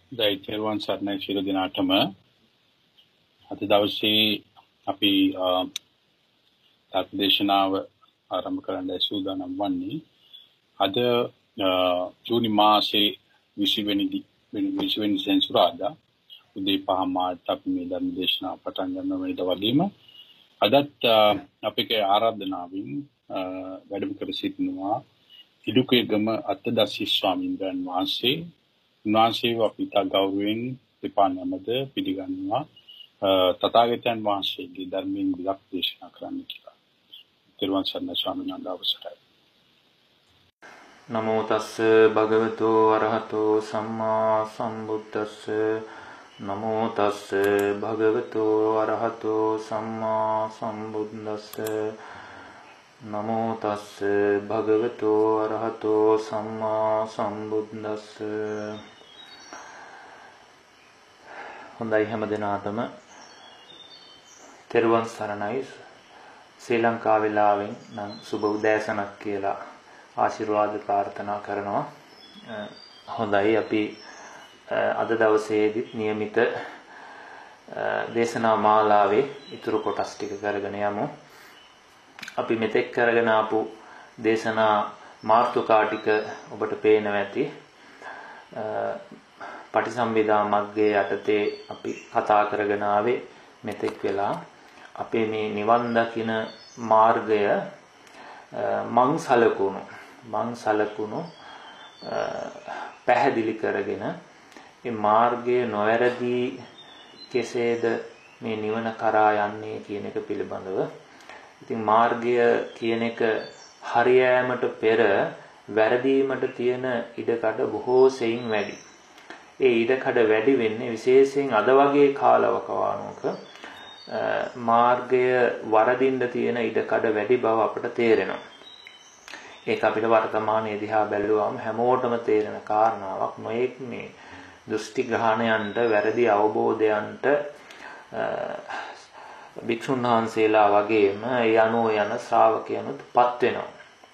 දෛත්‍යවන් සර්ණයි ශිරු දිනාටම අද දවසේ අපි ධර්මදේශනාව ආරම්භ කරන්න සූදානම් වන්නේ. අද ජූනි මාසේ 20 වෙනි සෙන්සුරාදා උදේ 5 මාට අපි මේ ධර්මදේශනාව පටන් ගන්න වෙලාව වගේම අදත් අපේ ආරාධනාවෙන් වැඩම කර සිටිනවා ඉදුකේගම අත්තදස්සි ස්වාමීන් වහන්සේ. උන්වහන්සේව අපි ගෞරවයෙන් දෙපා නමද පිළිගන්නවා තථාගතයන් වහන්සේගේ ධර්මයෙන් විලක් දේශනා කරන්න කියලා. ත්‍රිවන් සරණ ස්වාමීන් වහන්සේ අවසරයි. නමෝ තස්ස භගවතු අරහතෝ සම්මා සම්බුද්දස්ස නමෝ තස්ස භගවතු අරහතෝ සම්මා සම්බුද්දස්ස නමෝ තස්ස භගවතු අරහතෝ සම්මා සම්බුද්දස්ස. හොඳයි හැම දිනාටම තෙරුවන් සරණයි. ශ්‍රී ලංකා වෙලාවෙන් නම් සුබ උදෑසනක් කියලා ආශිර්වාද ප්‍රාර්ථනා කරනවා. හොඳයි අපි අද දවසේදීත් નિયમિત දේශනා මාලාවේ ඉතුරු කොටස් ටික කරගෙන යමු. අපි මෙතෙක් කරගෙන ආපු දේශනා මාර්තුකා ටික ඔබට පේනවා ඇති. පටිසම්භිදා මග්ගයේ යටතේ අපි කතා කරගෙන ආවේ මෙතෙක් වෙලා අපේ මේ නිවන් දකින මාර්ගය මං සලකුණු පැහැදිලි කරගෙන මේ මාර්ගය නොවැරදි කෙසේද මේ නිවන කරා යන්නේ කියන එක පිළිබඳව. ඉතින් මාර්ගය කියන එක හරියෑමට පෙර වැරදීමට තියෙන ඉඩකඩ බොහෝ සෙයින් වැඩි. ඒ ඉඩකඩ වැඩි වෙන්නේ විශේෂයෙන් අද වගේ කාලවකවානුවක මාර්ගය වරදින්න තියෙන ඉඩකඩ වැඩි බව අපට තේරෙනවා. ඒක අපිට වර්තමානයේ දිහා බැලුවාම හැමෝටම තේරෙන කාරණාවක්. නොඑක් මේ දෘෂ්ටි ග්‍රහණයන්ට වැරදි අවබෝධයන්ට භික්ෂුන් වහන්සේලා වගේම යනෝ යන ශ්‍රාවකයන්ුත් පත් වෙනවා.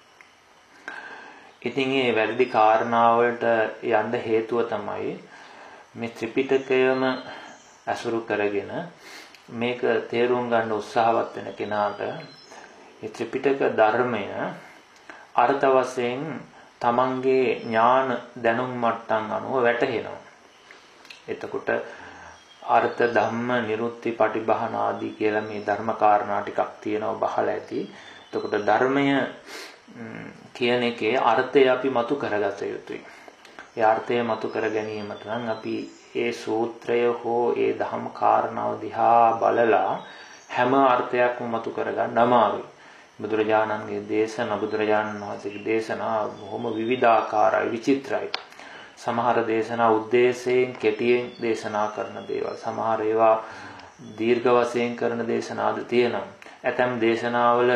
ඉතින් මේ වැරදි කාරණාවලට යන්න හේතුව තමයි මේ ත්‍රිපිටකයම අසුරු කරගෙන මේක තේරුම් ගන්න උත්සාහවත් වෙන කෙනාට මේ ත්‍රිපිටක ධර්මය අර්ථ වශයෙන් තමන්ගේ ඥාන දැනුම් මට්ටම් අනුව වැටහෙනවා. එතකොට අර්ථ ධම්ම නිරුත්ති පටිභාන ආදී කියලා මේ ධර්ම කාරණා ටිකක් තියෙනවා බහලා ඇති. එතකොට ධර්මය කියන එකේ අර්ථය අපි මතු කරගත යුතුයි. ඒ අර්ථය මතු කර ගැනීමට නම් අපි ඒ සූත්‍රය හෝ ඒ ධම්ම කාරණාව දිහා බලලා හැම අර්ථයක්ම මතු කරගන්න අමාරුයි. බුදුරජාණන්ගේ දේශනා බුදුරජාණන් වහන්සේගේ දේශනා බොහොම විවිධාකාරයි විචිත්‍රයි. සමහර දේශනා උද්දේශයෙන් කෙටියෙන් දේශනා කරන දේවල්, සමහර ඒවා දීර්ඝ වශයෙන් කරන දේශනාද තියෙනවා. ඇතැම් දේශනාවල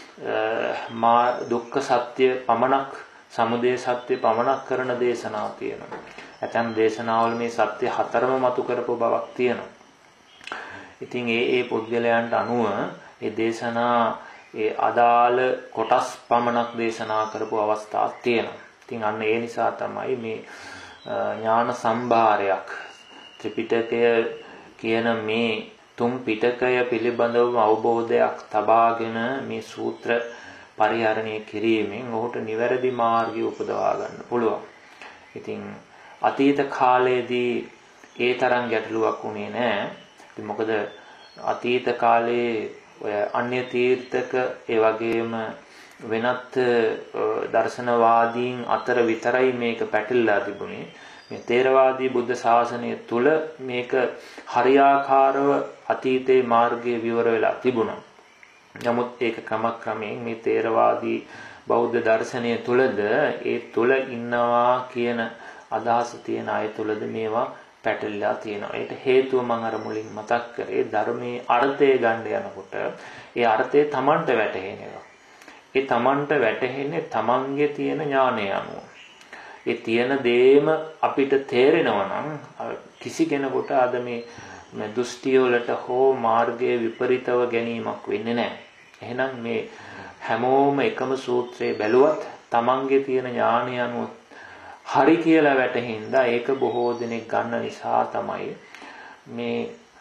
දුක්ඛ සත්‍ය පමණක්, සමුදය සත්‍ය පමණක් කරන දේශනා තියෙනවා. ඇතැම් දේශනාවල මේ සත්‍ය හතරම මතු කරපු බවක් තියෙනවා. ඉතින් ඒ පුද්ගලයන්ට අනුව ඒ දේශනා ඒ අදාළ කොටස් පමණක් දේශනා කරපු අවස්ථාවක් තියෙනවා. ඉතින් අන්න ඒ නිසා තමයි මේ ඥාන සම්භාරයක් ත්‍රිපිටකය කියන මේ තුන් පිටකය පිළිබඳව අවබෝධයක් තබාගෙන මේ සූත්‍ර පරිහරණය කිරීමෙන් ඔහුට නිවැරදි මාර්ගය උපදවා ගන්න පුළුවන්. ඉතින් අතීත කාලයේදී ඒ තරම් ගැටලුවක් වුණේ නැහැ. ඉතින් මොකද අතීත කාලේ ඔය අන්‍ය තීර්ථක ඒ වගේම වෙනත් දර්ශනවාදීන් අතර විතරයි මේක පැටලලා තිබුණේ. මේ තේරවාදී බුද්ධ ශාසනය තුල මේක හරියාකාරව අතීතේ මාර්ගයේ විවර වෙලා තිබුණා. නමුත් ඒක ක්‍රමක්‍රමයෙන් මේ තේරවාදී බෞද්ධ දර්ශනය තුලද ඒ තුල ඉන්නවා කියන අදහස තියෙන අය තුලද මේවා පැටලලා තියෙනවා. ඒකට හේතුව මම අර මුලින් මතක් කරේ ධර්මයේ අර්ථය ගන්න යනකොට ඒ අර්ථය Tamanට වැටහෙනවා. ඒ Tamanට වැටහෙන්නේ Tamanගේ තියෙන ඥානය අනුව. ඒ තියෙන දේම අපිට තේරෙනවා නම් කිසි කෙනෙකුට අද මේ දෘෂ්ටි වලට හෝ මාර්ගයේ විපරිතව ගැනීමක් වෙන්නේ නැහැ. එහෙනම් මේ හැමෝම එකම සූත්‍රයේ බැලුවත් Tamanගේ තියෙන ඥානය අනුව හරි කියලා වැටහින්දා ඒක බොහෝ දෙනෙක් ගන්න නිසා තමයි මේ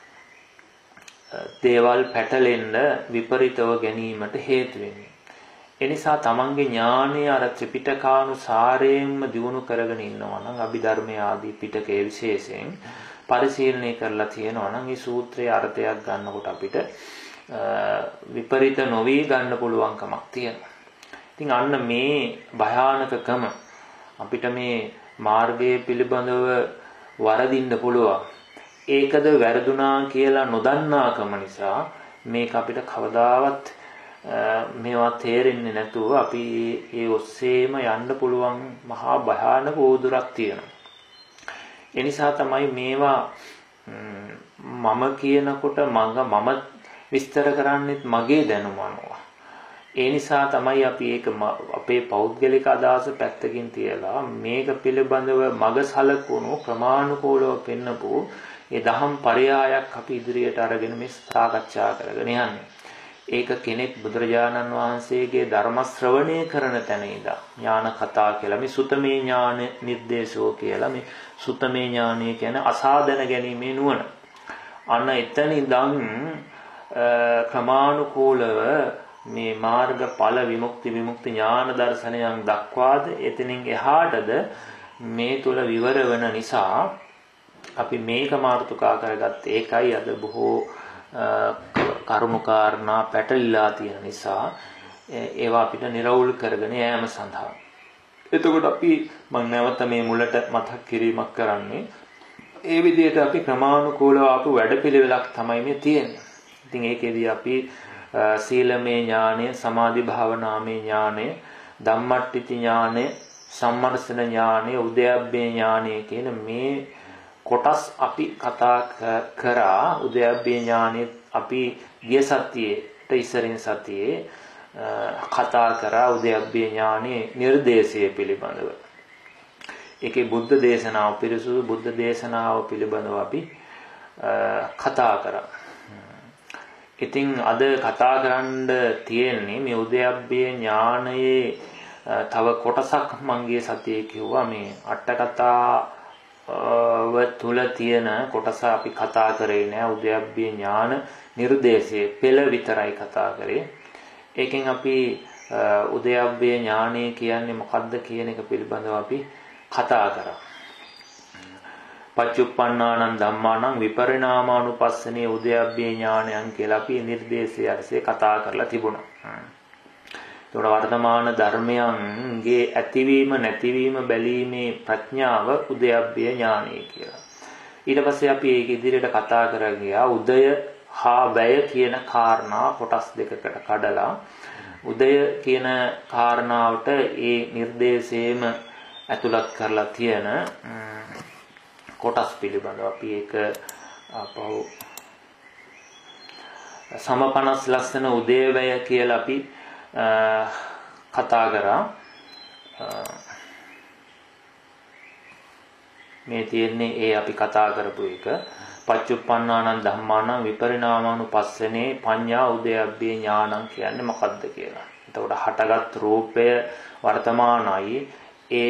දේවල් පැටලෙන්න විපරිතව ගැනීමට හේතු වෙන්නේ. ඒ නිසා තමන්ගේ ඥානය අර ත්‍රිපිටකානුසාරයෙන්ම දියුණු කරගෙන ඉන්නවා නම් අභිධර්මයේ ආදී පිටකයේ විශේෂයෙන් පරිශීලනය කරලා තියෙනවා නම් මේ සූත්‍රයේ අර්ථයක් ගන්නකොට අපිට විපරිත නොවි ගන්න පුළුවන්කමක් තියෙනවා. ඉතින් අන්න මේ භයානකකම අපිට මේ මාර්ගයේ පිළිබඳව වරදින්න පුළුවන්. ඒකද වැරදුනා කියලා නොදන්නාකම නිසා මේක අපිට කවදාවත් මේවා තේරෙන්නේ නැතුව අපි ඒ ඔස්සේම යන්න පුළුවන් මහා භයානක උදුරක් තියෙනවා. ඒ නිසා තමයි මේවා මම කියනකොට මම විස්තර කරන්නේත් මගේ දැනුම අනුව. ඒ නිසා තමයි අපි ඒක අපේ පෞද්ගලික අදහස පැත්තකින් තියලා මේක පිළිබඳව මග සලකුණු ක්‍රමානුකූලව පෙන්නපු ඒ දහම් පරයායක් අපි ඉදිරියට අරගෙන මේ සාකච්ඡා කරගෙන යන්නේ. ඒක කෙනෙක් බුදුරජාණන් වහන්සේගේ ධර්ම ශ්‍රවණය කරන තැන ඉඳලා ඥාන කතා කියලා මේ සුතමේ ඥාන නිर्देशෝ කියලා මේ සුතමේ ඥානය කියන්නේ අසාධන ගැනීමේ නුවණ. අන්න එතන ඉඳන් ක්‍රමානුකූලව මේ මාර්ගඵල විමුක්ති විමුක්ති ඥාන දර්ශනයන් දක්වාද එතනින් එහාටද මේ තුල විවර වෙන නිසා අපි මේක මාර්ථකා කරගත්තේ. ඒකයි අද බොහෝ කරුණාකාරණා පැටලිලා තියෙන නිසා ඒවා අපිට නිරවුල් කරගෙන යෑම සඳහා. එතකොට අපි මම නැවත මේ මුලට මතක් කිරීමක් කරන්නේ ඒ විදිහට අපි ක්‍රමානුකූලව ආපු වැඩපිළිවෙලක් තමයි මේ තියෙන්නේ. ඉතින් ඒකෙදී අපි සීලමේ ඥානය, සමාධි භාවනාමේ ඥානය, ධම්මට්ඨිති ඥානය, සම්මර්ෂණ ඥානය, උද්‍යප්පේ ඥානය කියන මේ කොටස් අපි කතා කරා. උද්‍යප්පේ ඥානය අපි ගිය සතියේට ඉස්සරින් සතියේ කතා කරා උද්‍යප්පේ ඥානයේ නිර්දේශය පිළිබඳව. ඒකේ බුද්ධ දේශනාව පිරිසුදු බුද්ධ දේශනාව පිළිබඳව අපි කතා කරා. ඉතින් අද කතා කරන්න තියෙන්නේ මේ උද්‍යප්පේ ඥානයේ තව කොටසක් මංගේ සතියේ කිව්වා මේ අට කතාව තුල තියෙන කොටස අපි කතා කරේ නෑ. උද්‍යප්පේ ඥාන නිර්දේශයේ පෙළ විතරයි කතා කරේ. ඒකෙන් අපි උද්‍යප්පේ ඥානය කියන්නේ මොකක්ද කියන එක පිළිබඳව අපි කතා කරා. පච්චුප්පන්නානං ධම්මානං විපරිණාමානුපස්සනේ උද්‍යප්පේ ඥානයන් කියලා අපි නිර්දේශය අරසේ කතා කරලා තිබුණා. ඒතකොට වර්තමාන ධර්මයන්ගේ ඇතිවීම නැතිවීම බැලීමේ ප්‍රඥාව උද්‍යප්පේ ඥානය කියලා. ඊට පස්සේ අපි ඒක ඉදිරියට කතා කරගෙන ගියා උදය හා වැය කියන කාරණා කොටස් දෙකකට කඩලා උදය කියන කාරණාවට ඒ නිර්දේශයේම ඇතුළත් කරලා තියෙන කොටස් පිළිබඳව අපි ඒක අපව සම50 ලස්සන උදේවැය කියලා අපි කතා කරා. මේ තියෙන්නේ ඒ අපි කතා කරපු එක. පච්චුප්පන්නානං ධම්මානං විපරිණාමානුපස්සනේ පඤ්ඤා උද්‍යප්පේ ඥානං කියන්නේ මොකක්ද කියලා. එතකොට හටගත් රූපය වර්තමානයි. ඒ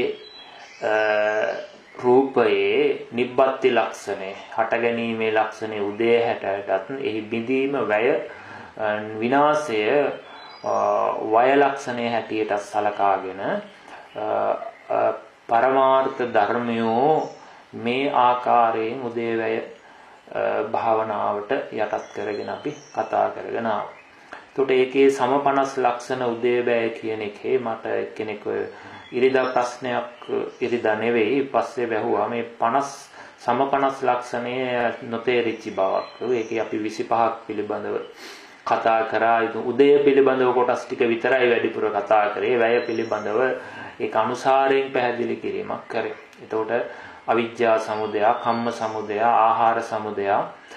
රූපයේ නිබ්බත්ති ලක්ෂණය හට ගැනීමේ ලක්ෂණය උදේ හැටටත් එහි බිඳීම වැය විනාශය වය ලක්ෂණය හැටියට සලකාගෙන පරමාර්ථ ධර්මයෝ මේ ආකාරයෙන් උදේවැය භාවනාවට යටත් කරගෙන අපි කතා කරගෙන ආවා. එතකොට ඒකේ සම50 ලක්ෂණ උදේවැය කියන එකේ මට කෙනෙක් ඉරිදා ප්‍රශ්නයක් ඉරිදා නෙවෙයි පස්සේ වැහුවා මේ 50 ලක්ෂණය නොතේරිච්ච බවක්. ඒකේ අපි 25ක් පිළිබඳව කතා කරා. උදය පිළිබඳව කොටස් ටික විතරයි වැඩිපුර කතා කරේ. වැය පිළිබඳව ඒක අනුසාරයෙන් පැහැදිලි කිරීමක් කරේ. එතකොට අවිජ්ජා සමුදය, කම්ම සමුදය, ආහාර සමුදය,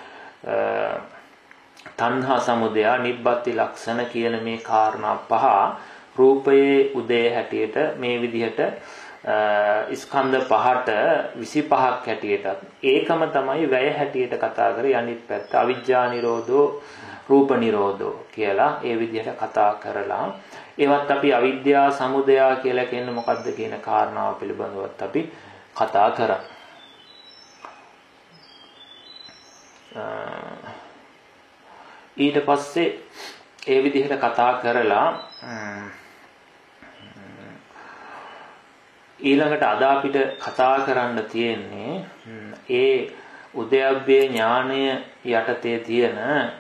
තණ්හා සමුදය, නිබ්බත්ති ලක්ෂණ කියන මේ කාරණා පහ රූපයේ උදේ හැටියට මේ විදිහට ස්කන්ධ පහට 25ක් හැටියටත් ඒකම තමයි වැය හැටියට කතා කරේ. අනිත් පැත්ත අවිජ්ජා නිරෝධෝ රූප නිරෝධෝ කියලා ඒ විදිහට කතා කරලා ඒවත් අපි අවිද්‍යා සමුදය කියලා කියන්නේ මොකද්ද කියන කාරණාව පිළිබඳවත් අපි කතා කරා. ඊට පස්සේ ඒ විදිහට කතා කරලා ඊළඟට අද අපිට කතා කරන්න තියෙන්නේ ඒ උද්‍යව්‍ය ඥානය යටතේ තියෙන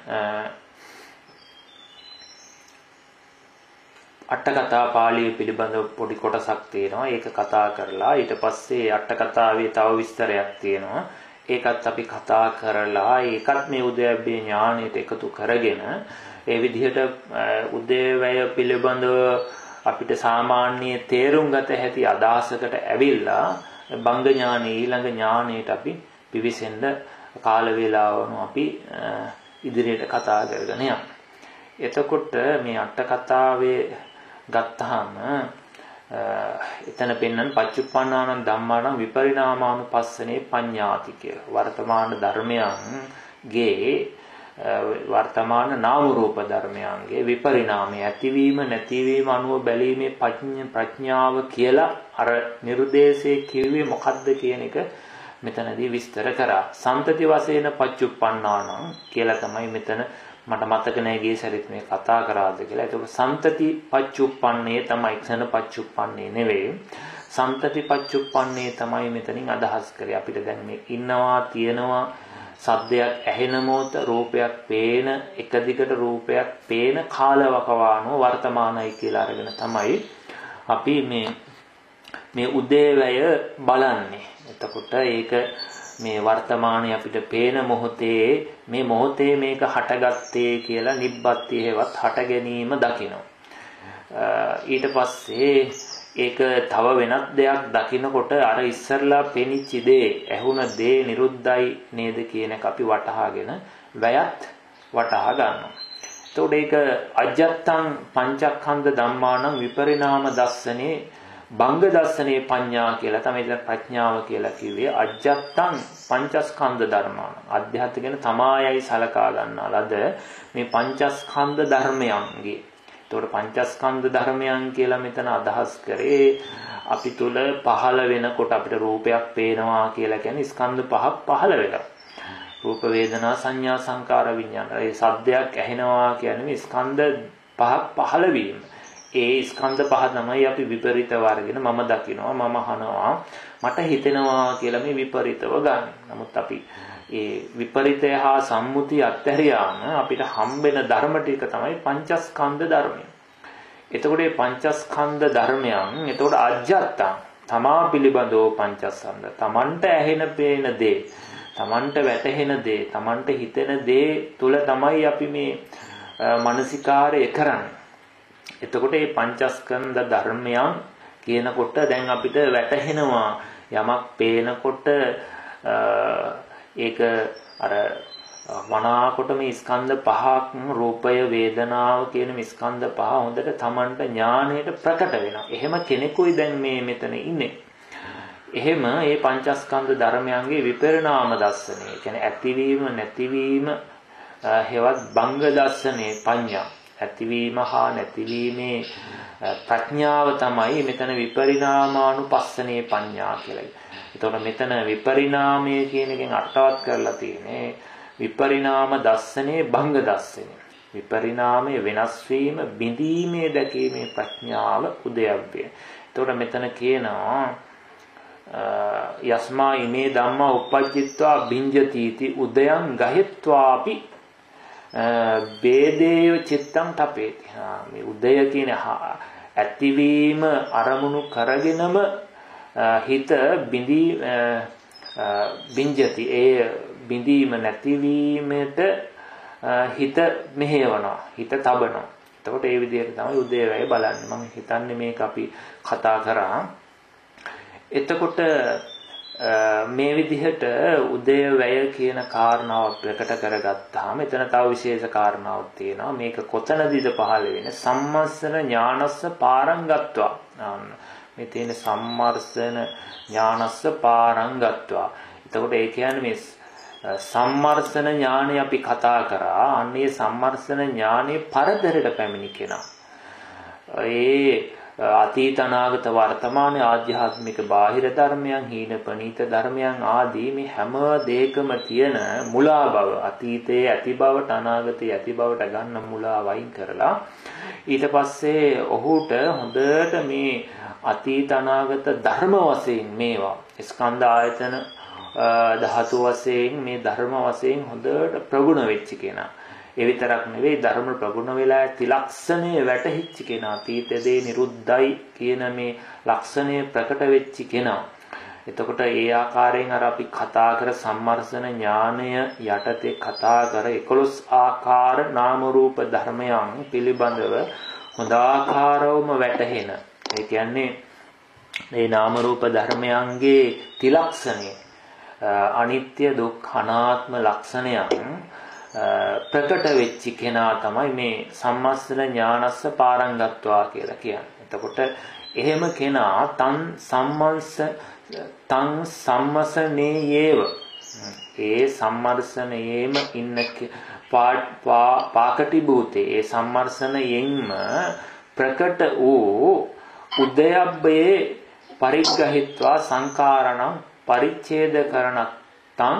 අට කතා පාළිය පිළිබඳව පොඩි කොටසක් තියෙනවා. ඒක කතා කරලා ඊට පස්සේ අට කතාවේ තව විස්තරයක් තියෙනවා. ඒකත් අපි කතා කරලා ඒකත් මේ උද්‍යව්‍ය ඥානයට එකතු කරගෙන ඒ විදිහට උද්‍යවය පිළිබඳව අපිට සාමාන්‍ය තේරුම් ගත හැකි අදහසකට ඇවිල්ලා බංග ඥානෙ ඊළඟ ඥානෙට අපි පිවිසෙන්න කාල වේලාවන අපි ඉදිරියට කතා කරගෙන යමු. එතකොට මේ අට කතාවේ ගත්තාම එතන පෙන්වන පච්චුප්පන්නාන ධම්මාන විපරිණාමානුපස්සනේ පඤ්ඤාති කියලා. වර්තමාන ධර්මයන්ගේ වර්තමාන නාම රූප ධර්මයන්ගේ විපරිණාමය ඇතිවීම නැතිවීම අනුව බැලීමේ ප්‍රඥාව කියලා අර නිර්දේශයේ කිව්වේ මොකද්ද කියන එක මෙතනදී විස්තර කරා. සම්තති වශයෙන් පච්චුප්පන්නාන කියලා තමයි මෙතන මට මතක නැහැ ගිය සැරේත් මේ කතා කරාද කියලා. ඒක සම්තති පච්චුප්පන්නේ තමයි ක්ෂණ පච්චුප්පන්නේ නෙවෙයි. සම්තති පච්චුප්පන්නේ තමයි මෙතනින් අදහස් කරේ. අපිට දැන් මේ ඉන්නවා තියෙනවා සද්දයක් ඇහෙන මොහොත රූපයක් පේන එක දිගට රූපයක් පේන කාලවකවානුව වර්තමානයි කියලා අරගෙන තමයි අපි මේ උදේවැය බලන්නේ. එතකොට ඒක මේ වර්තමානයේ අපිට පේන මොහොතේ මේ මොහොතේ මේක හටගත්තේ කියලා නිබ්බත්ති හේවත් හට ගැනීම දකිනවා. ඊට පස්සේ ඒක තව වෙනත් දෙයක් දකිනකොට අර ඉස්සරලා පෙනිච්ච දේ ඇහුණ දේ නිරුද්ධයි නේද කියන එක අපි වටහාගෙන වැයත් වටහා ගන්නවා. එතකොට ඒක අජත්තං පංචස්කන්ධ ධම්මානම් විපරිණාම දස්සනේ බංග දස්සනේ පඤ්ඤා කියලා තමයි දැන් ප්‍රඥාව කියලා කිව්වේ. අජත්තං පංචස්කන්ධ ධර්මාන අධ්‍යාත්ම කියන තමායයි සලකා ගන්නාලද මේ පංචස්කන්ධ ධර්මයන්ගේ. එතකොට පංචස්කන්ධ ධර්මයන් කියලා මෙතන අදහස් කරේ අපි තුල පහළ වෙනකොට අපිට රූපයක් පේනවා කියලා කියන්නේ ස්කන්ධ පහක් පහළ වෙනවා. රූප වේදනා සංඥා සංකාර විඥාන. ඒ සද්දයක් ඇහෙනවා කියන්නේ ස්කන්ධ පහක් පහළ වීම. ඒ ස්කන්ධ පහ තමයි අපි විපරිත වර්ගන මම දකිනවා මම අහනවා මට හිතෙනවා කියලා මේ විපරිතව ගන්න. නමුත් අපි ඒ විපරිතය හා සම්මුතිය අත්හැරියාම අපිට හම්බෙන ධර්ම ටික තමයි පංචස්කන්ධ ධර්මය. එතකොට මේ පංචස්කන්ධ ධර්මයන් එතකොට අජ්ජත්තං තමා පිළිබඳව පංචස්කන්ධ තමන්ට ඇහෙන පේන දේ තමන්ට වැටහෙන දේ තමන්ට හිතෙන දේ තුල තමයි අපි මේ මානසිකාරය කරන්නේ. එතකොට මේ පංචස්කන්ධ ධර්මයන් කියනකොට දැන් අපිට වැටහෙනවා යමක් පේනකොට ඒක අර මනාකොට මේ ස්කන්ධ පහක් රූපය වේදනාව කියන මේ ස්කන්ධ පහ හොඳට Tamanට ඥාණයට ප්‍රකට වෙනවා. එහෙම කෙනෙකුයි දැන් මේ මෙතන ඉන්නේ. එහෙම මේ පංචස්කන්ධ ධර්මයන්ගේ විපරිණාම දර්ශනය කියන්නේ ඇතිවීම නැතිවීම හේවත් බංග දර්ශනේ පඤ්ඤා ඇතිවීම හා නැතිවීමේ ප්‍රඥාව තමයි මෙතන විපරිණාමානුපස්සනේ පඤ්ඤා කියලා. එතකොට මෙතන විපරිණාමය කියන එකෙන් අර්ථවත් කරලා තියෙන්නේ විපරිණාම දර්ශනේ භංග දර්ශනේ. විපරිණාමයේ වෙනස් වීම බිඳීමේ දැකීමේ ප්‍රඥාව උදයව්‍ය. එතකොට මෙතන කියනවා යස්මා ඉමේ ධම්මා උපජ්ජිත්වා බින්ජතිති උදයං ගහෙත්වාපි වේදේය චිත්තං තපේති. මේ උදය කියන ඇතිවීම අරමුණු කරගෙනම හිත බින්ජති ඒ බිඳීම නැතිවීමට හිත මෙහෙවනවා හිත තබනවා. එතකොට ඒ විදිහට තමයි උදේවැය බලන්නේ. මම හිතන්නේ මේක අපි කතා කරා. එතකොට මේ විදිහට උදේවැය කියන කාරණාව ප්‍රකට කරගත්තාම එතන තව විශේෂ කාරණාවක් තියෙනවා. මේක කොතනදීද පහළ වෙන්නේ? සම්මස්සන ඥානස්ස පාරංගත්වා. මේ තියෙන සම්මර්ෂණ ඥානස්ස පාරංගත්වා. එතකොට ඒ කියන්නේ මේ සම්මර්ෂණ ඥානය අපි කතා කරා. අන්නේ සම්මර්ෂණ ඥානයේ පරතරයට පැමිණි කෙනා. ඒ අතීත අනාගත වර්තමාන ආධ්‍යාත්මික බාහිර ධර්මයන් හීන ප්‍රනීත ධර්මයන් ආදී මේ හැම දෙයකම තියෙන මුලා බව අතීතයේ ඇති බවට අනාගතයේ ඇති බවට ගන්න මුලා වයින් කරලා ඊට පස්සේ ඔහුට හොඳට මේ අතීත අනාගත ධර්ම වශයෙන් මේවා ස්කන්ධ ආයතන ධාතු වශයෙන් මේ ධර්ම වශයෙන් හොඳට ප්‍රගුණ වෙච්ච කෙනා. ඒ විතරක් නෙවෙයි ධර්ම ප්‍රගුණ වෙලා ත්‍රිලක්ෂණය වැටහිච්ච කෙනා. අතීතයේ නිරුද්ධයි කියන මේ ලක්ෂණය ප්‍රකට වෙච්ච කෙනා. එතකොට ඒ ආකාරයෙන් අර අපි කතා කර සම්මර්ෂණ ඥානය යටතේ කතා කර 11 ආකාර නාම රූප ධර්මයන් පිළිබඳව හොඳ ආකාරවම වැටහෙන. ඒ කියන්නේ මේ නාම රූප ධර්මයන්ගේ ත්‍රිලක්ෂණය අනිත්‍ය දුක්ඛ අනාත්ම ලක්ෂණයන් ප්‍රකට වෙච්ච කෙනා තමයි මේ සම්මස්සන ඥානස්ස පාරංගත්වා කියලා කියන්නේ. එතකොට එහෙම කෙනා තං සම්මසනේයේව ඒ සම්මර්ෂණයේම ඉන්න පාකටි භූතේ ඒ සම්මර්ෂණයෙන්ම ප්‍රකට වූ උදයබ්බේ පරිග්‍රහිත්වා සංකාරණං පරිච්ඡේද කරණත්තං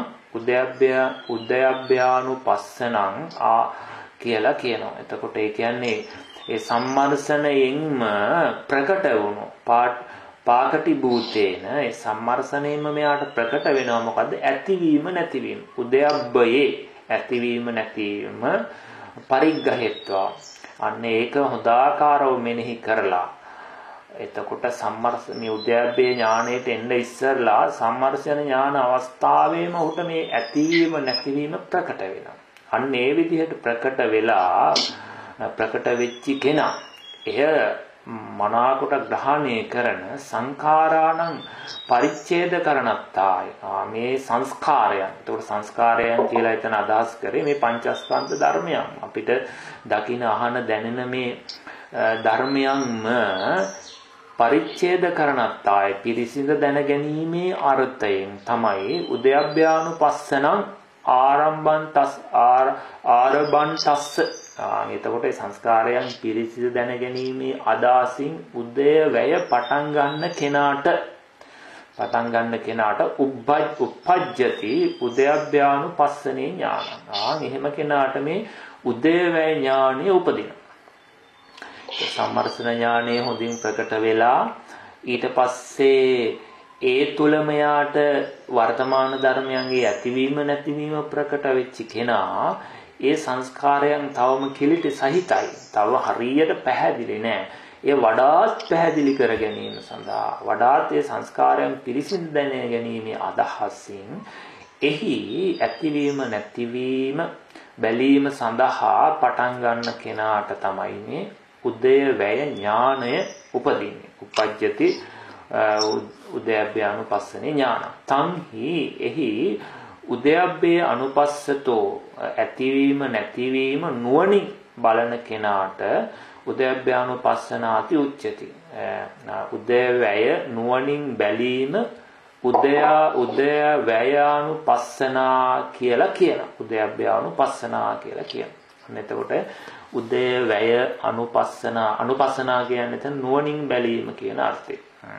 උදයබ්භ්‍යානුපස්සනං කියලා කියනවා. එතකොට ඒ කියන්නේ ඒ සම්මර්ෂණයෙන්ම ප්‍රකට වුණු පාකටි භූතේන ඒ සම්මර්ෂණයෙන්ම මෙයාට ප්‍රකට වෙනවා මොකද්ද? ඇතිවීම නැතිවීම. උදයබ්බයේ ඇතිවීම නැතිවීම පරිග්‍රහිත්වා. අන්න ඒක හොදාකාරව මෙනෙහි කරලා එතකොට මේ උද්‍යප්පේ ඥාණයට එන්න ඉස්සරලා සම්මර්ෂණ ඥාන අවස්ථාවේම උහුට මේ ඇතිවීම නැතිවීම ප්‍රකට වෙනවා. අන්න ඒ විදිහට ප්‍රකට වෙලා ප්‍රකට වෙච්ච කෙනා එය මනාකොට ග්‍රහණය කරන සංඛාරාණං පරිච්ඡේද කරණත්තාය. මේ සංස්කාරයන්. එතකොට සංස්කාරයන් කියලා එතන අදහස් කරේ මේ පංචස්කන්ධ ධර්මයන්. අපිට දකින අහන දැනෙන මේ ධර්මයන්ම පරිච්ඡේද කරණත්තාය පිරිසිඳ දැනගැනීමේ අර්ථයෙන් තමයි උදයබ්භ්‍යානුපස්සනං ආරබන්තස්ස. එතකොට සංස්කාරයන් පිරිසිඳ දැනගැනීමේ අදාසින් උදය වැය පටන් ගන්න කෙනාට උප්පජ්ජති උදයබ්භ්‍යානුපස්සනේ ඥානං. එහෙම කෙනාට මේ උදය වැය ඥානය උපදිනවා. සම්මර්ෂණ ඥානය හොඳින් ප්‍රකට වෙලා ඊට පස්සේ ඒ තුලම යාට වර්තමාන ධර්මයන්ගේ ඇතිවීම නැතිවීම ප්‍රකට වෙච්ච කෙනා ඒ සංස්කාරයන් තවම කිලිටි සහිතයි. තව හරියට පැහැදිලි නෑ. ඒ වඩාත් පැහැදිලි කර ගැනීම සඳහා වඩාත් ඒ සංස්කාරයන් පිරිසිදු දැන ගැනීමේ අදහසින් එහි ඇතිවීම නැතිවීම බැලීම සඳහා පටන් ගන්න කෙනාට තමයි මේ උදය වැය ඥානය උපදින්නේ. උපජ්ජති උදයබ්භ්‍යානුපස්සනේ ඥාන. තංහි එහි උදයබ්බේ අනුපස්සතෝ ඇතිවීම නැතිවීම නුවණින් බලන කෙනාට උදයබ්භ්‍යානුපස්සනාති උච්චති. උදය වැය නුවණින් බැලීම උදය වැයානුපස්සනා කියලා කියනවා. උදයබ්භ්‍යානුපස්සනා කියලා කියනවා. එතකොට උදය වැය අනුපස්සනා කියන්නේ එතන නුවණින් බැලීම කියන අර්ථය.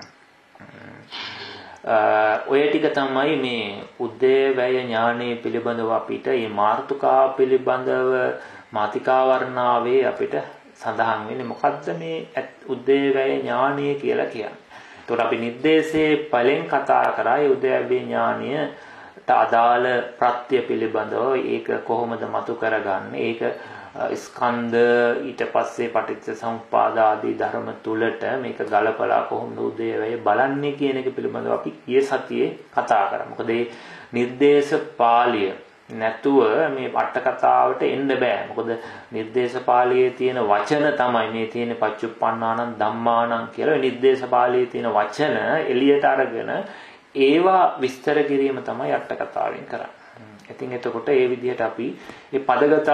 ඔය ටික තමයි මේ උදය වැය ඥානයේ පිළිබඳව අපිට මේ මාර්තුකා පිළිබඳව මාතිකා වර්ණාවේ අපිට සඳහන් වෙන්නේ මොකද්ද මේ උදය වැය ඥානය කියලා කියන්නේ. ඒතකොට අපි නිर्देशයේ පළෙන් කතා කරා ඒ උදය වැය ඥානයට අදාළ ප්‍රත්‍ය පිළිබඳව ඒක කොහොමද මතු කරගන්නේ? ඒක ස්කන්ධ ඊට පස්සේ පටිච්ච සමුප්පාද ආදී ධර්ම තුලට මේක ගලපලා කොහොමද උදය වැය බලන්නේ කියන එක පිළිබඳව අපි ඊයේ සතියේ කතා කරා. මොකද මේ නිर्देश පාළිය නැතුව මේ අට කතාවට එන්න බෑ. මොකද නිर्देश පාළියේ තියෙන වචන තමයි මේ තියෙන පච්චුප්පන්නානං ධම්මානං කියලා. ඒ නිर्देश පාළියේ තියෙන වචන එළියට අරගෙන ඒවා විස්තර කිරීම තමයි අට කතාවෙන් කරන්නේ. ඉතින් එතකොට ඒ විදිහට අපි මේ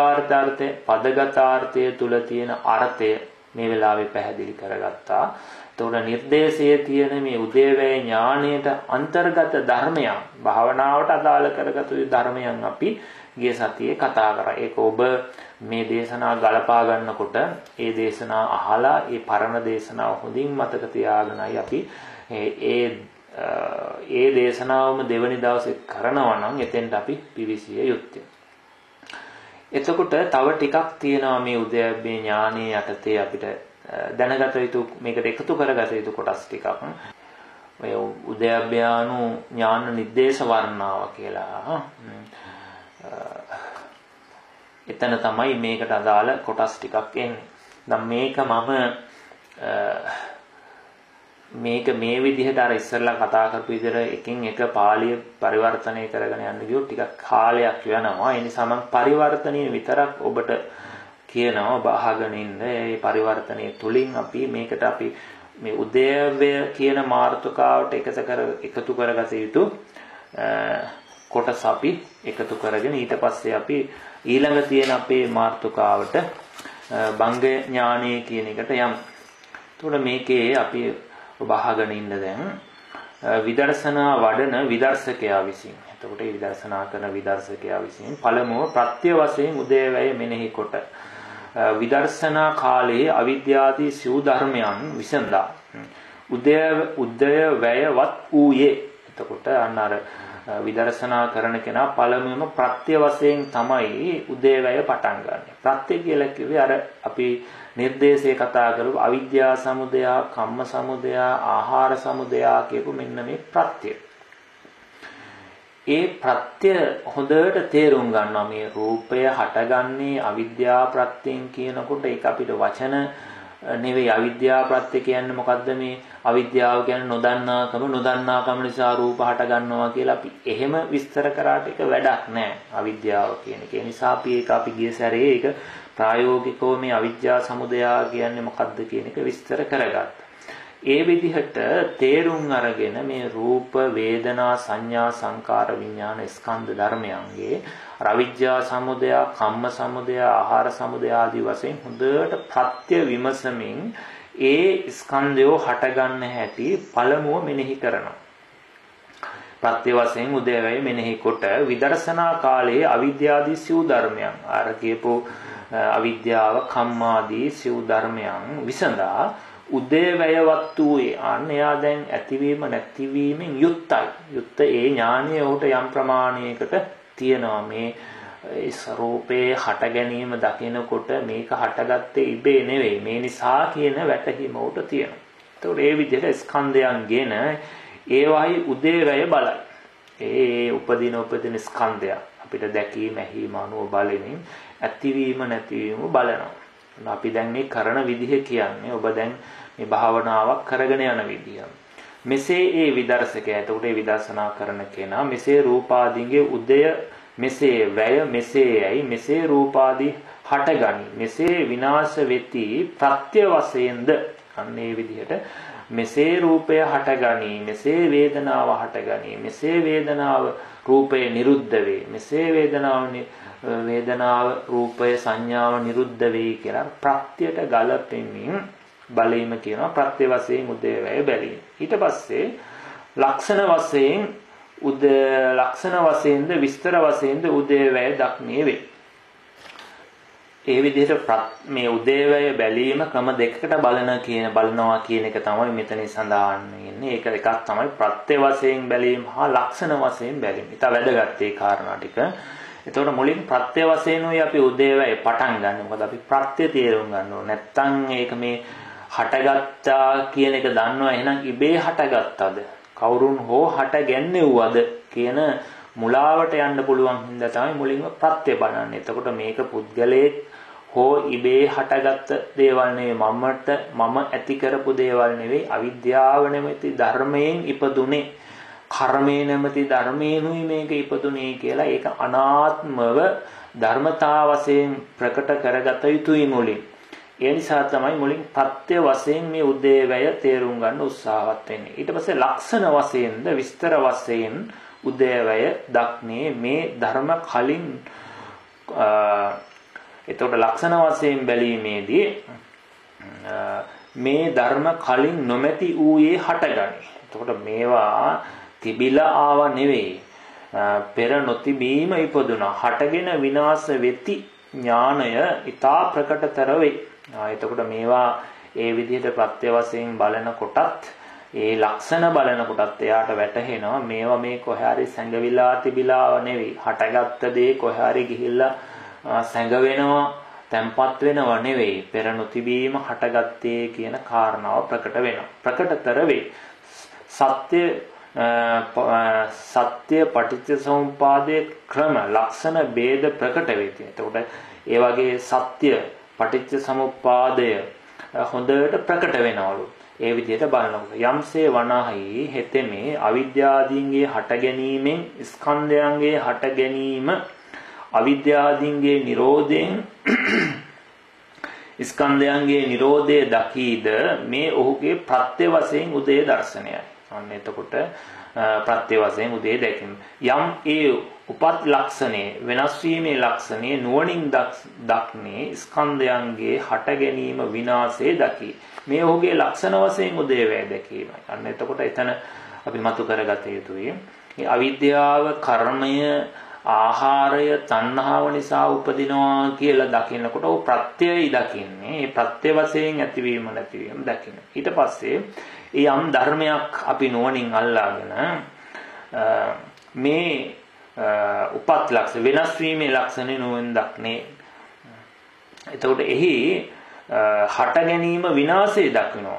පදගතාර්ථය තුල තියෙන අර්ථය මේ වෙලාවේ පැහැදිලි කරගත්තා. එතකොට නිර්දේශයේ තියෙන මේ උදේවැය ඥාණයට අන්තර්ගත ධර්මයන් භාවනාවට අදාළ කරගත යුතු ධර්මයන් අපි ගිය සතියේ කතා කරා. ඒක ඔබ මේ දේශනා ගලපා ගන්නකොට ඒ දේශනා අහලා ඒ පරණ දේශනාව හොඳින් මතක තියාගෙනයි අපි ඒ දේශනාවම දෙවනි දවසේ කරනවා නම් එතෙන්ට අපි පිවිසිය යුත්තේ. එතකොට තව ටිකක් තියෙනවා මේ උද්‍යප්පේ ඥානයේ යටතේ අපිට දැනගත යුතු මේකට එකතු කරගත යුතු කොටස් ටිකක්. ඔය උද්‍යප්පයානු ඥාන නිर्देश වර්ණාව කියලා. එතන තමයි මේකට අදාළ කොටස් ටිකක් එන්නේ. දැන් මේක මේ විදිහට අර ඉස්සෙල්ලා කතා කරපු විදිහට එකින් එක පාළිය පරිවර්තනය කරගෙන යන්න ගියොත් ටිකක් කාලයක් යනවා. ඒ නිසා මම පරිවර්තනීය විතරක් ඔබට කියනවා ඔබ අහගෙන ඉන්න. මේ පරිවර්තනයේ තුලින් අපි මේකට අපි මේ උදේවැය කියන මාතෘකාවට එකතු කරගත යුතු කොටස අපි එකතු කරගෙන ඊට පස්සේ අපි ඊළඟ තියෙන අපේ මාතෘකාවට බංග ඥානය කියන එකට යමු. එතකොට මේකේ අපි ඔබ අහගෙන ඉන්න දැන් විදර්ශනා වඩන විදර්ශකයා විසින්. එතකොට මේ විදර්ශනා කරන විදර්ශකයා විසින් පළමුව ප්‍රත්‍ය වශයෙන් උදේවැය මෙනෙහි කොට විදර්ශනා කාලයේ අවිද්‍යාදී සිව් ධර්මයන් විසඳා උදේවැයවත් ඌයේ. එතකොට අන්න අර විදර්ශනා කරන කෙනා පළමුවම ප්‍රත්‍ය වශයෙන් තමයි උදේවැය පටන් ගන්න. ප්‍රත්‍ය කියලා කිව්වේ අර අපි නිर्देशේ කතා කරපු අවිද්‍යා සමුදය, කම්ම සමුදය, ආහාර සමුදය කියපු මෙන්න මේ ප්‍රත්‍ය. ඒ ප්‍රත්‍ය හොඳට තේරුම් ගන්නවා. මේ රූපය හටගන්නේ අවිද්‍යා ප්‍රත්‍යයෙන් කියනකොට ඒක අපිට වචන නෙවෙයි. අවිද්‍යා ප්‍රත්‍ය කියන්නේ මොකද්ද? මේ අවිද්‍යාව කියන්නේ නොදන්නාකම නිසා රූප හට ගන්නවා කියලා අපි එහෙම විස්තර කරාට ඒක වැඩක් නෑ. අවිද්‍යාව කියන එක. ඒ නිසා අපි ගිය සැරේ ඒක ප්‍රායෝගිකව මේ අවිද්‍යා සමුදය කියන්නේ මොකද්ද කියන එක විස්තර කරගත්තා. ඒ විදිහට තේරුම් අරගෙන මේ රූප, වේදනා, සංඥා, සංකාර, විඥාන ස්කන්ධ ධර්මයන්ගේ අවිද්‍යා සමුදය, කම්ම සමුදය, ආහාර සමුදය ආදී වශයෙන් හොඳට ප්‍රත්‍ය විමසමින් ඒ ස්කන්ධයෝ හටගන්න හැටි පළමුව මෙනෙහි කරනවා. ප්‍රත්‍ය වශයෙන් උදේවැය මෙනෙහි කොට විදර්ශනා කාලයේ අවිද්‍යාදී සිව් ධර්මයන් අර කියපු අවිද්‍යාව, කම්මාදී සිව් ධර්මයන් විසඳා උදේවැයවත් වූයේ අන්න එයා දැන් ඇතිවීම නැතිවීමෙන් යුක්තයි. යුක්ත ඒ ඥානය උට යම් ප්‍රමාණයකට තියෙනවා. මේ ස්වરૂපේ හට ගැනීම දකිනකොට මේක හටගත්තේ ඉබේ නෙවෙයි. මේ නිසා කියන වැටහීම උට තියෙනවා. ඒතකොට ඒ විදිහට ස්කන්ධයන්ගෙන ඒවයි උදේවැය බලයි. ඒ උපදින ස්කන්ධය අපිට දැකීම, ඇහිීම අනුව බලමින් ඇතිවීම නැතිවීම බලනවා. අපි දැන් මේ කරන විදිහ කියන්නේ ඔබ දැන් මේ භාවනාවක් කරගෙන යන විදිහ. මෙසේ ඒ විදර්ශකයා, එතකොට ඒ විදර්ශනා කරන කෙනා මෙසේ රූපාදීන්ගේ උදය මෙසේ වැය මෙසේයි මෙසේ රූපාදී හටගනි මෙසේ විනාශ වෙති ප්‍රත්‍ය වශයෙන්ද අන්න ඒ විදිහට මෙසේ රූපය හටගනි මෙසේ වේදනාව හටගනි මෙසේ වේදනාව රූපය නිරුද්ධ වේ මෙසේ වේදනාව රූපය සංඥාව නිරුද්ධ වේ කියලා ප්‍රත්‍යයට ගලපෙමින් බලීම කියනවා. ප්‍රත්‍ය වශයෙන් උදේවැය බැලීම. ඊට පස්සේ ලක්ෂණ වශයෙන්ද විස්තර වශයෙන්ද උදේවැය දක්නේ වේ. ඒ විදිහට මේ උදේවැය බැලීම ක්‍රම දෙකකට බලනවා කියන එක තමයි මෙතන සඳහන් වෙන්නේ. ඒක එකක් තමයි ප්‍රත්‍ය වශයෙන් බැලීම හා ලක්ෂණ වශයෙන් බැලීම. ඊට වැදගත් ඒ කාරණා ටික. එතකොට මුලින් ප්‍රත්‍ය වශයෙන් උයි අපි උදේවැය පටන් ගන්න. මොකද අපි ප්‍රත්‍ය තේරුම් ගන්න ඕනේ. නැත්තම් ඒක මේ හටගත්තා කියන එක දන්නවා. එහෙනම් ඉබේ හටගත්තද? කවුරුන් හෝ හටගැන්නෙව්වද කියන මුලාවට යන්න පුළුවන් හින්දා තමයි මුලින්ම ප්‍රත්‍ය බලන්නේ. එතකොට මේක පුද්ගලයේ හෝ ඉබේ හටගත්ත දේවල් නෙවෙයි. මම ඇති කරපු දේවල් නෙවෙයි. අවිද්‍යාව නැමැති ධර්මයෙන් ඉපදුනේ. කර්මයේ නැමැති ධර්මයෙන්ුයි මේක ඉපදුනේ කියලා ඒක අනාත්මව ධර්මතා වශයෙන් ප්‍රකට කරගත යුතුයි මුලින්. ඒ නිසා තමයි මුලින් ප්‍රත්‍ය වශයෙන් මේ උදේවැය තේරුම් ගන්න උත්සාහවත් වෙන්නේ. ඊට පස්සේ ලක්ෂණ වශයෙන්ද විස්තර වශයෙන් උදේවැය දක්නේ මේ ධර්ම කලින් එතකොට ලක්ෂණ වශයෙන් බැලීමේදී මේ ධර්ම කලින් නොමැති ඌයේ හටගනි. එතකොට මේවා තිබිලා ආව නෙවෙයි. පෙර නොතිබීම ඉපදුනා. හටගෙන විනාශ වෙති ඥානය ඊතා ප්‍රකටතර වේ. එතකොට මේවා ඒ විදිහට ප්‍රත්‍ය වශයෙන් බලන කොටත් ඒ ලක්ෂණ බලන කොටත් එයාට වැටහෙනවා මේවා මේ කොහේ හරි සැඟවිලා තිබිලාව නෙවෙයි. හටගත්ත දේ කොහේ හරි ගිහිල්ලා සැඟවෙනවා, තැම්පත් වෙනව නෙවෙයි. පෙර නොතිබීම හටගත්තේ කියන කාරණාව ප්‍රකට වෙනවා. ප්‍රකටතර වේ. සත්‍ය පටිච්චසමුපාදයේ ක්‍රම ලක්ෂණ ભેද ප්‍රකට වෙති. එතකොට ඒ වගේ සත්‍ය පටිච්චසමුපාදය හොඳට ප්‍රකට වෙනවලු. ඒ විදිහට බලනකොට යම්සේ වනාහි හෙතෙමේ අවිද්‍යාදීන්ගේ හට ගැනීමෙන් ස්කන්ධයන්ගේ හට ගැනීම අවිද්‍යාදීන්ගේ නිරෝධයෙන් ස්කන්ධයන්ගේ නිරෝධය දකීද මේ ඔහුගේ ප්‍රත්‍ය වශයෙන් උදේ දර්ශනයයි. අන්න එතකොට ප්‍රත්‍ය වශයෙන් උදේ දැකීම. යම් ඒ උපත් ලක්ෂණේ වෙනස් වීමේ ලක්ෂණේ නුවණින් දක්නේ ස්කන්ධයන්ගේ හට ගැනීම විනාශය දකි. මේ ඔහුගේ ලක්ෂණ වශයෙන් උදේවැය දැකීමයි. අන්න එතකොට එතන අපි මතු කරගත යුතුයි. මේ අවිද්‍යාව, කර්මය, ආහාරය, තණ්හාව නිසා උපදිනවා කියලා දකිනකොට ඔහු ප්‍රත්‍යයයි දකින්නේ. මේ ප්‍රත්‍ය වශයෙන් ඇතිවීම නැතිවීම දකින්න. ඊට පස්සේ ඒ යම් ධර්මයක් අපි නුවණින් අල්ලාගෙන මේ උපත් ලක්ෂණ වෙනස් වීමේ ලක්ෂණ නුවණ දක්නේ. එතකොට එහි හට ගැනීම විනාශය දක්වනවා.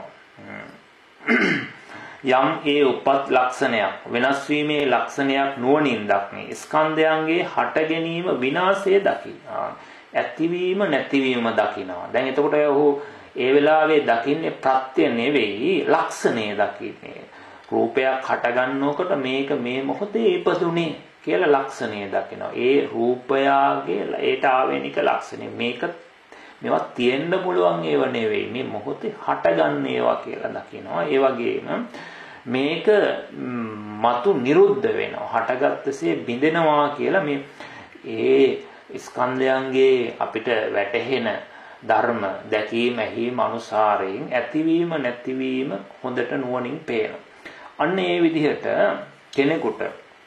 යම් ඒ උපත් ලක්ෂණයක් වෙනස් වීමේ ලක්ෂණයක් නුවණින් දක්නේ. ස්කන්ධයන්ගේ හට ගැනීම විනාශය දකි. ඇතිවීම නැතිවීම දකිනවා. දැන් එතකොට ඔහු ඒ වෙලාවේ දකින්නේ ප්‍රත්‍ය නෙවෙයි ලක්ෂණය දකින්නේ. රූපයක් හට ගන්නකොට මේක මේ මොහොතේ ඉපදුනේ කියලා ලක්ෂණය දකිනවා. ඒ රූපයාගේ ඒට ආවේනික ලක්ෂණය. මේවා තියෙන්න පුළුවන් ඒව නෙවෙයි. මේ මොහොතේ හටගන්න ඒවා කියලා දකිනවා. ඒ වගේම මේක මතු නිරුද්ධ වෙනවා. හටගත්තසේ බිඳෙනවා කියලා මේ ඒ ස්කන්ධයන්ගේ අපිට වැටහෙන ධර්ම දැකීම ඇහිීම අනුසාරයෙන් ඇතිවීම නැතිවීම හොඳට නුවණින් පේනවා. අන්න ඒ විදිහට කෙනෙකුට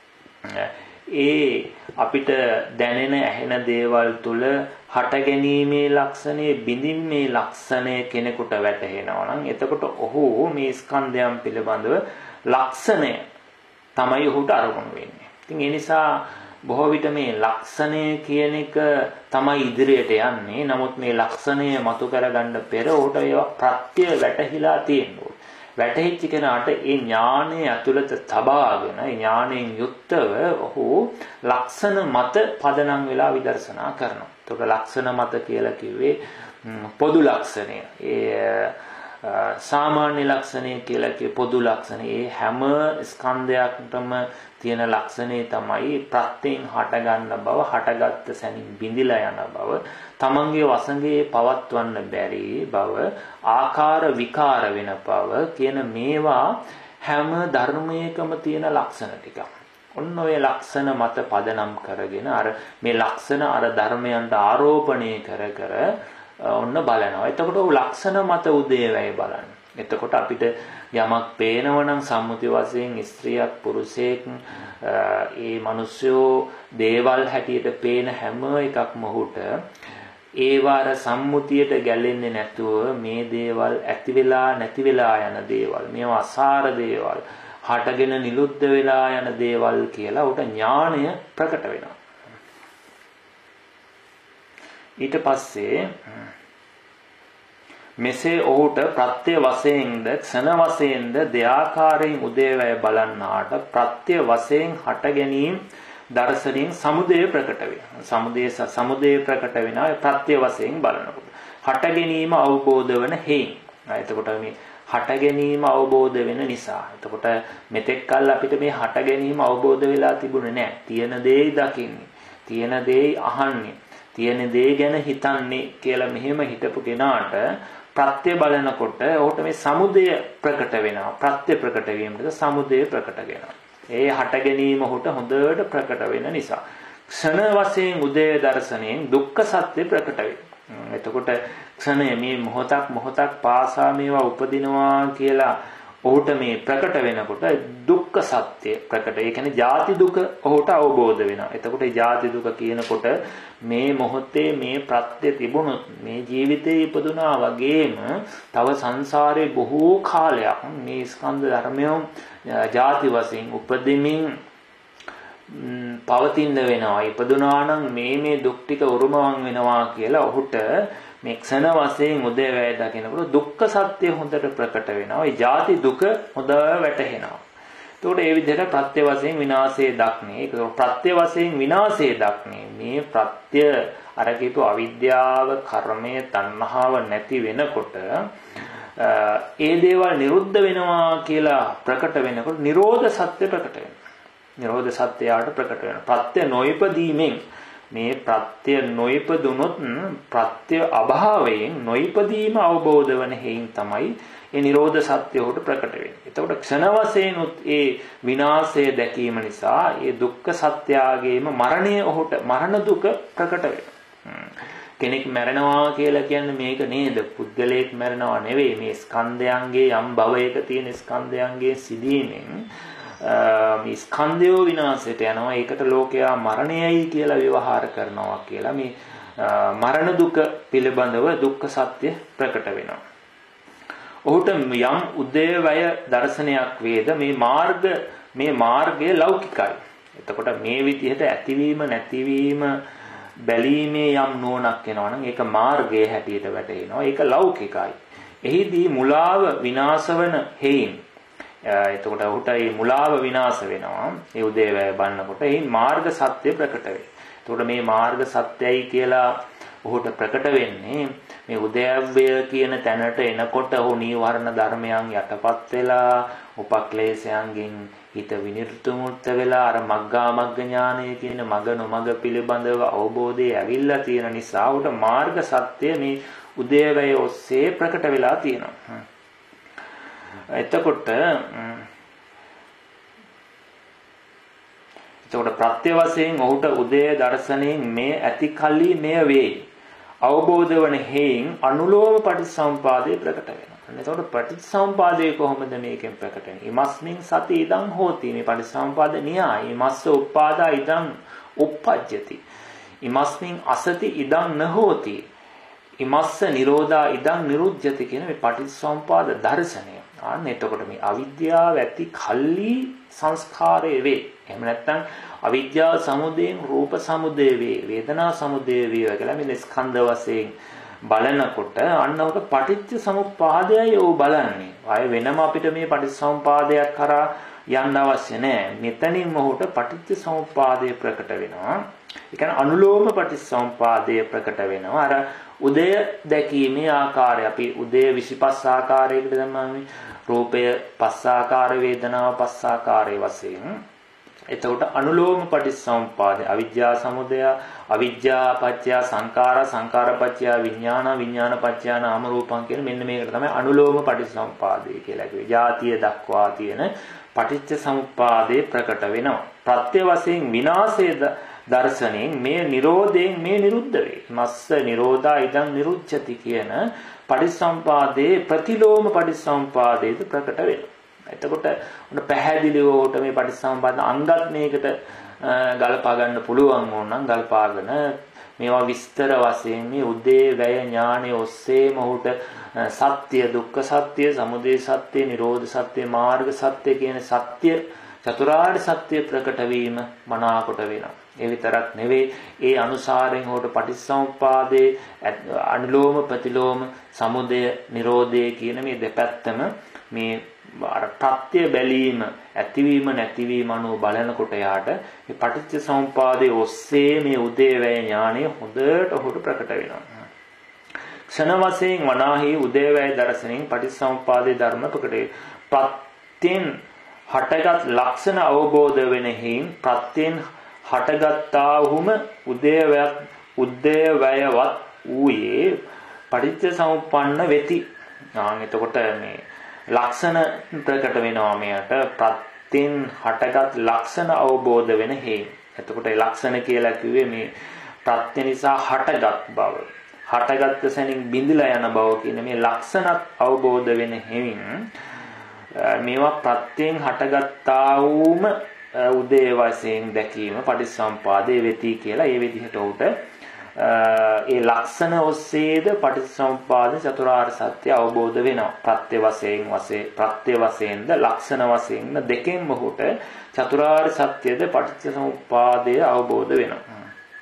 ඒ අපිට දැනෙන ඇහෙන දේවල් තුල හට ගැනීමේ ලක්ෂණය, බිඳීමේ ලක්ෂණය කෙනෙකුට වැටහෙනවා නම් එතකොට ඔහු මේ ස්කන්ධයන් පිළිබඳව ලක්ෂණය තමයි ඔහුට අරමුණු වෙන්නේ. ඉතින් ඒ නිසා බොහෝ විට මේ ලක්ෂණය කියන එක තමයි ඉදිරියට යන්නේ. නමුත් මේ ලක්ෂණය මතු කරගන්න පෙර ඔහුට ඒවා ප්‍රත්‍ය වැටහිලා තියෙනවා. වැටහිච්ච කෙනාට ඒ ඥානය ඇතුළත තබාගෙන ඥාණයෙන් යුක්තව ඔහු ලක්ෂණ මත පදනම් වෙලා විදර්ශනා කරනවා. එතකොට ලක්ෂණ මත කියලා කිව්වේ පොදු ලක්ෂණය. ඒ සාමාන්‍ය ලක්ෂණය කියලා කිය පොදු ලක්ෂණය. ඒ හැම ස්කන්ධයකටම තියෙන ලක්ෂණේ තමයි ප්‍රත්‍යයෙන් හට ගන්න බව, හටගත්ත සැනින් බිඳිලා යන බව, තමන්ගේ වසඟේ පවත්වන්න බැරි බව, ආකාර විකාර වෙන බව කියන මේවා හැම ධර්මයකම තියෙන ලක්ෂණ ටික. ඔන්න ඔය ලක්ෂණ මත පදනම් කරගෙන අර මේ ලක්ෂණ අර ධර්මයන්ට ආරෝපණය කර ඔන්න බලනවා. එතකොට ඔය ලක්ෂණ මත උදේවැය බලන්න. එතකොට අපිට යමක් පේනවනම් සම්මුති වශයෙන් ස්ත්‍රියක් පුරුෂයෙක් ඒ මිනිස්සුયો දේවල් හැටියට පේන හැම එකක්ම ඔහුට ඒවාර සම්මුතියට ගැලෙන්නේ නැතුව මේ දේවල් ඇති වෙලා නැති වෙලා යන දේවල්, මේවා අසාර දේවල්, හටගෙන නිරුද්ධ වෙලා යන දේවල් කියලා උට ඥාණය ප්‍රකට වෙනවා. ඊට පස්සේ මෙසේ ඔහුට ප්‍රත්‍ය වශයෙන්ද ක්ෂණ වශයෙන්ද දෙආකාරයෙන් උදේවැය බලන්නාට ප්‍රත්‍ය වශයෙන් හට ගැනීම දර්ශනයෙන් සමුදය ප්‍රකට වෙනවා. සමුදය ප්‍රකට වෙනවා ප්‍රත්‍ය වශයෙන් බලනකොට. හට ගැනීම අවබෝධ වන හේයින්. එතකොට මේ හට ගැනීම අවබෝධ වෙන නිසා. එතකොට මෙතෙක් කල් අපිට මේ හට ගැනීම අවබෝධ වෙලා තිබුණේ නැහැ. තියෙන දේ දකින්නේ, තියෙන දේ අහන්නේ, තියෙන දේ ගැන හිතන්නේ කියලා මෙහෙම හිතපු කෙනාට ප්‍රත්‍ය බලනකොට ඔහුට මේ සමුදය ප්‍රකට වෙනවා. ප්‍රත්‍ය ප්‍රකට වීමද සමුදය ප්‍රකට වෙනවා. ඒ හට ගැනීම ඔහුට හොඳට ප්‍රකට වෙන නිසා ක්ෂණ වශයෙන් උදේ දර්ශනයෙන් දුක්ඛ සත්‍ය ප්‍රකට වෙනවා. එතකොට ක්ෂණය මේ මොහොතක් පාසා මේවා උපදිනවා කියලා ඔහුට මේ ප්‍රකට වෙනකොට දුක්ඛ සත්‍ය ප්‍රකට. ඒ කියන්නේ ජාති දුක ඔහුට අවබෝධ වෙනවා. එතකොට මේ ජාති දුක කියනකොට මේ මොහොතේ මේ ප්‍රත්‍ය තිබුණොත් මේ ජීවිතේ ඉපදුනා වගේම තව සංසාරේ බොහෝ කාලයක් මේ ස්කන්ධ ධර්මය ජාති වශයෙන් උපදිමින් පවතින වෙනවා. ඉපදුනා නම් මේ දුක් ටික උරුමවන් වෙනවා කියලා ඔහුට මේ ක්ෂණ වශයෙන් උදේවැය දකිනකොට දුක්ඛ සත්‍ය හොඳට ප්‍රකට වෙනවා. ඒ ජාති දුක හොඳ වැටහෙනවා. එතකොට ඒ විදිහට ප්‍රත්‍ය වශයෙන් විනාශය දක්නේ. ඒක ප්‍රත්‍ය වශයෙන් විනාශය දක්නේ. මේ ප්‍රත්‍ය අර කියපු අවිද්‍යාව, කර්මය, තණ්හාව නැති වෙනකොට ඒ දේවල් නිරුද්ධ වෙනවා කියලා ප්‍රකට වෙනකොට නිරෝධ සත්‍ය ප්‍රකට වෙනවා. නිරෝධ සත්‍යයට ප්‍රකට වෙනවා. ප්‍රත්‍ය නොයිපදීමෙන් මේ ප්‍රත්‍ය නොයිපදුනොත් ප්‍රත්‍ය අභාවයෙන් නොයිපදීම අවබෝධ වන හේයින් තමයි ඒ නිරෝධ සත්‍ය උට ප්‍රකට වෙන්නේ. එතකොට ක්ෂණ වශයෙන් ඒ විනාශය දැකීම නිසා ඒ දුක්ඛ සත්‍යයගේම මරණය උට මරණ දුක ප්‍රකට වෙනවා. කෙනෙක් මැරෙනවා කියලා කියන්නේ මේක නේද? පුද්ගලයෙක් මැරෙනවා නෙවෙයි. මේ ස්කන්ධයන්ගේ යම් භවයක තියෙන ස්කන්ධයන්ගේ සිදීමෙන් මේ ස්කන්ධය විනාශයට යනවා. ඒකට ලෝකයා මරණයයි කියලා ව්‍යවහාර කරනවා කියලා මේ මරණ දුක පිළිබඳව දුක්ඛ සත්‍ය ප්‍රකට වෙනවා. ඔහුට යම් උදේවය දර්ශනයක් වේද මේ මාර්ගය ලෞකිකයි. එතකොට මේ විදිහට ඇතිවීම නැතිවීම බැලීමේ යම් නුවණක් එනවා නම් ඒක මාර්ගයේ හැටියට වැටෙනවා. ඒක ලෞකිකයි. එහිදී මුලාව විනාශ වන හේයින් එතකොට ඔහුට මේ මුලාව විනාශ වෙනවා. ඒ උදේවැය බලනකොට ඒ මාර්ග සත්‍ය ප්‍රකට වේ. එතකොට මේ මාර්ග සත්‍යයි කියලා ඔහුට ප්‍රකට වෙන්නේ මේ උදේවැය කියන තැනට එනකොට ඔහු නීවරණ ධර්මයන් යටපත් වෙලා උපක්ලේශයන්ගෙන් හිත විනිර්තුමුක්ත වෙලා අර මග්ගා මග්ග ඥානය කියන මග නොමග පිළිබඳව අවබෝධය ඇවිල්ලා තියෙන නිසා ඔහුට මාර්ග සත්‍ය මේ උදේවැය ඔස්සේ ප්‍රකට වෙලා තියෙනවා. එතකොට ප්‍රත්‍ය වශයෙන් ඔහුට උදේ දර්ශනයෙන් මේ ඇති කල්ලි මෙය වේ. අවබෝධ වන හේයින් අනුලෝම පටිච්චසමුපාදේ ප්‍රකට වෙනවා. එතකොට පටිච්චසමුපාදේ කොහොමද මේකෙන් ප්‍රකට වෙන්නේ? ඉමස්මින් සති ඉදං හෝති. මේ පටිච්චසමුපාද න්‍යාය. ඉමස්ස උප්පාදා ඉදං උප්පජ්ජති. ඉමස්මින් අසති ඉදං නහෝති. ඉමස්ස නිරෝධා ඉදං නිරුද්ධති කියන මේ පටිච්චසමුපාද දර්ශනය. අන්න එතකොට මේ අවිද්‍යාව ඇති කල්ලි සංස්කාරය වේ. එහෙම නැත්නම් අවිද්‍යාව සමුදයෙන් රූප සමුදය වේ, වේදනා සමුදය වේ කියලා මේ ස්කන්ධ වශයෙන් බලනකොට අන්න ඔක පටිච්ච සමුප්පාදයයි ඔය බලන්නේ. ආය වෙනම අපිට මේ පටිච්ච සමුප්පාදයක් කරා යන්න අවශ්‍ය නැහැ. මෙතනින් ඔහුට පටිච්ච සමුප්පාදය ප්‍රකට වෙනවා. ඒ කියන්නේ අනුලෝම පටිච්ච සමුප්පාදය ප්‍රකට වෙනවා. අර උදය දැකීමේ ආකාරය අපි උදය 25 ආකාරයකට දැම්මම රූපය 5 ආකාර, වේදනාව 5 ආකාරයේ වශයෙන්. එතකොට අනුලෝම පටිච්චසමුප්පාදය අවිජ්ජා සමුදය, අවිජ්ජා පත්‍ය සංඛාර, සංඛාර පත්‍ය විඥාන, විඥාන පත්‍ය නාම රූපං කියන මෙන්න මේකට තමයි අනුලෝම පටිච්චසමුප්පාදය කියලා කිව්වේ. ජාතිය දක්වා තියෙන පටිච්චසමුප්පාදේ ප්‍රකට වෙනවා. ප්‍රත්‍ය වශයෙන් විනාශයේ දර්ශනයෙන් මේ නිරෝධයෙන් මේ නිරුද්ධ වේ. මස්ස නිරෝධා ඉදං නිරුච්ඡති කියන පටිච්චසමුපාදේ ප්‍රතිලෝම පටිච්චසමුපාදේද ප්‍රකට වෙනවා. එතකොට උන පැහැදිලිව උට මේ පටිච්චසමුපාද අංගත් මේකට ගලපා ගන්න පුළුවන් ඕනනම් ගලපාගෙන මේවා විස්තර වශයෙන් මේ උදේ වැය ඥානෙ ඔස්සේම උට සත්‍ය, දුක්ඛ සත්‍ය, සමුදය සත්‍ය, නිරෝධ සත්‍ය, මාර්ග සත්‍ය කියන සත්‍ය චතුරාර්ය සත්‍ය ප්‍රකට වීම මනාකොට වෙනවා. ඒ විතරක් නෙවෙයි ඒ අනුසාරයෙන් හොට පටිච්චසමුප්පාදේ අනුලෝම ප්‍රතිලෝම සමුදය නිරෝධය කියන මේ දෙපැත්තම මේ අර ප්‍රත්‍ය බැලීම ඇතිවීම නැතිවීම අනුව බලනකොට යාට මේ පටිච්චසමුප්පාදේ ඔස්සේ මේ උදේවැය ඥානය හොඳට ඔහුට ප්‍රකට වෙනවා. ක්ෂණ වශයෙන් වනාහි උදේවැය දර්ශනයෙන් පටිච්චසමුප්පාදේ ධර්ම ප්‍රකට වේ. ප්‍රත්‍යෙන් හටගත් ලක්ෂණ අවබෝධ වෙන හේයින් ප්‍රත්‍යෙන් හටගත්තා වුම උදේවැයවත් ඌයේ පටිච්චසමුප්පන්න වෙති. එතකොට මේ ලක්ෂණ ප්‍රකට වෙනවා මෙයට ප්‍රත්‍යෙන් හටගත් ලක්ෂණ අවබෝධ වෙන හේයින්. එතකොට ලක්ෂණ කියලා කිව්වේ මේ ප්‍රත්‍ය නිසා හටගත් බව. හටගත් සැනින් බිඳිලා යන බව කියන මේ ලක්ෂණත් අවබෝධ වෙන හේවින් මේවා ප්‍රත්‍යයෙන් හටගත්තා වූම උදේ වශයෙන් දැකීම පටිච්චසමුපාදයේ වෙති කියලා ඒ විදිහට උට ඒ ලක්ෂණ ඔස්සේද පටිච්චසමුපාද චතුරාර්ය සත්‍ය අවබෝධ වෙනවා. ප්‍රත්‍ය වශයෙන්ද ලක්ෂණ වශයෙන්ද දෙකෙන්ම උට චතුරාර්ය සත්‍යද පටිච්චසමුපාදය අවබෝධ වෙනවා.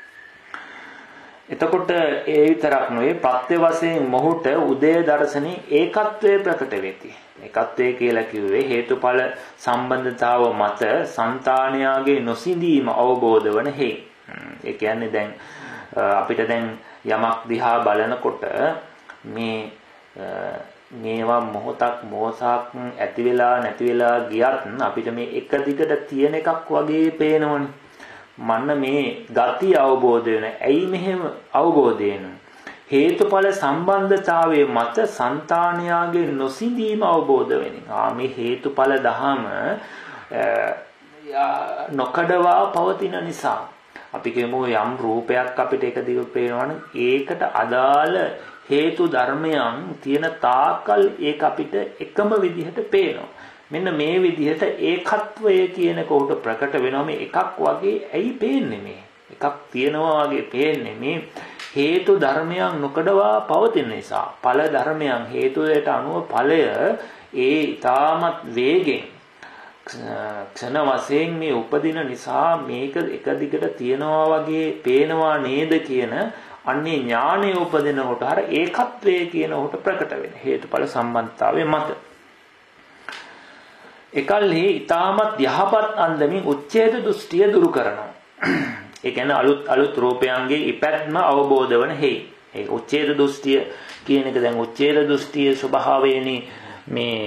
එතකොට ඒ විතරක් නෙවෙයි ප්‍රත්‍ය වශයෙන් මොහුට උදේ දර්ශනේ ඒකත්වයේ ප්‍රකට වෙති. ඒකත්වයේ කියලා කිව්වේ හේතුඵල සම්බන්ධතාව මත సంతානයාගේ නොසිඳීම අවබෝධ වන හේ. ඒ කියන්නේ දැන් අපිට දැන් යමක් දිහා බලනකොට මේවා මොහොතක් ඇති වෙලා නැති වෙලා ගියත් අපිට මේ එක දිගට තියෙන එකක් වගේ පේනවනේ. මන්න මේ ගති අවබෝධ වෙන. ඇයි මෙහෙම අවබෝධ වෙන්නේ? හේතුඵල සම්බන්ධතාවයේ මත సంతානයාගේ නොසිඳීම අවබෝධ වෙනවා. මේ හේතුඵල දහම නොකඩවා පවතින නිසා අපි කියමු යම් රූපයක් අපිට එක දිගට පේනවනම් ඒකට අදාළ හේතු ධර්මයන් තියෙන තාකල් ඒක අපිට එකම විදිහට පේනවා. මෙන්න මේ විදිහට ඒකත්වය කියන කොට ප්‍රකට වෙනවා. මේ එකක් වගේ ඇයි පේන්නේ? මේ එකක් තියෙනවා වගේ පේන්නේ මේ හේතු ධර්මයන් නොකඩවා පවතින නිසා. ඵල ධර්මයන් හේතුයට අනුව ඵලය ඒ ඊටමත් වේගෙන් ක්ෂණ වශයෙන් මේ උපදින නිසා මේක එක දිගට තියනවා වගේ පේනවා නේද කියන අන්නේ ඥානය උපදින කොට අර ඒකත්වයේ කියන කොට ප්‍රකට වෙන හේතුඵල සම්බන්ධතාවය මත එකල්හි ඊටමත් යහපත් අන්දමින් උච්ඡේද දෘෂ්ටිය දුරු කරනවා. ඒ කියන්නේ අලුත් රූපයන්ගේ ඉපැත්ම අවබෝධ වන හේයි. ඒ උච්ඡේද දෘෂ්ටිය කියන එක දැන් උච්ඡේද දෘෂ්ටියේ ස්වභාවයනේ මේ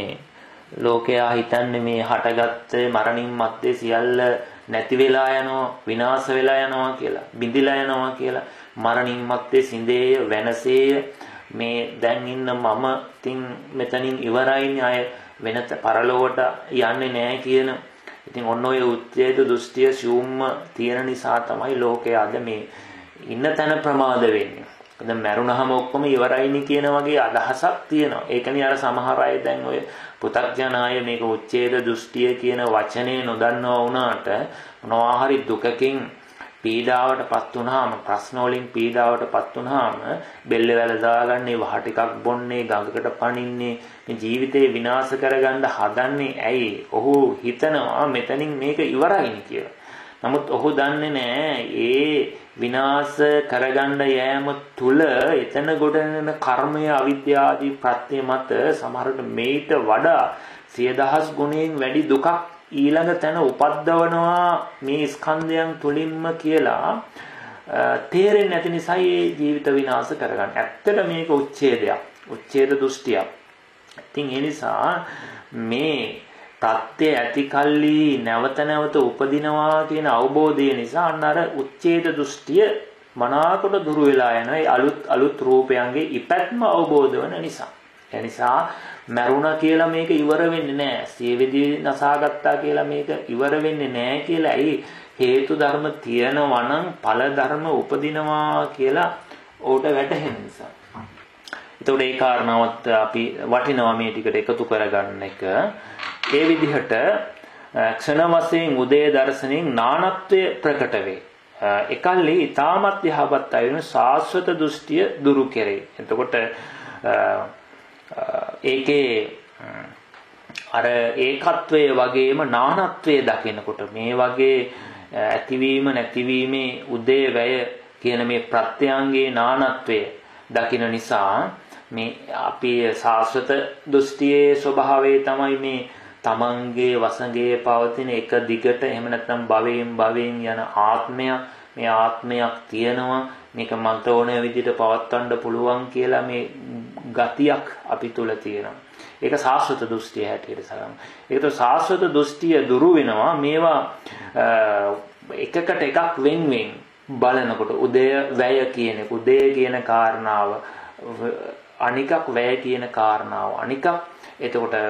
ලෝකයා හිතන්නේ මේ හටගත්ත මරණින් මත්තේ සියල්ල නැති වෙලා යනවා විනාශ වෙලා යනවා කියලා බිඳිලා යනවා කියලා මරණින් මත්තේ සිඳේ වෙනසේ මේ දැන් ඉන්න මම තින් මෙතනින් ඉවරයිනේ අය වෙනත පරලෝවට යන්නේ නැහැ කියන ඉතින් ඔන්න ඔය උච්ඡේද දෘෂ්ටිය සියුම්ම තියෙන නිසා තමයි ලෝකයේ අද මේ ඉන්න තැන ප්‍රමාද වෙන්නේ. දැන් මරුණහම ඔක්කොම ඉවරයිනේ කියන වගේ අදහසක් තියෙනවා. ඒකනේ අර සමහර අය දැන් ඔය පුතග්ජන අය මේක උච්ඡේද දෘෂ්ටිය කියන වචනේ නොදන්නවා වුණාට මොනවා හරි දුකකින් පීඩාවටපත් වුණාම ප්‍රශ්න වලින් පීඩාවටපත් වුණාම බෙල්ල වැල දාගන්නේ වහ ටිකක් බොන්නේ ගඟකට පනින්නේ මේ ජීවිතේ විනාශ කරගන්න හදන්නේ ඇයි? ඔහු හිතනවා මෙතනින් මේක ඉවරයිනේ කියලා. නමුත් ඔහු දන්නේ නැහැ ඒ විනාශ කරගන්න යෑම තුල එතන ගොඩනෙන කර්මය අවිද්‍යාදී ප්‍රත්‍ය මත සමහරට මේට වඩා 100,000 ගුණයෙන් වැඩි දුකක් ඊළඟ තැන උපද්දවනවා මේ ස්කන්ධයන් තුලින්ම කියලා තේරෙන්නේ නැති නිසා මේ ජීවිත විනාශ කරගන්න. ඇත්තට මේක උච්ඡේදයක්. උච්ඡේද දෘෂ්ටියක්. ඉතින් ඒ නිසා මේ ප්‍රත්‍ය ඇති කල්ලි නැවත නැවත උපදිනවා කියන අවබෝධය නිසා අන්න අර උච්ඡේද දෘෂ්ටිය මනාකොට දුරු වෙලා යනවා. ඒ අලුත් රූපයන්ගේ ඉපැත්ම අවබෝධ වෙන නිසා. ඒ නිසා මරුණා කියලා මේක ඉවර වෙන්නේ නැහැ. සියවිදි නසාගත්තා කියලා මේක ඉවර වෙන්නේ නැහැ කියලා. ඇයි? හේතු ධර්ම තියෙනවා නම් ඵල ධර්ම උපදිනවා කියලා ඕට වැටහෙන නිසා. ඒතකොට ඒ කාරණාවත් අපි වටිනවා මේ ටිකට එකතු කරගන්න එක. ඒ විදිහට ක්ෂණ වශයෙන් උදේ දර්ශනෙන් නානත්වය ප්‍රකට වේ. එකල්ලි ඊටමත් යහපත් අයන සාස්වත දෘෂ්ටිය දුරු කෙරේ. එතකොට ඒකේ අර ඒකත්වයේ වගේම නානත්වයේ දකිනකොට මේ වගේ ඇතිවීම නැතිවීමේ උදේ වැය කියන මේ ප්‍රත්‍යංගයේ නානත්වය දකින නිසා මේ අපි සාස්වත දෘෂ්ටියේ ස්වභාවය තමයි මේ තමන්ගේ වසඟයේ පවතින එක දිගට එහෙම නැත්නම් භවයෙන් යන ආත්මයක් මේ ආත්මයක් තියෙනවා මේක මන්ට ඕනේ විදිහට පවත්වන්න පුළුවන් කියලා මේ ගතියක් අපි තුල තියෙනවා. ඒක සාස්වත දෘෂ්ටිය හැටියට සලකනවා. ඒකට සාස්වත දෘෂ්ටිය දුරු වෙනවා මේවා එකකට එකක් වෙන් බලනකොට උදය වැය කියන එක උදය කියන කාරණාව අනිකක් වැය කියන කාරණාව අනිකක් එතකොට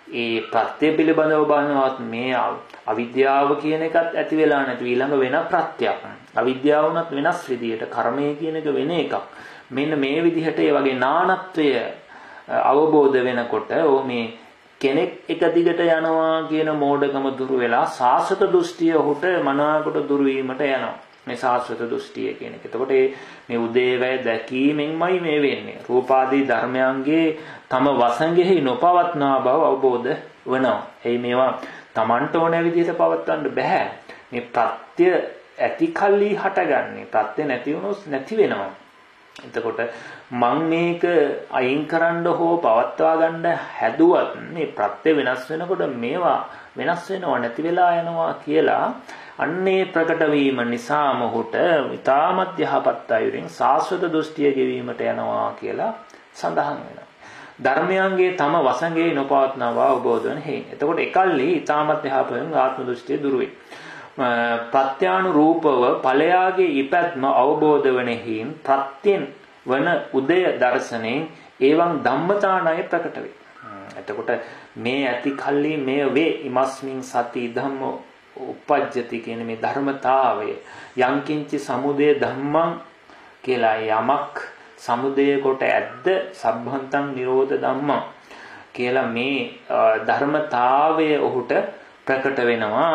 ඒ ප්‍රත්‍ය පිළිබඳව බලනවත් මේ අවිද්‍යාව කියන එකත් ඇති වෙලා නැති ඊළඟ වෙන ප්‍රත්‍යක්. අවිද්‍යාව උනත් වෙනස් විදියට කර්මය කියන එක වෙන එකක්. මෙන්න මේ විදිහට ඒ වගේ නානත්වය අවබෝධ වෙනකොට මේ කෙනෙක් එක දිගට යනවා කියන මෝඩකම දුරු වෙලා සාස්වත දෘෂ්ටිය ඔහුට මනාවකට දුරු වීමට යනවා. මේ සාස්වත දෘෂ්ටිය කියන එක. එතකොට මේ උදේවැය දැකීමෙන්මයි මේ වෙන්නේ. රූපාදී ධර්මයන්ගේ තම වසඟෙහි නොපවත්නා බව අවබෝධ වෙනවා. එයි මේවා Tamanට ඕන විදිහට පවත්වන්න බෑ. මේ ප්‍රත්‍ය ඇති කල්ලි හටගන්නේ. ප්‍රත්‍ය නැති වුණොත් නැති වෙනවා. එතකොට මං මේක අයින් කරන්න හෝ පවත්වා ගන්න හැදුවත් මේ ප්‍රත්‍ය වෙනස් වෙනකොට මේවා වෙනස් වෙනව නැති වෙලා යනවා කියලා අන්නේ ප්‍රකට වීම නිසා මොහුට ඊ타මත් යහපත් අයුරින් සාස්වත දෘෂ්ටිය ගෙවීමට යනවා කියලා සඳහන් වෙනවා. ධර්මයන්ගේ තම වසඟේ නොපවත්නා බව අවබෝධ වෙන හේයි. එතකොට එකල්ලි ඊ타මත් යහපතෙන් ආත්ම දෘෂ්ටිය දුරු වේ. ප්‍රත්‍යානුරූපව ඵලයාගේ ඉපැත්ම අවබෝධ වනෙහින් ප්‍රත්‍යෙන් වන උදය දර්ශනෙන් එවං ධම්මතාණය ප්‍රකට වේ. එතකොට මේ ඇති කල්ලි මේ වේ ඉමස්මින් සති ධම්ම උපජ්ජති කියන මේ ධර්මතාවය යංකින්ච සමුදය ධම්මං කියලා යමක් සමුදය කොට ඇද්ද සබ්බන්තං නිරෝධ ධම්මං කියලා මේ ධර්මතාවය ඔහුට ප්‍රකට වෙනවා.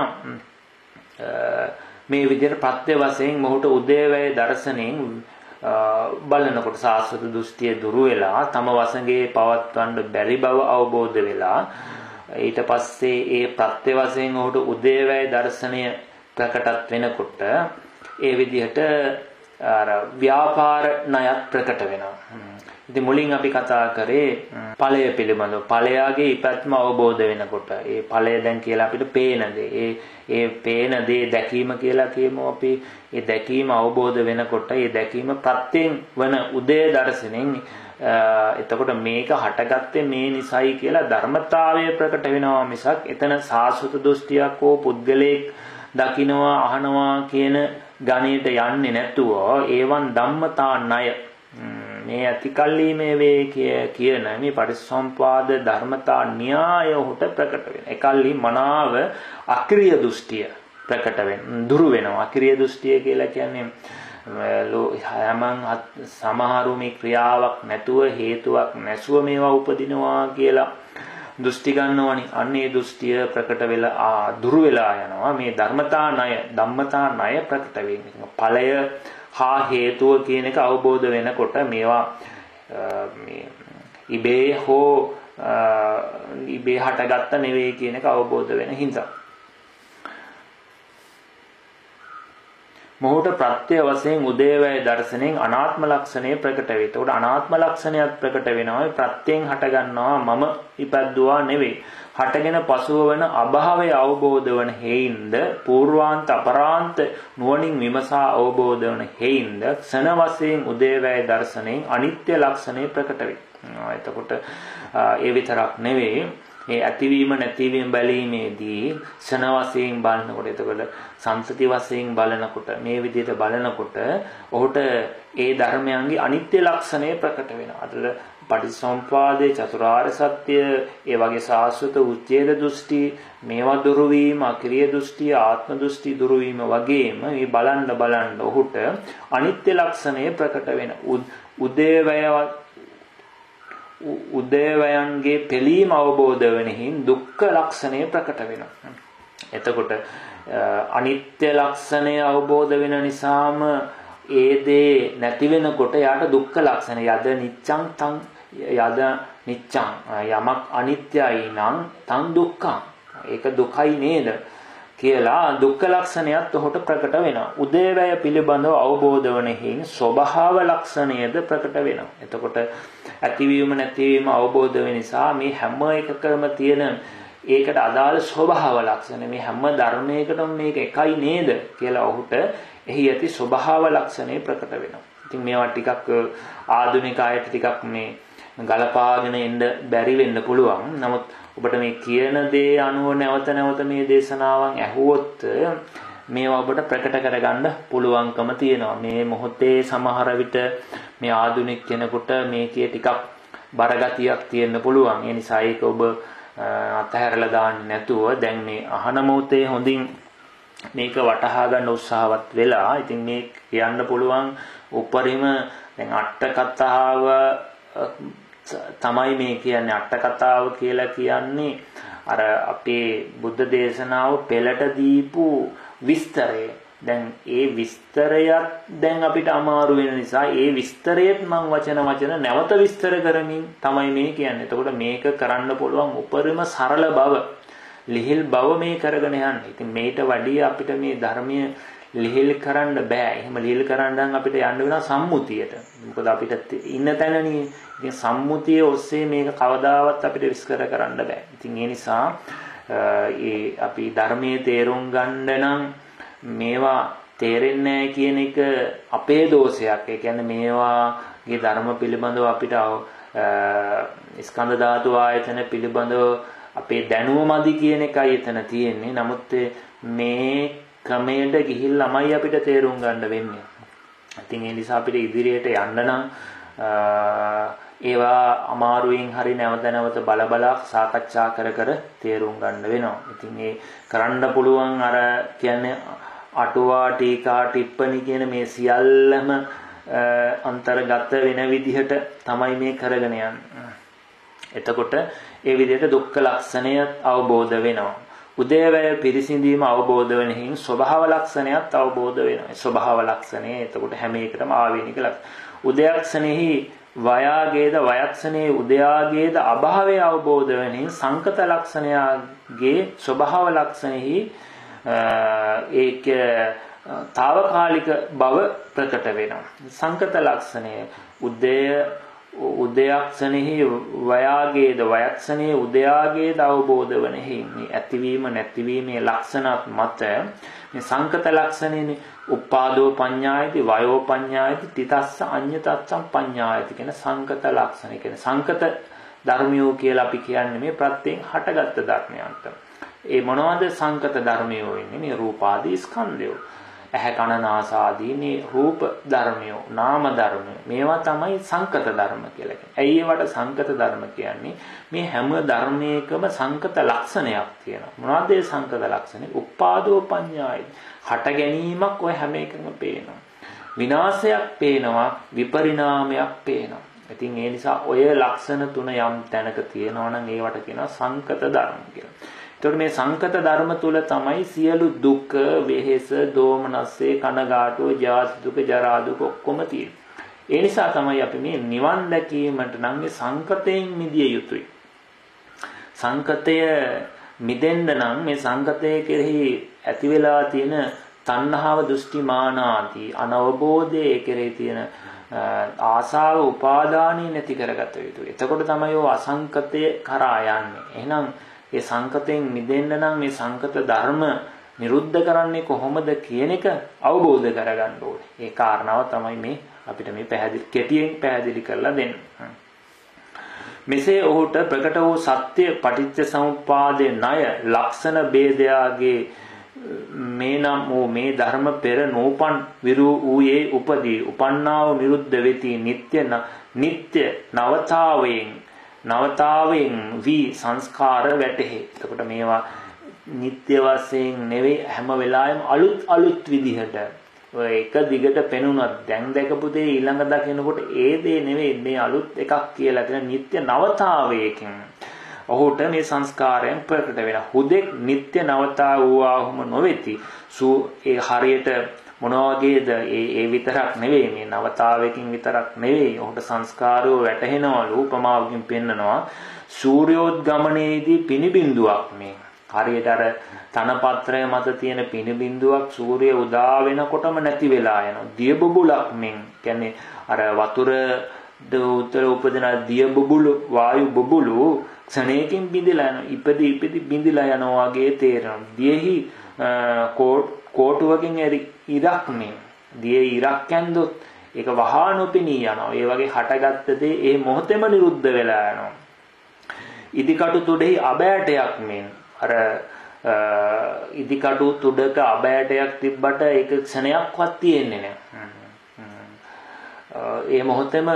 මේ විදිහට ප්‍රත්‍ය වශයෙන් මොහුට උදේවැය දර්ශනෙන් බලනකොට සාස්වත දෘෂ්ටිය දුරු වෙලා තම වසඟේ පවත්වන්න බැරි බව අවබෝධ වෙලා ඊට පස්සේ ඒ ප්‍රත්‍ය වශයෙන් ඔහුට උදේවැය දර්ශනය ප්‍රකටත් වෙනකොට ඒ විදිහට අර ව්‍යාපාර ණයත් ප්‍රකට වෙනවා. ඉතින් මුලින් අපි කතා කරේ ඵලය පිළිබඳව. ඵලයාගේ ඉපැත්ම අවබෝධ වෙනකොට ඒ ඵලය දැන් කියලා අපිට පේන දේ. ඒ පේන දේ දැකීම කියලා කියමු අපි. ඒ දැකීම අවබෝධ වෙනකොට ඒ දැකීම ප්‍රත්‍යයෙන් වන උදේ දර්ශනෙන් එතකොට මේක හටගත්තේ මේ නිසයි කියලා ධර්මතාවය ප්‍රකට වෙනවා මිසක් එතන සාස්වත දෘෂ්ටියක් හෝ පුද්ගලයෙක් දකින්නවා අහනවා කියන ගණයට යන්නේ නැතුව ඒවන් ධම්මතා ණය මේ අතිකල්ලි මේ වේ කියන මේ පටිච්චසමුපාද ධර්මතා න්‍යාය උට ප්‍රකට වෙන. එකල්ලි මනාව අක්‍රීය දෘෂ්ටිය ප්‍රකට වෙන. දුරු වෙනවා. අක්‍රීය දෘෂ්ටිය කියලා කියන්නේ සමහරු මේ ක්‍රියාවක් නැතුව හේතුවක් නැසුව මේවා උපදිනවා කියලා දෘෂ්ටි ගන්නවනේ. අන්නේ දෘෂ්ටිය ප්‍රකට වෙලා දුරු වෙලා යනවා. මේ ධර්මතා ණය ධම්මතා ණය ප්‍රකට වෙන්නේ. ඵලය හා හේතුව කියන එක අවබෝධ වෙනකොට මේවා මේ ඉබේ හටගත්ත නෙවෙයි කියන එක අවබෝධ වෙන හින්දා මොහුට ප්‍රත්‍ය වශයෙන් උදේවැය දර්ශනෙන් අනාත්ම ලක්ෂණය ප්‍රකට වේ. ඒකට අනාත්ම ලක්ෂණයත් ප්‍රකට වෙනවා. ප්‍රත්‍යයෙන් හටගන්නවා මම ඉපද්දුවා නෙවෙයි. හටගෙන පසුව වෙන අභාවය අවබෝධ වන හේින්ද පූර්වාන්ත අපරාන්ත නුවණින් විමසා අවබෝධ වන හේින්ද ක්ෂණ වශයෙන් උදේවැය දර්ශනෙන් අනිත්‍ය ලක්ෂණය ප්‍රකට වේ. එතකොට ඒ විතරක් නෙවෙයි මේ ඇතිවීම නැතිවීම බැලීමේදී ක්ෂණ වශයෙන් බලනකොට එතකොට සංසති වශයෙන් බලනකොට මේ විදිහට බලනකොට ඔහුට ඒ ධර්මයන්ගේ අනිත්‍ය ලක්ෂණය ප්‍රකට වෙනවා. අතල පටිච්චසමුපාදේ චතුරාර්ය සත්‍ය ඒ වගේ සාස්වත උච්ඡේද දෘෂ්ටි මේවා දුරු වීම අක්‍රීය දෘෂ්ටි ආත්ම දෘෂ්ටි දුරු වීම වගේම මේ බලන්න ඔහුට අනිත්‍ය ලක්ෂණය ප්‍රකට වෙන උදේවයන්ගේ පිළීම අවබෝධ වෙනහින් දුක්ඛ ලක්ෂණය ප්‍රකට වෙනවා. එතකොට අනිත්‍ය ලක්ෂණය අවබෝධ වෙන නිසාම ඒ දේ නැති වෙනකොට යාට දුක්ඛ ලක්ෂණය යද නිච්ඡං තං යද නිච්ඡං යමක් අනිත්‍යයි නම් තං දුක්ඛං ඒක දුකයි නේද කියලා දුක්ඛ ලක්ෂණයත් ඔහුට ප්‍රකට වෙනවා. උදේවැය පිළිබඳව අවබෝධ වනෙහින් ස්වභාව ලක්ෂණයද ප්‍රකට වෙනවා. එතකොට ඇතිවීම නැතිවීම අවබෝධ වෙන නිසා මේ හැම එකකම තියෙන ඒකට අදාළ ස්වභාව ලක්ෂණ මේ හැම ධර්මයකටම මේක එකයි නේද කියලා ඔහුට එහි ඇති ස්වභාව ලක්ෂණේ ප්‍රකට වෙනවා. ඉතින් මේවා ටිකක් ආධුනික අයට ටිකක් මේ ගලපාගෙන එන්න බැරි වෙන්න පුළුවන්. නමුත් ඔබට මේ කියන දේ අනුව නැවත නැවත මේ දේශනාවන් ඇහුවොත් මේවා ඔබට ප්‍රකට කරගන්න පුළුවන්කම තියෙනවා. මේ මොහොතේ සමහර විට මේ ආධුනික කෙනෙකුට මේකේ ටිකක් බරගතියක් තියෙන්න පුළුවන්. ඒ නිසා ඒක ඔබ අතහැරලා දාන්නේ නැතුව දැන් මේ අහන මොහොතේ හොඳින් මේක වටහා ගන්න උත්සාහවත් වෙලා ඉතින් මේ කියන්න පුළුවන් උපරිම දැන් අට කතාව තමයි මේ කියන්නේ අට කතාව කියලා කියන්නේ අර අපේ බුද්ධ දේශනාව පෙළට දීපු විස්තරය. දැන් ඒ විස්තරයත් දැන් අපිට අමාරු වෙන නිසා ඒ විස්තරයත් මම වචන නැවත විස්තර කරමින් තමයි මේ කියන්නේ. එතකොට මේක කරන්න පුළුවන් උපරිම සරල බව, ලිහිල් බව මේ කරගෙන යන්න. ඉතින් මේට වැඩිය අපිට මේ ධර්මයේ ලිහිල් කරන්න බෑ. එහෙම ලිහිල් කරන්න නම් අපිට යන්න වෙනවා සම්මුතියට. මොකද අපිට ඉන්න තැනනේ. ඉතින් සම්මුතිය ඔස්සේ මේක කවදාවත් අපිට විස්තර කරන්න බෑ. ඉතින් ඒ නිසා අපි ධර්මයේ තේරුම් ගන්න නම් මේවා තේරෙන්නේ නැහැ කියන එක අපේ දෝෂයක්. ඒ කියන්නේ මේවාගේ ධර්ම පිළිබඳව අපිට ස්කන්ධ ධාතු ආයතන පිළිබඳව අපේ දැනුම මදි කියන එකයි එතන තියෙන්නේ. නමුත් මේ ක්‍රමයට ගිහිල්ලාමයි අපිට තේරුම් ගන්න වෙන්නේ. ඉතින් ඒ නිසා අපිට ඉදිරියට යන්න නම් ඒවා අමාරුවෙන් හරි නැවත බල සාකච්ඡා කර තේරුම් ගන්න වෙනවා. ඉතින් ඒ කරන්න පුළුවන් අර කියන්නේ අටුවා ටීකා ටිප්පණි කියන මේ සියල්ලම අන්තර්ගත වෙන විදිහට තමයි මේ කරගෙන යන්නේ. එතකොට ඒ විදිහට දුක්ඛ ලක්ෂණය අවබෝධ වෙනවා. උදේවැය පිරිසිඳීම අවබෝධ වෙන හින් ස්වභාව ලක්ෂණයත් අවබෝධ වෙනවා. ස්වභාව ලක්ෂණය එතකොට හැම එකටම ආවේනික ලක්ෂණ. උදයක්ෂණෙහි වයාගේද වයක්ෂණේ උදයාගේද අභාවය අවබෝධ වෙන හින් සංකත ලක්ෂණයගේ ස්වභාව ලක්ෂණෙහි ඒක తాවකාලික බව ප්‍රකට වෙනවා. සංකත ලක්ෂණය උදයක්ෂණෙහි වයාගේද වයක්ෂණේ උදයාගේද අවබෝධ වන හිමි ඇතිවීම නැතිවීමේ ලක්ෂණත් මත මේ සංකත ලක්ෂණේනේ උපාදෝ පඤ්ඤායති වයෝ පඤ්ඤායති තිතස්ස අඤ්ඤතස්සම් පඤ්ඤායති කියන සංකත ලක්ෂණ කියන සංකත ධර්මියෝ කියලා අපි කියන්නේ මේ ප්‍රත්‍යයෙන් හටගත්තු ධර්මයන්ට. ඒ මොනවද සංකත ධර්මියෝ වෙන්නේ? මේ රූපාදී ස්කන්ධයෝ. ඇහැ කන නාස ආදී මේ රූප ධර්මයෝ නාම ධර්මයෝ මේවා තමයි සංකත ධර්ම කියලා කියන්නේ. ඇයි ඒවට සංකත ධර්ම කියන්නේ? මේ හැම ධර්මයකම සංකත ලක්ෂණයක් තියෙනවා. මොනවද ඒ සංකත ලක්ෂණේ? උපාදෝ පඤ්ඤායි. හට ගැනීමක් ඔය හැම එකම පේනවා. විනාශයක් පේනවා, විපරිණාමයක් පේනවා. ඉතින් ඒ නිසා ඔය ලක්ෂණ තුන යම් තැනක තියෙනවා නම් ඒවට කියනවා සංකත ධර්ම කියලා. එතකොට මේ සංකත ධර්ම තුල තමයි සියලු දුක්, වෙහෙස, දෝමනස්සේ, කනගාටුව, ජාති දුක, ජරා දුක ඔක්කොම තියෙන්නේ. ඒ නිසා තමයි අපි මේ නිවන් දැකීමට නම් මේ සංකතයෙන් මිදිය යුතුයි. සංකතය මිදෙන්න නම් මේ සංකතය කෙරෙහි ඇති වෙලා තියෙන තණ්හාව, දෘෂ්ටි, මාන ආදී අනවබෝධයේ කෙරෙහි තියෙන ආසාව, උපාදානිය නැති කරගත යුතුයි. එතකොට තමයි ඔය අසංකතය කරා යන්නේ. එහෙනම් මේ සංකතයෙන් මිදෙන්න නම් මේ සංකත ධර්ම නිරුද්ධ කරන්නේ කොහොමද කියන එක අවබෝධ කරගන්න ඕනේ. ඒ කාරණාව තමයි මේ අපිට මේ කෙටියෙන් පැහැදිලි කරලා දෙන්නේ. මෙසේ ඔහුට ප්‍රකට වූ සත්‍ය පටිච්ච සමුප්පාදේ ණය ලක්ෂණ ભેදයාගේ මේ නම් වූ මේ ධර්ම පෙර නෝපන් විරු ඌයේ උපදී උපන්නාව නිරුද්ධ වෙති නিত্য නවතාවයෙන් වී සංස්කාර වැටෙහි. එතකොට මේවා නිත්‍ය වශයෙන් නෙවෙයි හැම වෙලාවෙම අලුත් විදිහට ඔය එක දිගට පෙනුනත් දැන් දැකපු දේ ඊළඟ දකිනකොට ඒ දේ නෙවෙයි මේ අලුත් එකක් කියලා කියන නිත්‍ය නවතාවයකින් ඔහුට මේ සංස්කාරයන් ප්‍රකට වෙන හුදෙක් නිත්‍ය නවතා වූවාහුම නොවේති. ඒ හරියට මොනවා වගේද ඒ විතරක් නෙවෙයි මේ නවතාවයකින් විතරක් නෙවෙයි ඔහුට සංස්කාරෝ වැටහෙනවලු උපමාවකින් පෙන්නනවා. සූර්යෝද්ගමනයේදී පිනිබින්දුවක් මේ හරියට අර තනපත්‍රය මත තියෙන පිනිබින්දුවක් සූර්ය උදා වෙනකොටම නැති වෙලා යනවා. දිය බුබුලක් මෙන් කියන්නේ අර වතුර උතර උපදින දිය බුබුලු වායු බුබුලු ක්ෂණයකින් බිඳලා යනවා. ඉපදි බිඳලා යනවා වගේ තේරෙනවා. දියෙහි කෝටුවකින් ඉරක් මේ දියේ ඉරක් ඇන්දොත් ඒක වහා නොපෙනී යනවා. ඒ වගේ හටගත්ත දේ ඒ මොහොතේම නිරුද්ධ වෙලා යනවා. ඉදිකටු තුඩෙහි අබෑටයක් මෙන් අර ඉදිකටු තුඩක අබෑටයක් තිබ්බට ඒක ක්ෂණයක්වත් තියෙන්නේ නැහැ. ඒ මොහොතේම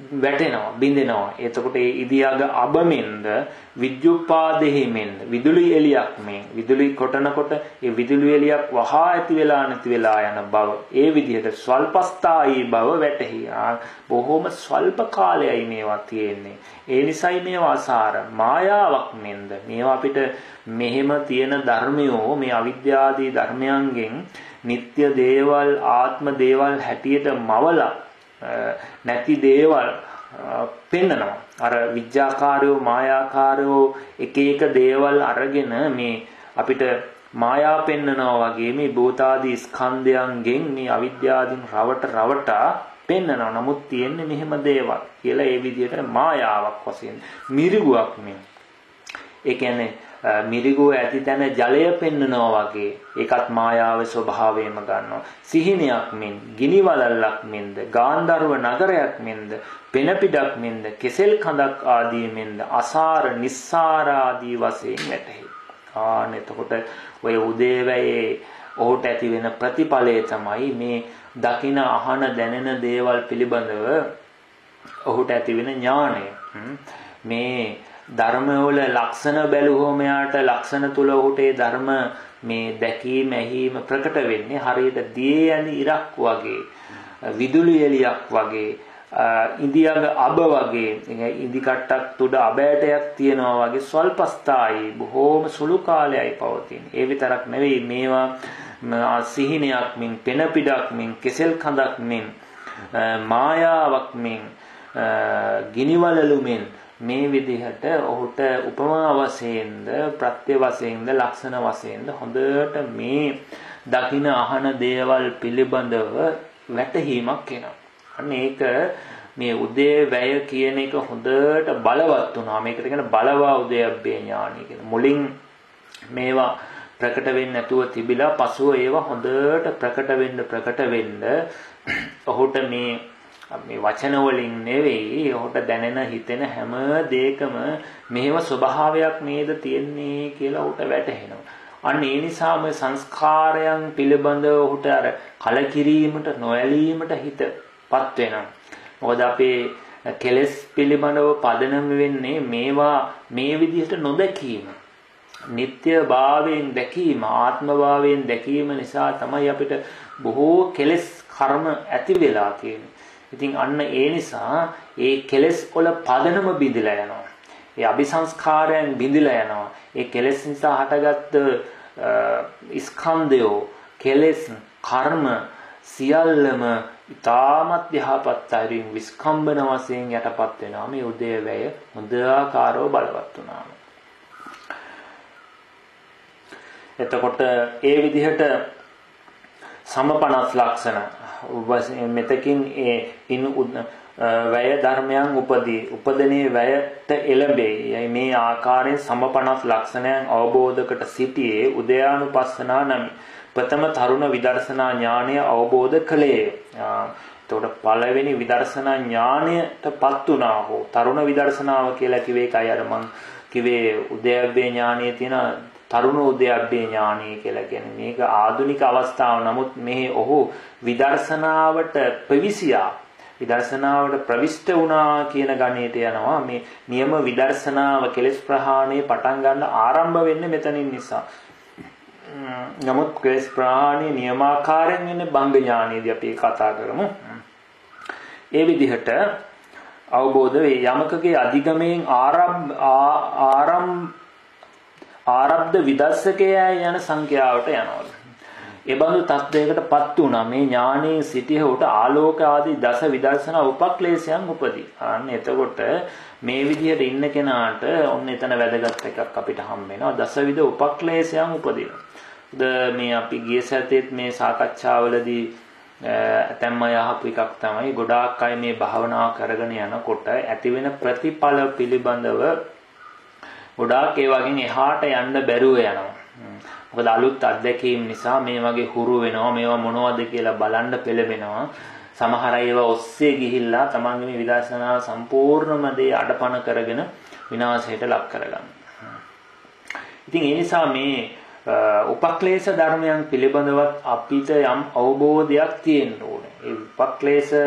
වැටෙනවා බිඳෙනවා. එතකොට ඒ ඉදියාග අබමෙන්ද විද්‍යුත්පාදෙහිමෙන්ද විදුලි එළියක් මෙන් විදුලි කොටනකොට ඒ විදුලි එළියක් වහා ඇති වෙලා නැති වෙලා යන බව ඒ විදිහට ස්වල්පස්ථායී බව වැටහි. බොහොම ස්වල්ප කාලයයි මේවා තියෙන්නේ. ඒ නිසයි මේවා අසාර මායාවක් මෙන්ද මේවා අපිට මෙහෙම තියෙන ධර්මයෝ මේ අවිද්‍යාදී ධර්මයන්ගෙන් නিত্য දේවල් ආත්ම දේවල් හැටියට මවලා නැති දේවල් පෙන්නනවා. අර විඥාකාරයෝ මායාකාරයෝ එක එක දේවල් අරගෙන මේ අපිට මායා පෙන්නනවා වගේ මේ භූතාදී ස්කන්ධයන්ගෙන් මේ අවිද්‍යාවෙන් රවටා පෙන්නනවා. නමුත් තියෙන්නේ මෙහෙම දේවල් කියලා ඒ විදිහට මායාවක් වශයෙන් මිරිගුවක් මේ. ඒ කියන්නේ මිරිගුව ඇති තැන ජලය පෙන්නනවා වගේ ඒකත් මායාවේ ස්වභාවයම ගන්නවා. සිහිනයක් මෙන් ගිනි වලල්ලක් මෙන්ද ගාන්ධර්ව නගරයක් මෙන්ද පෙන පිටක් මෙන්ද කෙසෙල් කඳක් ආදී මෙන්ද අසාර නිස්සාර ආදී වශයෙන් වැටහි. එතකොට ඔය උදේවැයේ ඔහුට ඇති වෙන ප්‍රතිඵලය තමයි මේ දකින අහන දැනෙන දේවල් පිළිබඳව ඔහුට ඇති වෙන ඥාණය. මේ ධර්මවල ලක්ෂණ බැලුවොම යාට ලක්ෂණ තුල ඔහුට ඒ ධර්ම මේ දැකීම ඇහිීම ප්‍රකට වෙන්නේ හරියට දියේ යන ඉරක් වගේ විදුලි එළියක් වගේ ඉන්දියාග අබ වගේ ඉදි කට්ටක් තුඩ අබෑටයක් තියනවා වගේ ස්වල්පස්ථායී බොහෝම සුළු කාලයයි පවතින. ඒ විතරක් නෙවෙයි මේවා සිහිනයක් මෙන් පෙන පිටක් මෙන් කෙසෙල් කඳක් මෙන් මායාවක් මෙන් ගිනිවලලු මෙන් මේ විදිහට ඔහුට උපමා වශයෙන්ද ප්‍රත්‍ය වශයෙන්ද ලක්ෂණ වශයෙන්ද හොඳට මේ දකින අහන දේවල් පිළිබඳව වැටහීමක් එනවා. අන්න ඒක මේ උදේවැය කියන එක හොඳට බලවත් වුණා. මේකට කියන බලවා උදේවැය ඥානයි කියන. මුලින් මේවා ප්‍රකට වෙන්නේ නැතුව තිබිලා පසුව ඒවා හොඳට ප්‍රකට වෙන්න ඔහුට මේ වචන වලින් නෙවෙයි ඔහුට දැනෙන හිතෙන හැම දෙයකම මෙහෙම ස්වභාවයක් නේද තියෙන්නේ කියලා ඔහුට වැටහෙනවා. අන්න ඒ නිසාම සංස්කාරයන් පිළිබඳව ඔහුට අර කලකිරීමට නොඇලීමට හිතපත් වෙනවා. මොකද අපේ කෙලෙස් පිළිබඳව පදනම වෙන්නේ මේවා මේ විදිහට නොදැකීම. නিত্য භාවයෙන් දැකීම ආත්ම භාවයෙන් දැකීම නිසා තමයි අපිට බොහෝ කෙලෙස් කර්ම ඇති වෙලා තියෙන්නේ. ඉතින් අන්න ඒ නිසා ඒ කෙලෙස් වල පදනම බිඳිලා යනවා. ඒ අபிසංස්කාරයන් බිඳිලා යනවා. ඒ කෙලෙස් නිසා හටගත් ස්කන්ධයෝ කෙලෙස් කර්ම සියල්ලම ඊටමත් යහපත් අයරින් විස්කම්බන වශයෙන් යටපත් වෙනවා. මේ උදේවැය හොඳ ආකාරව බලවත් වුණාම. එතකොට ඒ විදිහට සමපනස් ලක්ෂණ මෙතකින් වැය ධර්මයන් උපදනේ වැයට එළඹේ. මේ ආකාරයෙන් සමපනස් ලක්ෂණයන් අවබෝධකට සිටියේ උදයානුපස්සනා නම් ප්‍රථම තරුණ විදර්ශනා ඥානය අවබෝධ කළේ. එතකොට පළවෙනි විදර්ශනා ඥානයටපත් වුණා හෝ තරුණ විදර්ශනාව කියලා කිව්වේ ඒකයි අර මං කිව්වේ උදයබ්බේ ඥානයේ තියෙන තරුණ උදයබ්බේ ඥානය කියලා කියන්නේ. මේක ආධුනික අවස්ථාව. නමුත් මේ ඔහු විදර්ශනාවට ප්‍රවිසියා විදර්ශනාවට ප්‍රවිෂ්ඨ වුණා කියන ගණයට යනවා. මේ නියම විදර්ශනාව කෙලෙස් ප්‍රහාණය පටන් ගන්න ආරම්භ වෙන්නේ මෙතනින් නිසා. නමුත් කෙලෙස් ප්‍රහාණය නියමාකාරයෙන් වෙන්නේ බංග ඥානයේදී අපි කතා කරමු. ඒ විදිහට අවබෝධ වේ. යමකගේ අධිගමයෙන් ආරබ්ධ විදර්ශකයා යන සංඛ්‍යාවට යනවා. ඒ බඳු තත්ත්වයකටපත් වුණා. මේ ඥානයේ සිටියහුට ආලෝක ආදී දස විදර්ශනා උපක්ලේශයන් උපදී. අන්න එතකොට මේ විදිහට ඉන්න කෙනාට ඔන්න එතන වැදගත් එකක් අපිට හම් වෙනවා. දසවිධ උපක්ලේශයන් උපදිනවා. මේ අපි ගිය සැරේත් මේ සාකච්ඡාවලදී ඇතැම්ම යහපු එකක් තමයි ගොඩාක් අය මේ භාවනා කරගෙන යනකොට ඇතිවෙන ප්‍රතිඵල පිළිබඳව ගොඩාක් ඒ වගේ එහාට යන්න බැරුව යනවා. මොකද අලුත් අත්දැකීම් නිසා මේ වගේ හුරු වෙනවා. මේවා මොනවද කියලා බලන්න පෙළඹෙනවා. සමහර ඒවා ඔස්සේ ගිහිල්ලා තමන්ගේ මේ විදර්ශනා සම්පූර්ණම දේ අඩපණ කරගෙන විනාශයට ලක් කරගන්නවා. ඉතින් ඒ නිසා මේ උපක්ලේශ ධර්මයන් පිළිබඳවත් අපිට යම් අවබෝධයක් තියෙන්න ඕනේ. ඒ උපක්ලේශ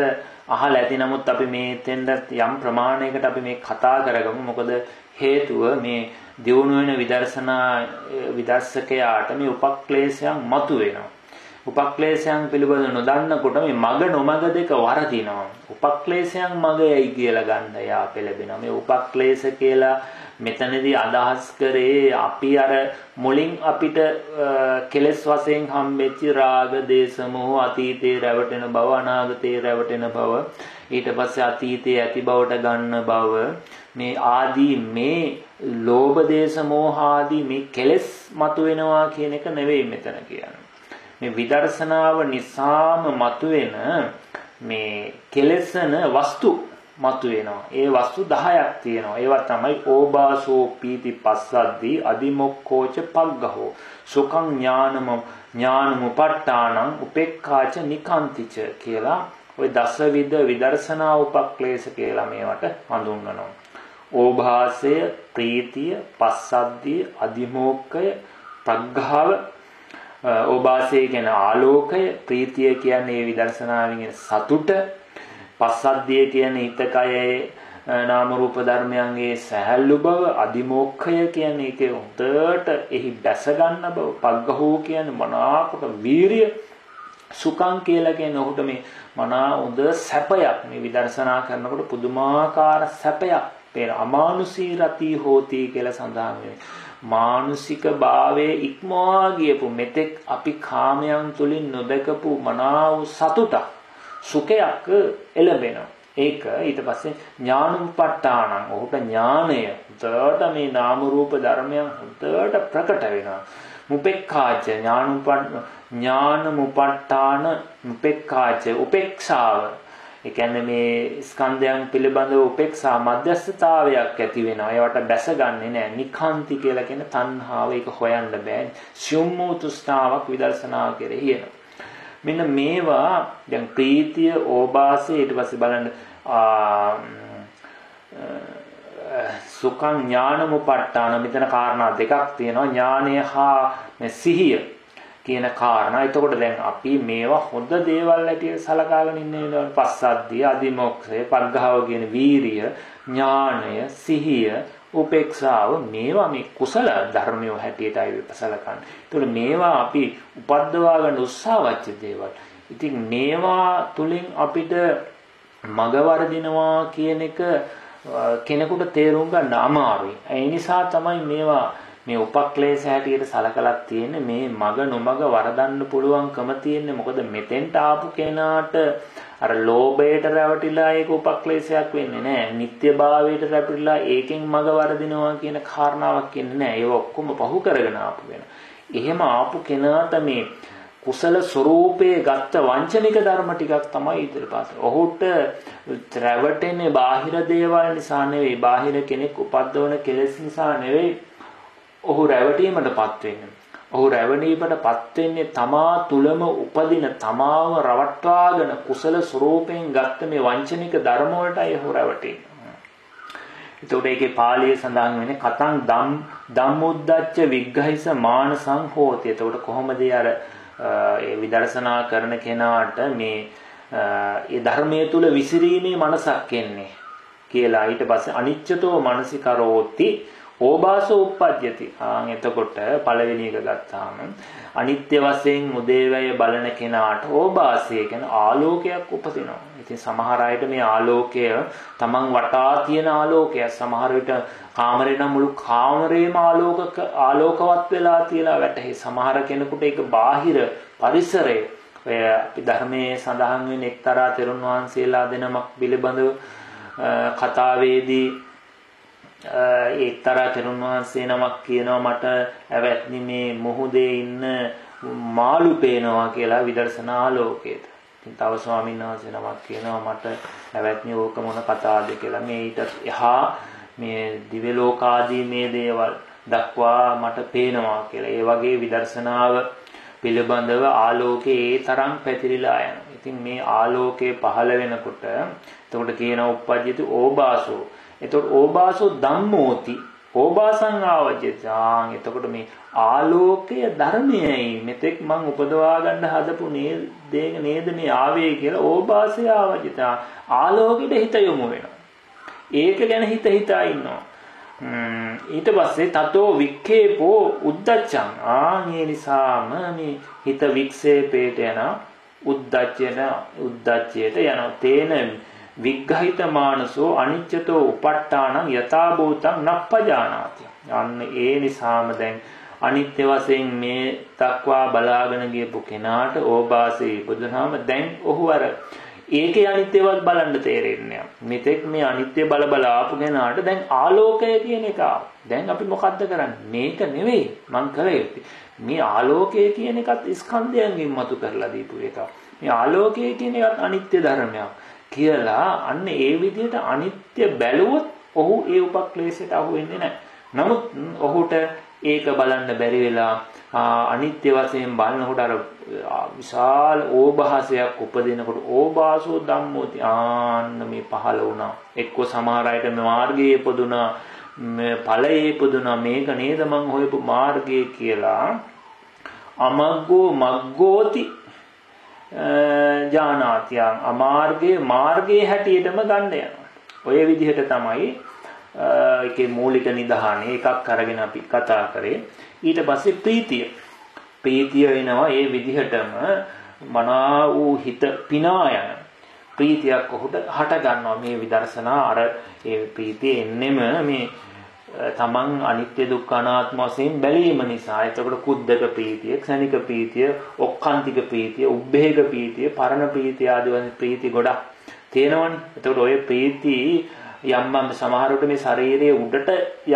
අහලා ඇති. නමුත් අපි මේ තෙන්ද යම් ප්‍රමාණයකට අපි මේ කතා කරගමු. මොකද හේතුව මේ දියුණු වෙන විදර්ශකයාට මේ උපක්ලේශයන් මතුවෙනවා. උපක්ලේශයන් පිළිබඳව නොදන්නකොට මේ මග නොමග දෙක වරදිනවා. උපක්ලේශයන් මගයයි කියලා ගන්න යා පෙළඹෙනවා. මේ උපක්ලේශ කියලා මෙතනදී අදහස් කරේ අපි අර මුලින් අපිට කෙලස් වශයෙන් හම්බෙච්ච රාග, දේශ, මොහ, අතීතේ රැවටෙන බව, අනාගතේ රැවටෙන බව, ඊට පස්සේ අතීතේ ඇති බවට ගන්න බව, මේ ආදී මේ ලෝභ, දේශ, මොහ ආදී මේ කෙලස් මතුවෙනවා කියන එක නෙවෙයි මෙතන කියන්නේ. මේ විදර්ශනාව නිසාම මතුවෙන මේ කෙලෙසන වස්තු මතුවෙනවා. ඒ වස්තු 10ක් තියෙනවා. ඒවා තමයි ඕබාසෝ පීති පස්සද්දී අදිමොක්ඛෝච පග්ගහෝ සුඛං ඥානමුපට්ඨානං උපේක්ඛාච නිකාන්තිච කියලා ওই දසවිධ විදර්ශනා උපක්ලේශ කියලා මේවට හඳුන්වනවා. ඕභාසය, ප්‍රීතිය, පස්සද්දී, අදිමෝක්ඛය, ප්‍රග්ඝාව. ඕභාසය කියන ආලෝකය, ප්‍රීතිය කියන්නේ විදර්ශනාවෙන් සතුට, පස්සද්ධිය කියන්නේ හිතකයේ නාම රූප ධර්මයන්ගේ සැහැල්ලු බව, අදිමෝක්ඛය කියන්නේ ඒකේ උඩට එහි බැස ගන්න බව, පග්ගහෝ කියන්නේ මනාකොට වීරිය, සුඛං කියලා කියන්නේ උහුට මේ මනා උද සැපයක් මේ විදර්ශනා කරනකොට පුදුමාකාර සැපයක් පේන අමානුෂී රති හෝති කියලා සඳහන් වෙනවා. මානසික භාවයේ ඉක්මවා ගියපු මෙතෙක් අපි කාමයන් තුලින් නොදකපු මනා වූ සතුටක්, සුඛයක් එළඹෙනවා. ඒක ඊට පස්සේ ඥානමුපට්ඨානං, ඔහුට ඥානය උඩට මේ නාම රූප ධර්මයන් උඩට ප්‍රකට වෙනවා. මුපෙක්ඛාච ඥානමුපට්ඨාන මුපෙක්ඛාච උපේක්ෂාව. ඒ කියන්නේ මේ ස්කන්ධයන් පිළිබඳව උපේක්ෂා මධ්‍යස්ථතාවයක් ඇති වෙනවා. ඒවට බැසගන්නේ නැහැ. නිකාන්ති කියලා කියන තණ්හාව, ඒක හොයන්න බෑ. සියුම්මු තෘෂ්ණාවක් විදර්ශනා කෙරෙහි එනවා. මෙන්න මේවා දැන් ප්‍රීතිය, ඕභාසය, ඊට පස්සේ බලන්න සුඛං ඥානමුපට්ඨාන. මෙතන කාරණා දෙකක් තියෙනවා. ඥානය හා සිහිය කියන කාරණා. එතකොට දැන් අපි මේවා හොඳ දේවල් ඇටියට සලකාගෙන ඉන්නේ. පස්සද්ධිය, අදිමොක්ඛය, පග්ඝාව කියන වීරිය, ඥානය, සිහිය, උපේක්ෂාව, මේවා මේ කුසල ධර්මයෝ හැටියටයි සලකන්නේ. ඒතකොට මේවා අපි උපද්දවා ගන්න උත්සාහවත් දේවල්. ඉතින් මේවා තුලින් අපිට මග වර්ධිනවා කියන එක කෙනෙකුට තේරුම් ගන්න අමාරුයි. ඒ නිසා තමයි මේවා මේ උපක්ලේශ හැටියට සලකලා තියෙන්නේ. මේ මග නොමග වරදන්න පුළුවන්කම තියෙන්නේ. මොකද මෙතෙන්ට ආපු කෙනාට අර ලෝභයට රැවටිලා ඒක උපක්ලේශයක් වෙන්නේ නැහැ. නිත්‍යභාවයට රැවටිලා ඒකෙන් මග වරදිනවා කියන කාරණාවක් ඉන්නේ නැහැ. ඒව ඔක්කොම පහු කරගෙන ආපු වෙන. එහෙම ආපු කෙනාට මේ කුසල ස්වરૂපයේ ගත්ත වංචනික ධර්ම ටිකක් තමයි ඉදිරිපත්. ඔහුට රැවටෙන්නේ බාහිර දේවල් නිසා නෙවෙයි. බාහිර කෙනෙක් උපද්දවන කෙලෙස් නිසා නෙවෙයි. ඔහු රැවටීමටපත් වෙන්නේ. ඔහු රැවටීමටපත් වෙන්නේ තමා තුලම උපදින තමාව රවට්ටවාගෙන කුසල ස්වરૂපයෙන් ගත්ත මේ වංචනික ධර්ම වලටයි ඔහු රැවටෙන්නේ. ඒතකොට ඒකේ පාළියේ සඳහන් වෙන්නේ කතං ධම්මොද්දච්ච විග්ඝහිස මානසං හෝති. ඒතකොට කොහොමද අර ඒ විදර්ශනා කරන කෙනාට මේ ඒ ධර්මයේ තුල විසිරීමේ මනසක් එන්නේ කියලා. ඊට පස්සේ අනිච්චතෝ මනසිකරෝති ඕබාසෝ උප්පජ්ජති. එතකොට පළවෙනි එක ගත්තාම අනිත්‍ය වශයෙන් උදේවැය බලන කෙනාට ඕබාසය කියන ආලෝකයක් උපදිනවා. ඉතින් සමහර අයට මේ ආලෝකය තමන් වටා තියෙන ආලෝකය, සමහර විට කාමරේ නම් මුළු කාමරේම ආලෝකවත් වෙලා තියලා වැටහි. සමහර කෙනෙකුට ඒක බාහිර පරිසරය. ඔය අපි ධර්මයේ සඳහන් වෙන එක්තරා තෙරුන් වහන්සේලා දෙනමක් පිළිබඳව කතාවේදී එක්තරා තෙරුන් වහන්සේ නමක් කියනවා මට ඇවැත්නි මේ මොහොතේ ඉන්න මාළු පේනවා කියලා විදර්ශනා ආලෝකයට. ඉතින් තව ස්වාමීන් වහන්සේ නමක් කියනවා මට ඇවැත්නි ඕක මොන කතාවද කියලා. මේ ඊට එහා මේ දිව්‍ය ලෝකාදී මේ දේවල් දක්වා මට පේනවා කියලා. ඒ වගේ විදර්ශනාව පිළිබඳව ආලෝකයේ ඒ තරම් පැතිරිලා යනවා. ඉතින් මේ ආලෝකයේ පහළ වෙනකොට එතකොට කියන උප්පජ්ජති ඕබාසෝ. එතකොට ඕබාසෝ ධම්මෝති ඕබාසං ආවජ්ජාං. එතකොට මේ ආලෝකය ධර්මයයි මෙතෙක් මං උපදවා ගන්න හදපු නේද මේ ආවේ කියලා ඕබාසය ආවජ්ජා. ආලෝකෙට හිත යොමු වෙනවා. ඒක ගැන හිතා ඉන්නවා. ඊට පස්සේ තතෝ වික්ඛේපෝ උද්දච්චං. මේ නිසාම මේ හිත වික්ෂේපයට යන උද්දච්චයට යන තේන විග්ඝහිත මානසෝ අනිච්චතෝ උපට්ඨානං යථා භූතං නප්පජානාති. අන්න ඒ නිසාම දැන් අනිත්‍ය වශයෙන් මේ දක්වා බලාගෙන ගියපු කෙනාට ඕබාසී ඉපදුනාම දැන් ඔහු අර ඒකේ අනිත්‍යවත් බලන්න තේරෙන්නේ නැහැ. මෙතෙක් මේ අනිත්‍ය බල ආපු කෙනාට දැන් ආලෝකය කියන එක ආවා. දැන් අපි මොකද්ද කරන්නේ? මේක නෙවෙයි මං කළ යුත්තේ. මේ ආලෝකය කියන එකත් ස්කන්ධයන්ගෙන් මතු කරලා දීපු එකක්. මේ ආලෝකය කියන එකත් අනිත්‍ය ධර්මයක් කියලා අන්න ඒ විදිහට අනිත්‍ය බැලුවොත් ඔහු ඒ උපක්ලේශයට අහු වෙන්නේ නැහැ. නමුත් ඔහුට ඒක බලන්න බැරි වෙලා අනිත්‍ය වශයෙන් බලනකොට අර විශාල ඕභාසයක් උපදිනකොට ඕභාසෝ ධම්මෝති ආන්න මේ පහළ වුණා. එක්ක සමහර අයට මාර්ගයේ ඉපදුනා, ඵලයේ ඉපදුනා, මේක නේද මං හොයපු මාර්ගය කියලා අමග්ගෝ මග්ගෝති ජානාතියං. මාර්ගයේ හැටියටම ගන්න යනවා. ඔය විදිහට තමයි ඒකේ මූලික නිදහානේ එකක් අරගෙන අපි කතා කරේ. ඊට පස්සේ ප්‍රීතිය වෙනවා. ඒ විදිහටම මනා වූ හිත පිනා යන ප්‍රීතියක් ඔහුට හට ගන්නවා. මේ විදර්ශනා අර ඒ ප්‍රීතිය එන්නෙම මේ තමන් අනිත්‍ය දුක්ඛ අනාත්ම වශයෙන් බැලීම නිසා. එතකොට කුද්දක ප්‍රීතිය, ක්ෂණික ප්‍රීතිය, ඔක්කාන්තික ප්‍රීතිය, උබ්බේග ප්‍රීතිය, පරණ ප්‍රීතිය ආදී වගේ ප්‍රීති ගොඩක් තියෙනවනේ. එතකොට ඔය ප්‍රීති යම් සමහරවිට මේ ශරීරයේ උඩට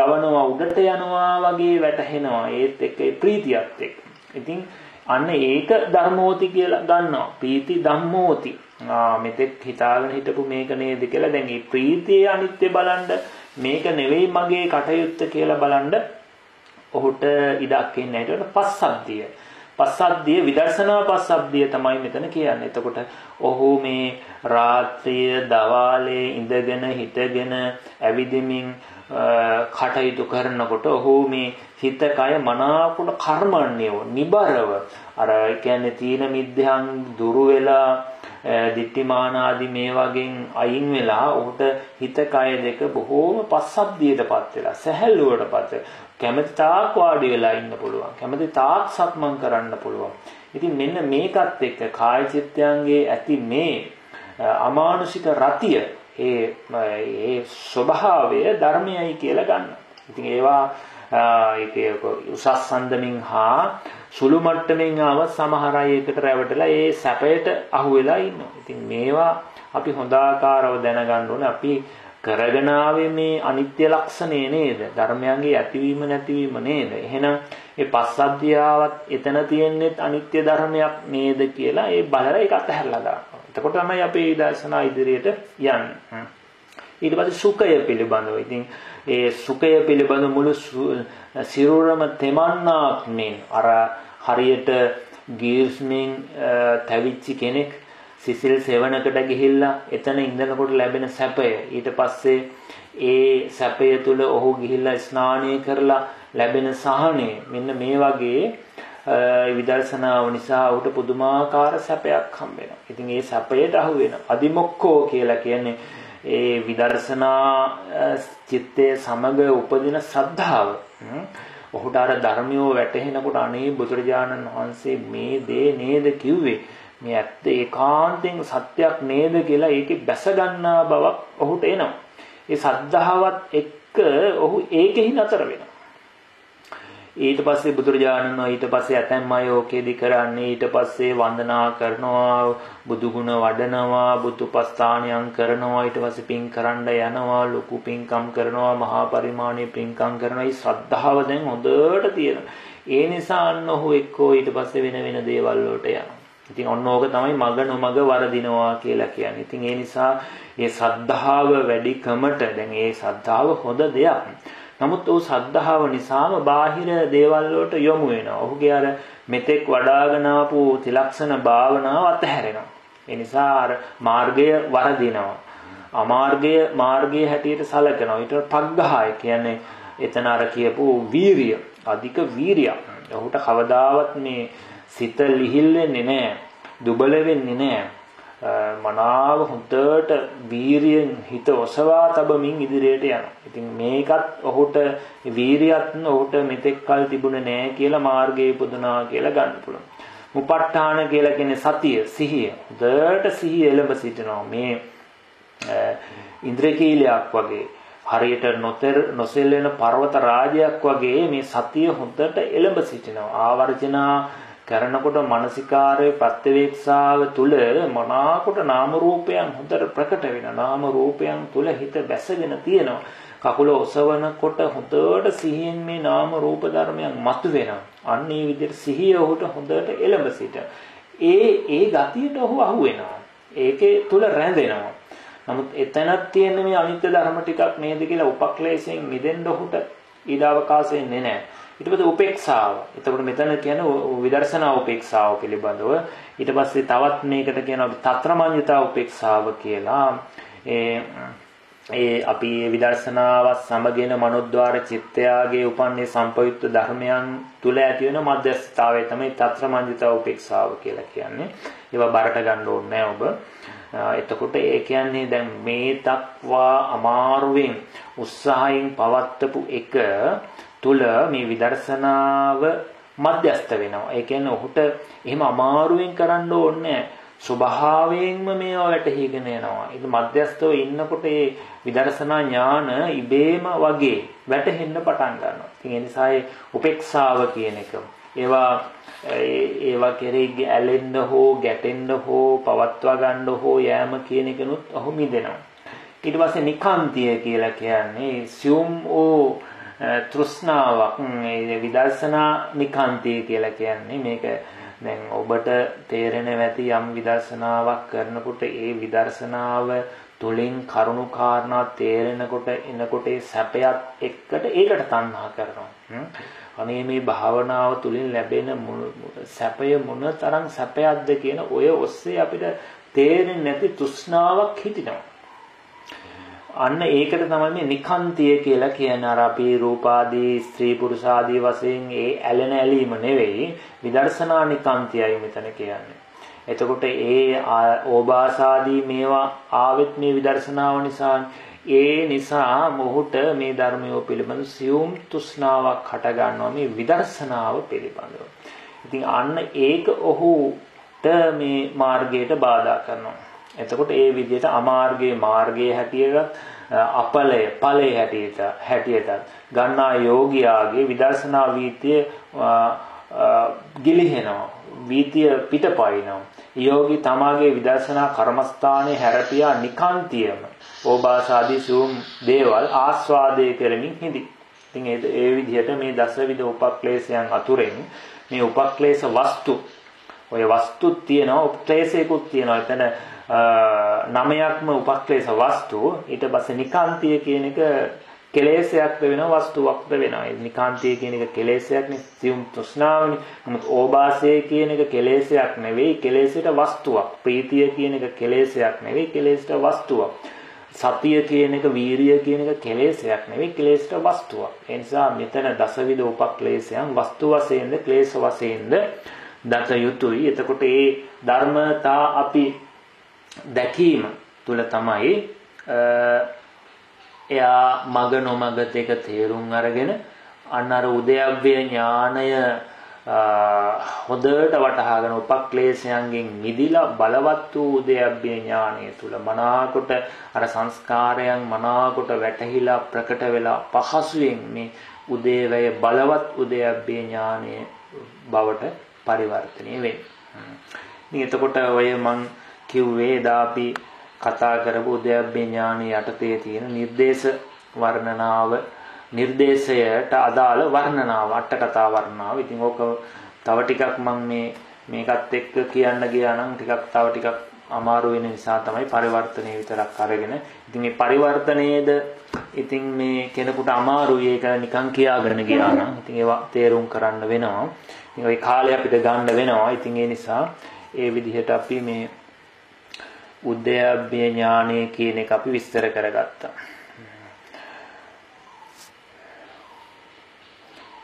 යනවා වගේ වැටහෙනවා. ඒත් එක්ක ඒ ප්‍රීතියත් එක්ක. ඉතින් අන්න ඒක ධර්මෝති කියලා ගන්නවා. ප්‍රීති ධම්මෝති. මෙතෙක් හිතාගෙන හිටපු මේක නේද කියලා දැන් මේ ප්‍රීතියේ අනිත්‍ය බලන්න මේක නෙවෙයි මගේ කටයුත්ත කියලා බලන්න ඔහුට ඉඩක් ඉන්නේ. ඒකට පස්සද්ධිය විදර්ශනා පස්සද්ධිය තමයි මෙතන කියන්නේ. එතකොට ඔහු මේ රාත්‍රිය දවාලේ ඉඳගෙන හිටගෙන ඇවිදිමින් කටයුතු කරනකොට ඔහු මේ හිත කය මනාකොට කර්මණ්‍යව නිබරව අර කියන්නේ තීන මිද්‍යයන් දුරු වෙලා දිට්ඨිමාන ආදී මේ වගේ අයින් වෙලා ඔහුට හිත කය දෙක බොහෝම පස්සද්ධියටපත් වෙලා සැහැල්ලුවටපත් වෙලා කැමති තාක් වාඩි වෙලා ඉන්න පුළුවන්. කැමති තාක් සක්මන් කරන්න පුළුවන්. ඉතින් මෙන්න මේකත් එක්ක කාය චිත්තයන්ගේ ඇති මේ අමානුෂික රතිය ඒ ස්වභාවය ධර්මයයි කියලා ගන්න. ඉතින් ඒවා ඒකේ උසස් සම්දමින් හා සුළු මට්ටමින් ආව සමහර අය එකට රැවටලා ඒ සැපයට අහු වෙලා ඉන්නවා. ඉතින් මේවා අපි හොඳාකාරව දැනගන්න ඕනේ. අපි කරගෙන ආවේ මේ අනිත්‍ය ලක්ෂණය නේද? ධර්මයන්ගේ ඇතිවීම නැතිවීම නේද? එහෙනම් ඒ පස්සද්ධියාවත් එතන තියෙන්නේ අනිත්‍ය ධර්මයක් නේද කියලා ඒ බලලා ඒක අතහැරලා දානවා. එතකොට තමයි අපේ දර්ශනා ඉදිරියට යන්නේ. ඊට පස්සේ සුඛය පිළිබඳව. ඉතින් ඒ සුඛය පිළිබඳ මුළු සිරුරම තෙමන්නාක් මෙන් අර හරියට ගීර්ස්මින් තැවිච්ච කෙනෙක් සිසිල් සෙවණකට ගිහිල්ලා එතන ඉඳනකොට ලැබෙන සැපය ඊට පස්සේ ඒ සැපය තුල ඔහු ගිහිල්ලා ස්නානය කරලා ලැබෙන සහනය මෙන්න මේ වගේ විදර්ශනාව නිසා ඔහුට පුදුමාකාර සැපයක් හම්බ වෙනවා. ඉතින් ඒ සැපයට අහු වෙනවා. අදිමොක්ඛෝ කියලා කියන්නේ ඒ විදර්ශනා චිත්තයේ සමග උපදින ශ්‍රද්ධාව. ඔහුට අර ධර්මියෝ වැටහෙනකොට අනේ බුදුරජාණන් වහන්සේ මේ දේ නේද කිව්වේ? මේ ඇත්ත ඒකාන්තයෙන් සත්‍යක් නේද කියලා ඒකේ බැස ගන්නා බවක් ඔහුට එනවා. ඒ සද්ධාවත් එක්ක ඔහු ඒකෙහි නතර වෙනවා. ඊට පස්සේ බුදුරජාණන් ඊට පස්සේ ඇතැම් අය ඕකේදී කරන්නේ ඊට පස්සේ වන්දනා කරනවා, බුදු ගුණ වඩනවා, බුදුපස්ථානයන් කරනවා, ඊට පස්සේ පින් කරන්න යනවා, ලොකු පින්කම් කරනවා, මහා පරිමාණයේ පින්කම් කරනවා. මේ ශ්‍රද්ධාව දැන් හොඳට තියෙනවා. ඒ නිසා අන්න ඔහු එක්කෝ ඊට පස්සේ වෙන දේවල් වලට යනවා. ඉතින් ඔන්න ඕක තමයි මග නොමග වරදිනවා කියලා කියන්නේ. ඉතින් ඒ නිසා මේ ශ්‍රද්ධාව වැඩිකමට දැන් මේ ශ්‍රද්ධාව හොඳ දෙයක්. නමුත් ਉਹ ශ්‍රද්ධාව නිසාම බාහිර දේවල් වලට යොමු වෙනවා. ඔහුගේ අර මෙතෙක් වඩාගෙන ආපු ත්‍රිලක්ෂණ භාවනාව අතහැරෙනවා. ඒ නිසා අර මාර්ගය වරදිනවා. මාර්ගයේ හැටියට සැලකනවා. ඊට පග්ගහය කියන්නේ එතන අර කියපු වීරිය, අධික වීරියක්. ඔහුට කවදාවත් මේ සිත ලිහිල් වෙන්නේ නැහැ, දුබල වෙන්නේ නැහැ. මනාව හොඳට වීරියෙන් හිත ඔසවා තබමින් ඉදිරියට යනවා. ඉතින් මේකත් ඔහුට වීරියත් ඔහුට මෙතෙක් කල් තිබුණේ නැහැ කියලා මාර්ගයේ පුදුනා කියලා ගන්න පුළුවන්. මුපට්ඨාන කියලා කියන්නේ සතිය, සිහිය. හොඳට සිහිය එළඹ සිටිනවා. මේ ඉන්ද්‍රකීලයක් වගේ හරියට නොසෙල්ලෙන පර්වත රාජයක් වගේ මේ සතිය හොඳට එළඹ සිටිනවා. ආවර්ජනා කරනකොට මානසිකාරයේ ප්‍රත්‍යවේක්ෂාව තුල මනාකොට නාම රූපයන් හොඳට ප්‍රකට වෙනවා. නාම රූපයන් තුල හිත බැසගෙන තියෙනවා. කකුල ඔසවනකොට හොඳට සිහියෙන් මේ නාම රූප ධර්මයන් මතුවෙනවා. අන්න ඒ විදිහට සිහිය ඔහුට හොඳට එළඹ සිටිනවා. ඒ ගතියට ඔහු අහු වෙනවා. ඒකේ තුල රැඳෙනවා. නමුත් එතනක් තියෙන මේ අනිත්‍ය ධර්ම ටිකක් නේද කියලා උපක්ලේශයෙන් මිදෙන්න ඔහුට ඊඩාවකාශ වෙන්නේ නැහැ. ඊට පස්සේ උපේක්ෂාව. එතකොට මෙතන කියන විදර්ශනා උපේක්ෂාව පිළිබඳව ඊට පස්සේ තවත් මේකට කියනවා තත්‍රමඤ්ඤතා උපේක්ෂාව කියලා. ඒ අපි විදර්ශනාවත් සමගින මනෝද්වාර චිත්තයාගේ උපන්නේ සම්පයුක්ත ධර්මයන් තුල ඇති වෙන මධ්‍යස්ථතාවය තමයි තත්‍රමඤ්ඤතා උපේක්ෂාව කියලා කියන්නේ. ඒවා බරට ගන්න ඕනේ ඔබ. එතකොට ඒ කියන්නේ දැන් මේ දක්වා අමාරුවෙන් උත්සාහයෙන් පවත්වපු එක තුල මේ විදර්ශනාව මධ්‍යස්ත වෙනවා. ඒ කියන්නේ ඔහුට එහෙම අමාරුවෙන් කරන්න ඕනේ ස්වභාවයෙන්ම මේවා වැටහිගෙන යනවා. ඒක මධ්‍යස්තව ඉන්නකොට මේ විදර්ශනා ඥාන ඉබේම වගේ වැටහෙන්න පටන් ගන්නවා. ඉතින් ඒ නිසා ඒ උපේක්ෂාව කියන එක ඒවා කෙරෙහි ඇලෙන්න හෝ ගැටෙන්න හෝ පවත්වා ගන්න හෝ යෑම කියන එකනොත් ඔහු මිදෙනවා. ඊට පස්සේ නිකාන්තිය කියලා කියන්නේ සියුම් ඕ තෘෂ්ණාවක්. විදර්ශනා නිකාන්තිය කියලා කියන්නේ මේක දැන් ඔබට තේරෙන ඇති යම් විදර්ශනාවක් කරනකොට ඒ විදර්ශනාව තුලින් කරුණු කාරණා තේරෙනකොට එනකොට ඒ සැපයත් එක්කට ඒකට තණ්හා කරනවා. අනේ මේ භාවනාව තුලින් ලැබෙන සැපය මොන තරම් සැපයක්ද කියන ඔය ඔස්සේ අපිට තේරෙන්නේ නැති තෘෂ්ණාවක් හිටිනවා. අන්න ඒකට තමයි මේ නිකාන්තිය කියලා කියන්නේ. අර අපි රූපාදී ස්ත්‍රී පුරුෂාදී වශයෙන් ඒ ඇලෙන ඇලීම නෙවෙයි විදර්ශනා නිකාන්තියයි මෙතන කියන්නේ. එතකොට ඒ ඕභාසාදී මේවා ආවෙත් මේ විදර්ශනාව නිසා. ඒ නිසා මොහුට මේ ධර්මය පිළිබඳ සියුම් තෘෂ්ණාවක් හට ගන්නවා මේ විදර්ශනාව පිළිබඳව. ඉතින් අන්න ඒක ඔහුට මේ මාර්ගයට බාධා කරනවා. එතකොට ඒ විදිහට අමාර්ගයේ මාර්ගයේ හැටියට අපලය ඵලයේ හැටියට ගන්නා යෝගියාගේ විදර්ශනා වීතිය ගිලිහෙනවා. වීතිය පිටපයින්නවා. යෝගී තමාගේ විදර්ශනා කර්මස්ථානයේ හැරපියා නිකාන්තියම ඕභාසාදී සූම් දේවල් ආස්වාදයේ කරමින් හිඳි. ඉතින් ඒ විදිහට මේ දසවිධ උපක්ලේශයන් අතුරෙන් මේ උපක්ලේශ වස්තු ඔය වස්තුත් තියෙනවා උපක්ලේශයකුත් තියෙනවා. එතන 9ක්ම උපක්ලේශ වස්තු. ඊට පස්සේ නිකාන්තිය කියන එක කෙලෙසයක්ද වෙනවා වස්තුවක්ද වෙනවා. ඒ නිකාන්තිය කියන එක කෙලෙසයක්නේ සියුම් තෘෂ්ණාවනේ. නමුත් ඕභාසය කියන එක කෙලෙසයක් නෙවෙයි කෙලෙසයට වස්තුවක්. ප්‍රීතිය කියන එක කෙලෙසයක් නෙවෙයි කෙලෙසට වස්තුවක්. සතිය කියන එක වීරිය කියන එක කෙලෙසයක් නෙවෙයි කෙලෙසට වස්තුවක්. ඒ නිසා මෙතන දසවිධ උපක්ලේශයන් වස්තු වශයෙන්ද ක්ලේශ වශයෙන්ද දත යුතුයි. එතකොට මේ ධර්මතා අපි දැකීම තුල තමයි එයා මග නොමග දෙක තේරුම් අරගෙන අන්න අර උදයව්‍ය ඥානය හොඳට වටහාගෙන උපක්ලේශයන්ගෙන් මිදිලා බලවත් වූ උදයව්‍ය ඥානය තුල මනාකොට අර සංස්කාරයන් මනාකොට වැටහිලා ප්‍රකට වෙලා පහසුවෙන් මේ උදේවැය බලවත් උදයව්‍ය ඥානය බවට පරිවර්තනය වෙන්නේ. ඉතින් එතකොට ඔය මං කිව්වේ එදා අපි කතා කරපු උදයව්‍ය ඥාන යටතේ තියෙන නිර්දේශ වර්ණනාව නිර්දේශයට අදාළ වර්ණනාව අට කතා වර්ණනාව. ඉතින් ඕක තව ටිකක් මම මේකත් එක්ක කියන්න ගියා නම් ටිකක් තව ටිකක් අමාරු වෙන නිසා තමයි පරිවර්තනය විතරක් අරගෙන. ඉතින් මේ පරිවර්තනයේද ඉතින් මේ කෙනෙකුට අමාරුයි ඒක නිකන් කියාගෙන ගියා නම් ඉතින් ඒවා තේරුම් කරන්න වෙනවා. ඉතින් ওই කාලය අපිට ගන්න වෙනවා. ඉතින් ඒ නිසා ඒ විදිහට අපි මේ උද්‍යව්‍ය ඥානය කියන එක අපි විස්තර කරගත්තා.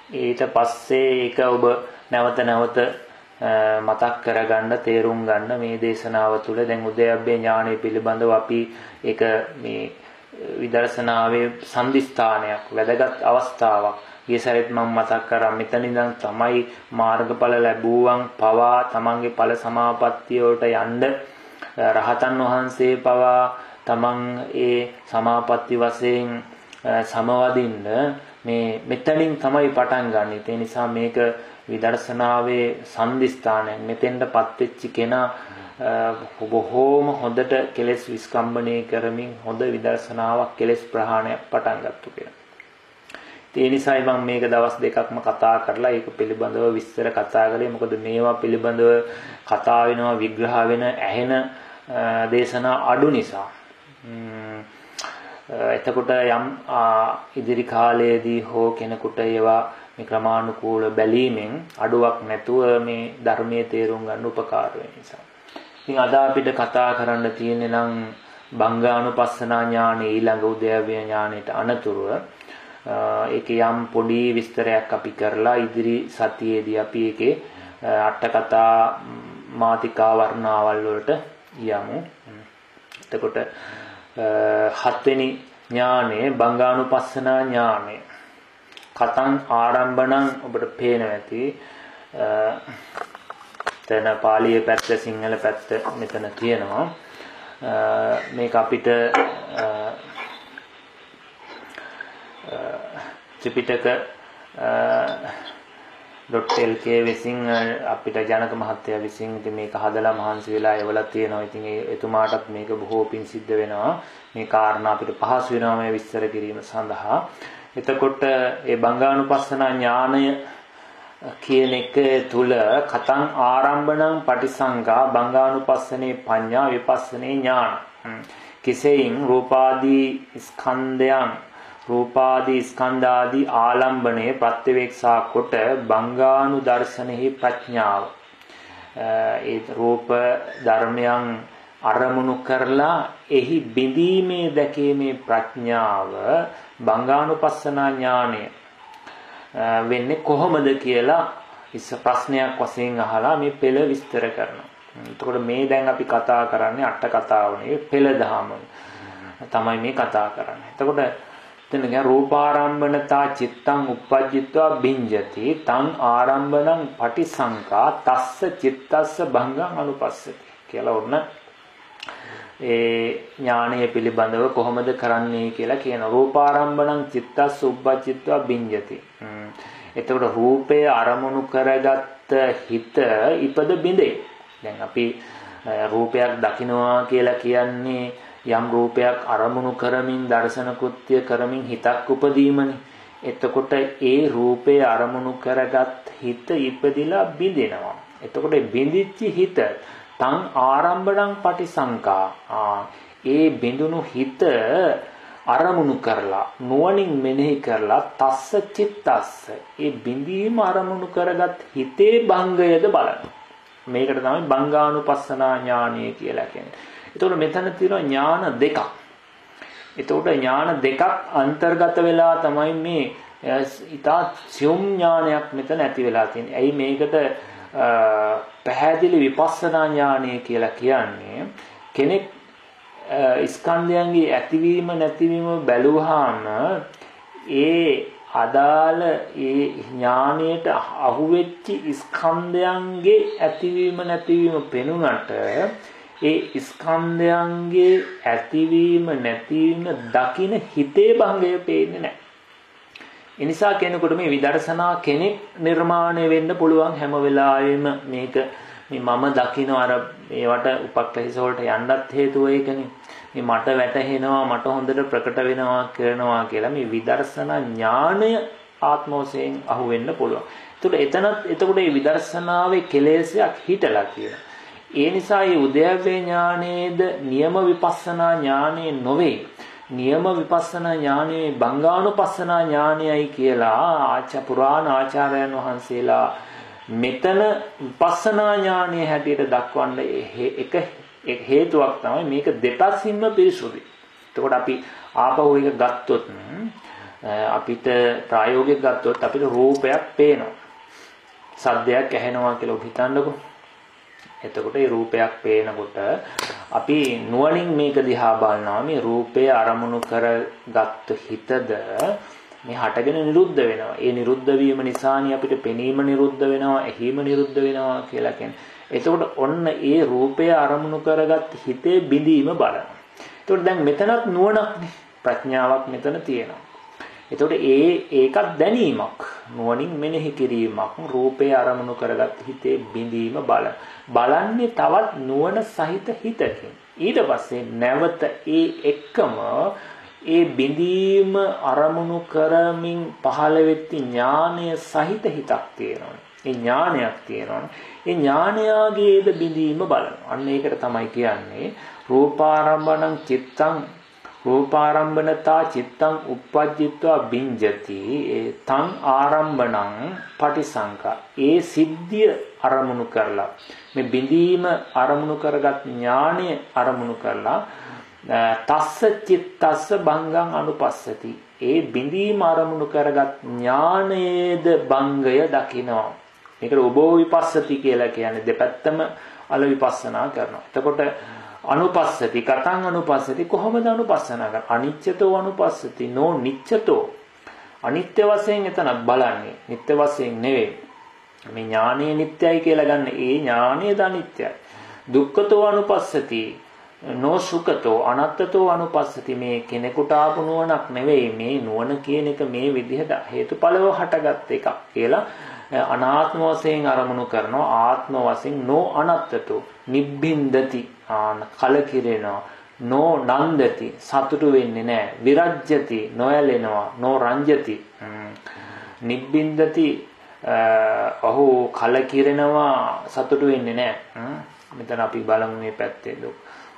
ඊට පස්සේ ඒක ඔබ නැවත නැවත මතක් කරගන්න තේරුම් ගන්න මේ දේශනාව තුළ දැන් උද්‍යප්පේ ඥානය පිළිබඳව අපි ඒක මේ විදර්ශනාවේ සම්දිස්ථානයක් වැදගත් අවස්ථාවක් ගිය සැරේත් මම මතක් කරා මෙතන ඉඳන් තමයි මාර්ගඵල ලැබුවන් පවා තමන්ගේ ඵල සමාපත්තිය වලට යන්න රහතන් වහන්සේ පවා තමන් ඒ සමාපatti වශයෙන් සමවදින්න මේ මෙතනින් තමයි පටන් ගන්න. ඒ නිසා මේක විදර්ශනාවේ සම්දිස්ථානයක්. මෙතෙන්ටපත් වෙච්ච කෙනා බොහෝම හොඳට කෙලෙස් විස්කම්බණය කරමින් හොඳ විදර්ශනාවක් කෙලෙස් ප්‍රහාණයක් පටන් ගත්තු කෙනා. ඒ නිසායි මම මේක දවස් දෙකක්ම කතා කරලා ඒක පිළිබඳව විස්තර කතා කරේ. මොකද මේවා පිළිබඳව කතා වෙනවා විග්‍රහ වෙන ඇහෙන දේශනා අඩු නිසා. එතකොට යම් ඉදිරි කාලයේදී හෝ කෙනෙකුට ඒවා මේ ක්‍රමානුකූල බැලීමෙන් අඩුවක් නැතුව මේ ධර්මයේ තේරුම් ගන්න උපකාර වෙන නිසා. ඉතින් අද අපිට කතා කරන්න තියෙන්නේ නම් බංගානුපස්සනා ඥානෙ ඊළඟ උද්‍යප්පේ ඥානෙට අනතුරුව ඒකේ යම් පොඩි විස්තරයක් අපි කරලා ඉදිරි සතියේදී අපි ඒකේ අට කතා මාතිකා වර්ණාවල් වලට යමු. එතකොට හත්වෙනි ඥානෙ බංගානුපස්සනා ඥානෙ. කතං ආරම්භණං ඔබට පේනවා ඇති. එතන පාලිය පැත්ත සිංහල පැත්ත මෙතන තියෙනවා. මේක අපිට ත්‍රිපිටක.lk විසින් අපිට ජනක මහත්තයා විසින් ඉතින් මේක හදලා මහන්සි වෙලා එවලා තියෙනවා. ඉතින් එතුමාටත් මේක බොහෝ පිං සිද්ධ වෙනවා. මේ කාරණා අපිට පහසු වෙනවා මේ විස්තර කිරීම සඳහා. එතකොට මේ බංගානුපස්සනා ඥානය කියන එක තුල කතං ආරම්භණං පටිසංගා බංගානුපස්සනේ පඤ්ඤා විපස්සනේ ඥාන. කිසෙයින් රූපාදී ස්කන්ධාදී ආලම්බණය ප්‍රත්‍යවේක්ෂා කොට බංගානු දර්ශනෙහි ප්‍රඥාව. ඒ රූප ධර්මයන් අරමුණු කරලා එහි බිඳීමේ දැකීමේ ප්‍රඥාව බංගානුපස්සනා ඥානය වෙන්නේ කොහොමද කියලා ප්‍රශ්නයක් වශයෙන් අහලා මේ පෙළ විස්තර කරනවා. එතකොට මේ දැන් අපි කතා කරන්නේ අට කතාවනේ පෙළ දහම තමයි මේ කතා කරන්නේ. එතකොට එතන රූපාරම්භනතා චිත්තං uppajjitva බින්ජති තං ආරම්භණං පටිසංකා තස්ස චිත්තස්ස භංගං අනුපස්සති කියලා ඔන්න ඒ ඥානය පිළිබඳව කොහොමද කරන්නේ කියලා කියන රූපාරම්භණං චිත්තස්ස uppajjitva බින්ජති. එතකොට රූපය අරමුණු කරගත්ත හිත ඉපද බිඳේ. දැන් අපි රූපයක් දකින්නවා කියලා කියන්නේ යම් රූපයක් අරමුණු කරමින් දර්ශන කෘත්‍ය කරමින් හිතක් උපදීමනේ. එතකොට ඒ රූපේ අරමුණු කරගත් හිත ඉපදිලා බිඳෙනවා. එතකොට බිඳිච්ච හිත තං ආරම්භණං පටිසංකා ඒ බිඳුණු හිත අරමුණු කරලා නුවණින් මෙනෙහි කරලා තස්ස චිත්තස්ස ඒ බිඳීම අරමුණු කරගත් හිතේ භංගයද බලන. මේකට තමයි බංගානුපස්සනා ඥානය කියලා කියන්නේ. එතකොට මෙතන තියෙනවා ඥාන දෙකක්. එතකොට ඥාන දෙකක් අන්තර්ගත වෙලා තමයි මේ ඊටා සියුම් ඥානයක් මෙතන ඇති වෙලා තියෙන්නේ. ඇයි මේකට පැහැදිලි විපස්සනා ඥානය කියලා කියන්නේ? කෙනෙක් ස්කන්ධයන්ගේ ඇතිවීම නැතිවීම බැලුවාම ඒ අදාළ ඒ ඥානයට අහුවෙච්ච ස්කන්ධයන්ගේ ඇතිවීම නැතිවීම පෙනුනට ඒ ස්කන්ධයන්ගේ ඇතිවීම නැතිවීම දකින හිතේ භංගය පේන්නේ නැහැ. ඒ නිසා කෙනෙකුට මේ විදර්ශනා කෙනෙක් නිර්මාණය වෙන්න පුළුවන් හැම වෙලාවෙම මේක මේ මම දකින්න අර මේවට උපක්ලේශ වලට යන්නත් හේතුව ඒකනේ. මේ මට වැටහෙනවා මට හොඳට ප්‍රකට වෙනවා කරනවා කියලා මේ විදර්ශනා ඥාණය ආත්ම වශයෙන් අහු වෙන්න පුළුවන්. එතකොට මේ විදර්ශනාවේ කෙලෙසයක් හිටලා තියෙනවා. ඒ නිසා මේ උද්‍යප්පේ ඥානයේද නියම විපස්සනා ඥානෙ නොවේ. නියම විපස්සනා ඥානෙ බංගානුපස්සනා ඥානයයි කියලා පුරාණ ආචාර්යයන් වහන්සේලා මෙතන විපස්සනා ඥානය හැටියට දක්වන්න එක හේතුවක් තමයි මේක දෙපැත්තෙන්ම පිරිසුදුයි. එතකොට අපි ආපහු එක ගත්තොත් අපිට ප්‍රායෝගික ගත්තොත් අපිට රූපයක් පේනවා. සද්දයක් ඇහෙනවා කියලා හිතන්නකෝ. එතකොට මේ රූපයක් පේනකොට අපි නුවණින් මේක දිහා බලනවා. මේ රූපය අරමුණු කරගත් හිතද මේ හටගෙන නිරුද්ධ වෙනවා. ඒ නිරුද්ධ වීම නිසානේ අපිට පෙනීම නිරුද්ධ වෙනවා, ඇහිම නිරුද්ධ වෙනවා කියලා කියන්නේ. එතකොට ඔන්න ඒ රූපය අරමුණු කරගත් හිතේ බිඳීම බලනවා. එතකොට දැන් මෙතනත් නුවණක්නේ, ප්‍රඥාවක් මෙතන තියෙනවා. එතකොට ඒකත් දැනීමක්, නුවණින් මෙනෙහි කිරීමක්, රූපය අරමුණු කරගත් හිතේ බිඳීම බලන්නේ තවත් නුවණ සහිත හිතකින්. ඊට පස්සේ නැවත ඒ එක්කම ඒ බිඳීම අරමුණු කරමින් පහළ වෙච්ච ඥානය සහිත හිතක් තියෙනවා. ඒ ඥානයක් තියෙනවා. ඒ ඥානයාගේද බිඳීම බලනවා. අන්න ඒකට තමයි කියන්නේ රූපාරම්භණං චිත්තං රූපාරම්භනතා චිත්තං uppajjitva බින්ජති තං ආරම්භණං පටිසංකා. ඒ සිද්ධිය අරමුණු කරලා මේ බිඳීම අරමුණු කරගත් ඥානය අරමුණු කරලා තස්ස චිත්තස්ස භංගං අනුපස්සති. ඒ බිඳීම අරමුණු කරගත් ඥානයේද භංගය දකිනවා. මේකට උභෝ විපස්සති කියලා කියන්නේ දෙපැත්තම අල විපස්සනා කරනවා. එතකොට අනුපස්සති කතං අනුපස්සති කොහොමද අනුපස්සනා කරන්නේ? අනිච්චතෝ අනුපස්සති නෝ නිච්චතෝ. අනිත්‍ය වශයෙන් එතනක් බලන්නේ. නිත්‍ය වශයෙන් නෙවෙයි. මේ ඥානය නිට්ටයයි කියලා ගන්න ඒ ඥානයද අනිත්‍යයි. දුක්ඛතෝ අනුපස්සති නෝ සුඛතෝ අනත්තතෝ අනුපස්සති. මේ කෙනෙකුට ආපු නුවණක් නෙවෙයි. මේ නුවණ කියන එක මේ විදිහට හේතුඵලව හටගත් එකක් කියලා අනාත්ම වශයෙන් අරමුණු කරනවා. ආත්ම වශයෙන් නෝ අනත්තතෝ නිබ්බින්දති කලකිරෙනවා. නෝ නන්දති සතුටු වෙන්නේ නැහැ. විරජ්‍යති නොයැලෙනවා. නෝ රංජති නිබ්බින්දති ඔහු කලකිරෙනවා සතුටු වෙන්නේ නැහැ. මෙතන අපි බලමු මේ පැත්තේ දුක්.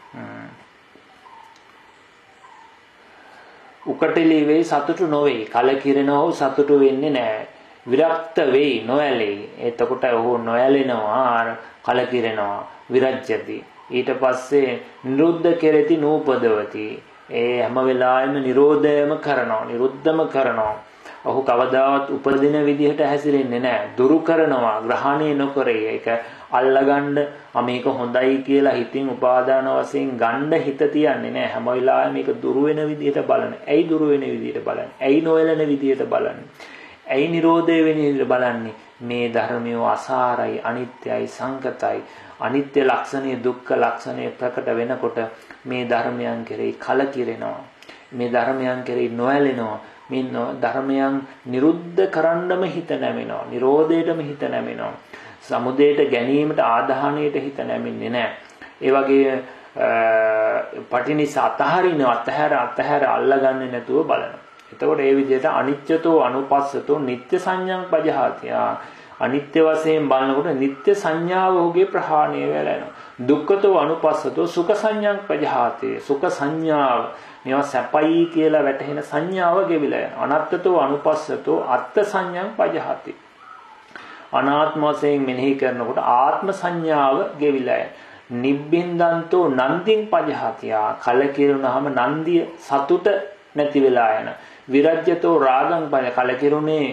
උකටලි වෙයි සතුටු නොවේ. කලකිරෙනව සතුටු වෙන්නේ නැහැ. විරක්ත වෙයි නොයැලෙයි. එතකොට ඔහු නොයැලෙනවා කලකිරෙනවා විරජ්‍යති. ඊට පස්සේ නිරුද්ධ කෙරෙති නූපදවති. ඒ හැම වෙලාවෙම නිරෝධයම කරනවා, නිරුද්ධම කරනවා. ඔහු කවදාවත් උපදින විදිහට හැසිරෙන්නේ නැහැ. දුරු කරනවා, ග්‍රහණය නොකරේ. ඒක අල්ලගන්න මේක හොඳයි කියලා හිතින් උපාදාන වශයෙන් ගන්න හිත තියන්නේ නැහැ. හැම වෙලාවෙම මේක දුරු වෙන විදිහට බලන. ඇයි දුරු වෙන විදිහට බලන්නේ? ඇයි නොයලන විදිහට බලන්නේ? ඇයි නිරෝධය වෙන විදිහට බලන්නේ? මේ ධර්මය අසාරයි, අනිත්‍යයි, සංකතයි. අනිත්‍ය ලක්ෂණය, දුක්ඛ ලක්ෂණය ප්‍රකට වෙනකොට මේ ධර්මයන් කෙරෙහි කලකිරෙනවා. මේ ධර්මයන් කෙරෙහි නොයැලෙනවා. මේ ධර්මයන් නිරුද්ධ කරන්නම හිත නැමෙනවා. නිරෝධයටම හිත නැමෙනවා. සමුදයට ගැනීමට ආදාහණයට හිත නැමෙන්නේ නැහැ. ඒ වගේ පටිනිස අතහරින අතහැර අල්ලගන්නේ නැතුව බලනවා. එතකොට ඒ විදිහට අනිච්චතෝ අනුපස්සතෝ නිත්‍ය සංඥං පජහාති. අනිත්‍ය වශයෙන් බලනකොට නිත්‍ය සංඥාව ඔහුගේ ප්‍රහාණය වෙලා යනවා. දුක්ඛතෝ අනුපස්සතෝ සුඛ සංඥං පජහාති. සුඛ සංඥාව මේවා සැපයි කියලා වැටහෙන සංඥාව ගෙවිලා යනවා. අනත්තතෝ අනුපස්සතෝ අත්ථ සංඥං පජහාති. අනාත්ම වශයෙන් මෙනෙහි කරනකොට ආත්ම සංඥාව ගෙවිලා යනවා. නිබ්බින්දන්තෝ නන්දිං පජහාති. කලකිරුණාම නන්දිය සතුට නැති වෙලා යන. විරජ්‍යතෝ රාගං පජ කලකිරුණේ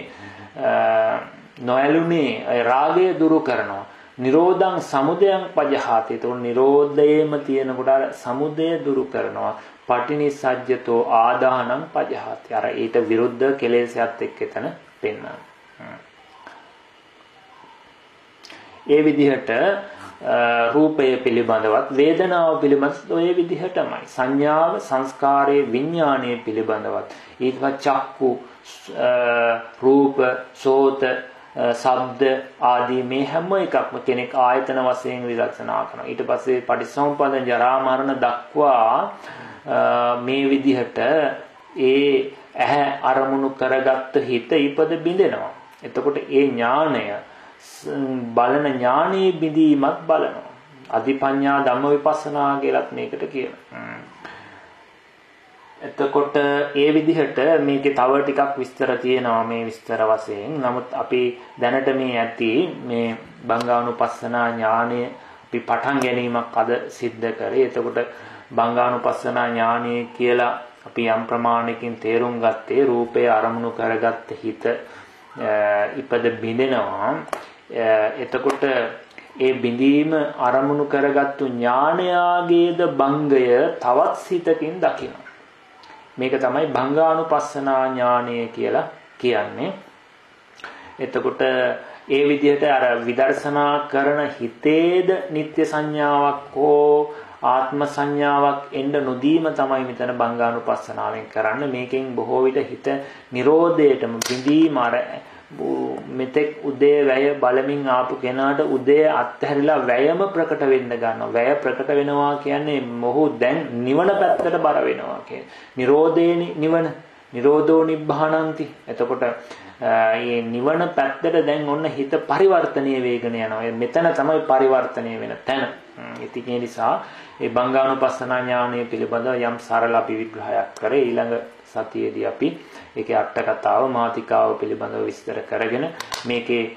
නොයලුනේ රාගය දුරු කරනවා. නිරෝධං සමුදයං පජහාති. ඒතකොට නිරෝධයේම තියෙන කොට සමුදය දුරු කරනවා. පටිනිසජ්ජතෝ ආදානං පජහාති. අර ඊට විරුද්ධ කෙලෙසයත් එක්ක එතන පෙන්වනවා. ඒ විදිහට රූපය පිළිබඳවත් වේදනාව පිළිබඳවත් ඔය විදිහටමයි. සංඥාව සංස්කාරයේ විඥානයේ පිළිබඳවත් ඊට චක්කු රූප සෝත ශබ්ද ආදී මේ හැම එකක්ම කෙනෙක් ආයතන වශයෙන් විදර්ශනා කරනවා. ඊට පස්සේ පටිච්චසමුප්පාද ජරා මරණ දක්වා මේ විදිහට ඒ ඇහැ අරමුණු කරගත්ත හිත ඉපද බිඳෙනවා. එතකොට ඒ ඥාණය බලන ඥානයේ බිඳීමත් බලනවා. අධිපඤ්ඤා ධම්ම විපස්සනා කියලත් මේකට කියනවා. එතකොට ඒ විදිහට මේකේ තව ටිකක් විස්තර තියෙනවා මේ විස්තර වශයෙන්. නමුත් අපි දැනට මේ ඇති මේ බංගානුපස්සනා ඥානය අපි පටන් ගැනීමක් අද සිද්ධ කරේ. එතකොට බංගානුපස්සනා ඥානය කියලා අපි යම් ප්‍රමාණයකින් තේරුම් ගත්තේ රූපය අරමුණු කරගත්ත හිත ඉපද බිඳෙනවා. එතකොට ඒ බිඳීම අරමුණු කරගත්තු ඥානයාගේද භංගය තවත් සිතකින් දකිනවා. මේක තමයි භංගානුපස්සනා ඥානය කියලා කියන්නේ. එතකොට ඒ විදිහට අර විදර්ශනා කරන හිතේද නිත්‍ය සංඥාවක් හෝ ආත්ම සංඥාවක් එන්න නොදීම තමයි මෙතන භංගානුපස්සනාවෙන් කරන්නේ. මේකෙන් බොහෝ විට හිත නිරෝධයටම බිඳීම අර මෙතෙක් උදේ වැය බලමින් ආපු කෙනාට උදේ අත්හැරිලා වැයම ප්‍රකට වෙන්න ගන්නවා. වැය ප්‍රකට වෙනවා කියන්නේ මොහු දැන් නිවන පැත්තට බර වෙනවා කියන්නේ. නිරෝධේ නිවන. නිරෝධෝ නිබ්බානಂತಿ. එතකොට මේ නිවන පැත්තට දැන් ඔන්න හිත පරිවර්තනීය වේගන යනවා. මෙතන තමයි පරිවර්තනීය වෙන තැන. ඉතින් ඒ නිසා මේ භංගානුපස්සනා ඥානය පිළිබඳව යම් සරල අපි විග්‍රහයක් කරේ. ඊළඟ සතියේදී අපි ඒකේ අට කතාව මාතිකාව පිළිබඳව විස්තර කරගෙන මේකේ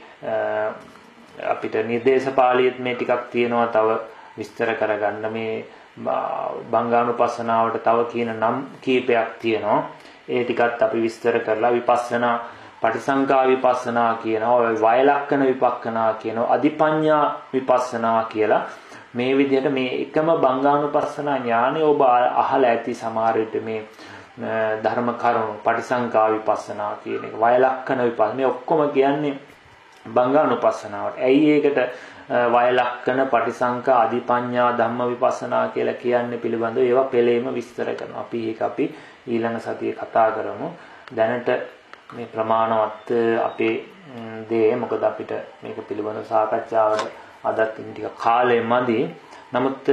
අපිට නිර්දේශපාලියත් මේ ටිකක් තියෙනවා තව විස්තර කරගන්න. මේ භංගානුපස්සනාවට තව කියන නම් කීපයක් තියෙනවා. ඒ ටිකත් අපි විස්තර කරලා විපස්සනා පටිසංකා විපස්සනා කියනවා, වයලක්කන විපක්කනා කියනවා, අධිපඤ්ඤා විපස්සනා කියලා මේ විදිහට මේ එකම භංගානුපස්සනා ඥානය ඔබ අහලා ඇති සමහර විට මේ ධර්ම කරුණු පටිසංකා විපස්සනා කියන එක, වයලක්කන විපස්සනා මේ ඔක්කොම කියන්නේ භංගානුපස්සනාවට. ඇයි ඒකට වයලක්කන පටිසංකා අධිපඤ්ඤා ධම්ම විපස්සනා කියලා කියන්නේ පිළිබඳව ඒවා පෙළේම විස්තර කරනවා. අපි ඊළඟ සතියේ කතා කරමු. දැනට මේ ප්‍රමාණවත් අපේ දේ මොකද අපිට මේක පිළිබඳව සාකච්ඡාවට අදත් ටික කාලෙ මදි. නමුත්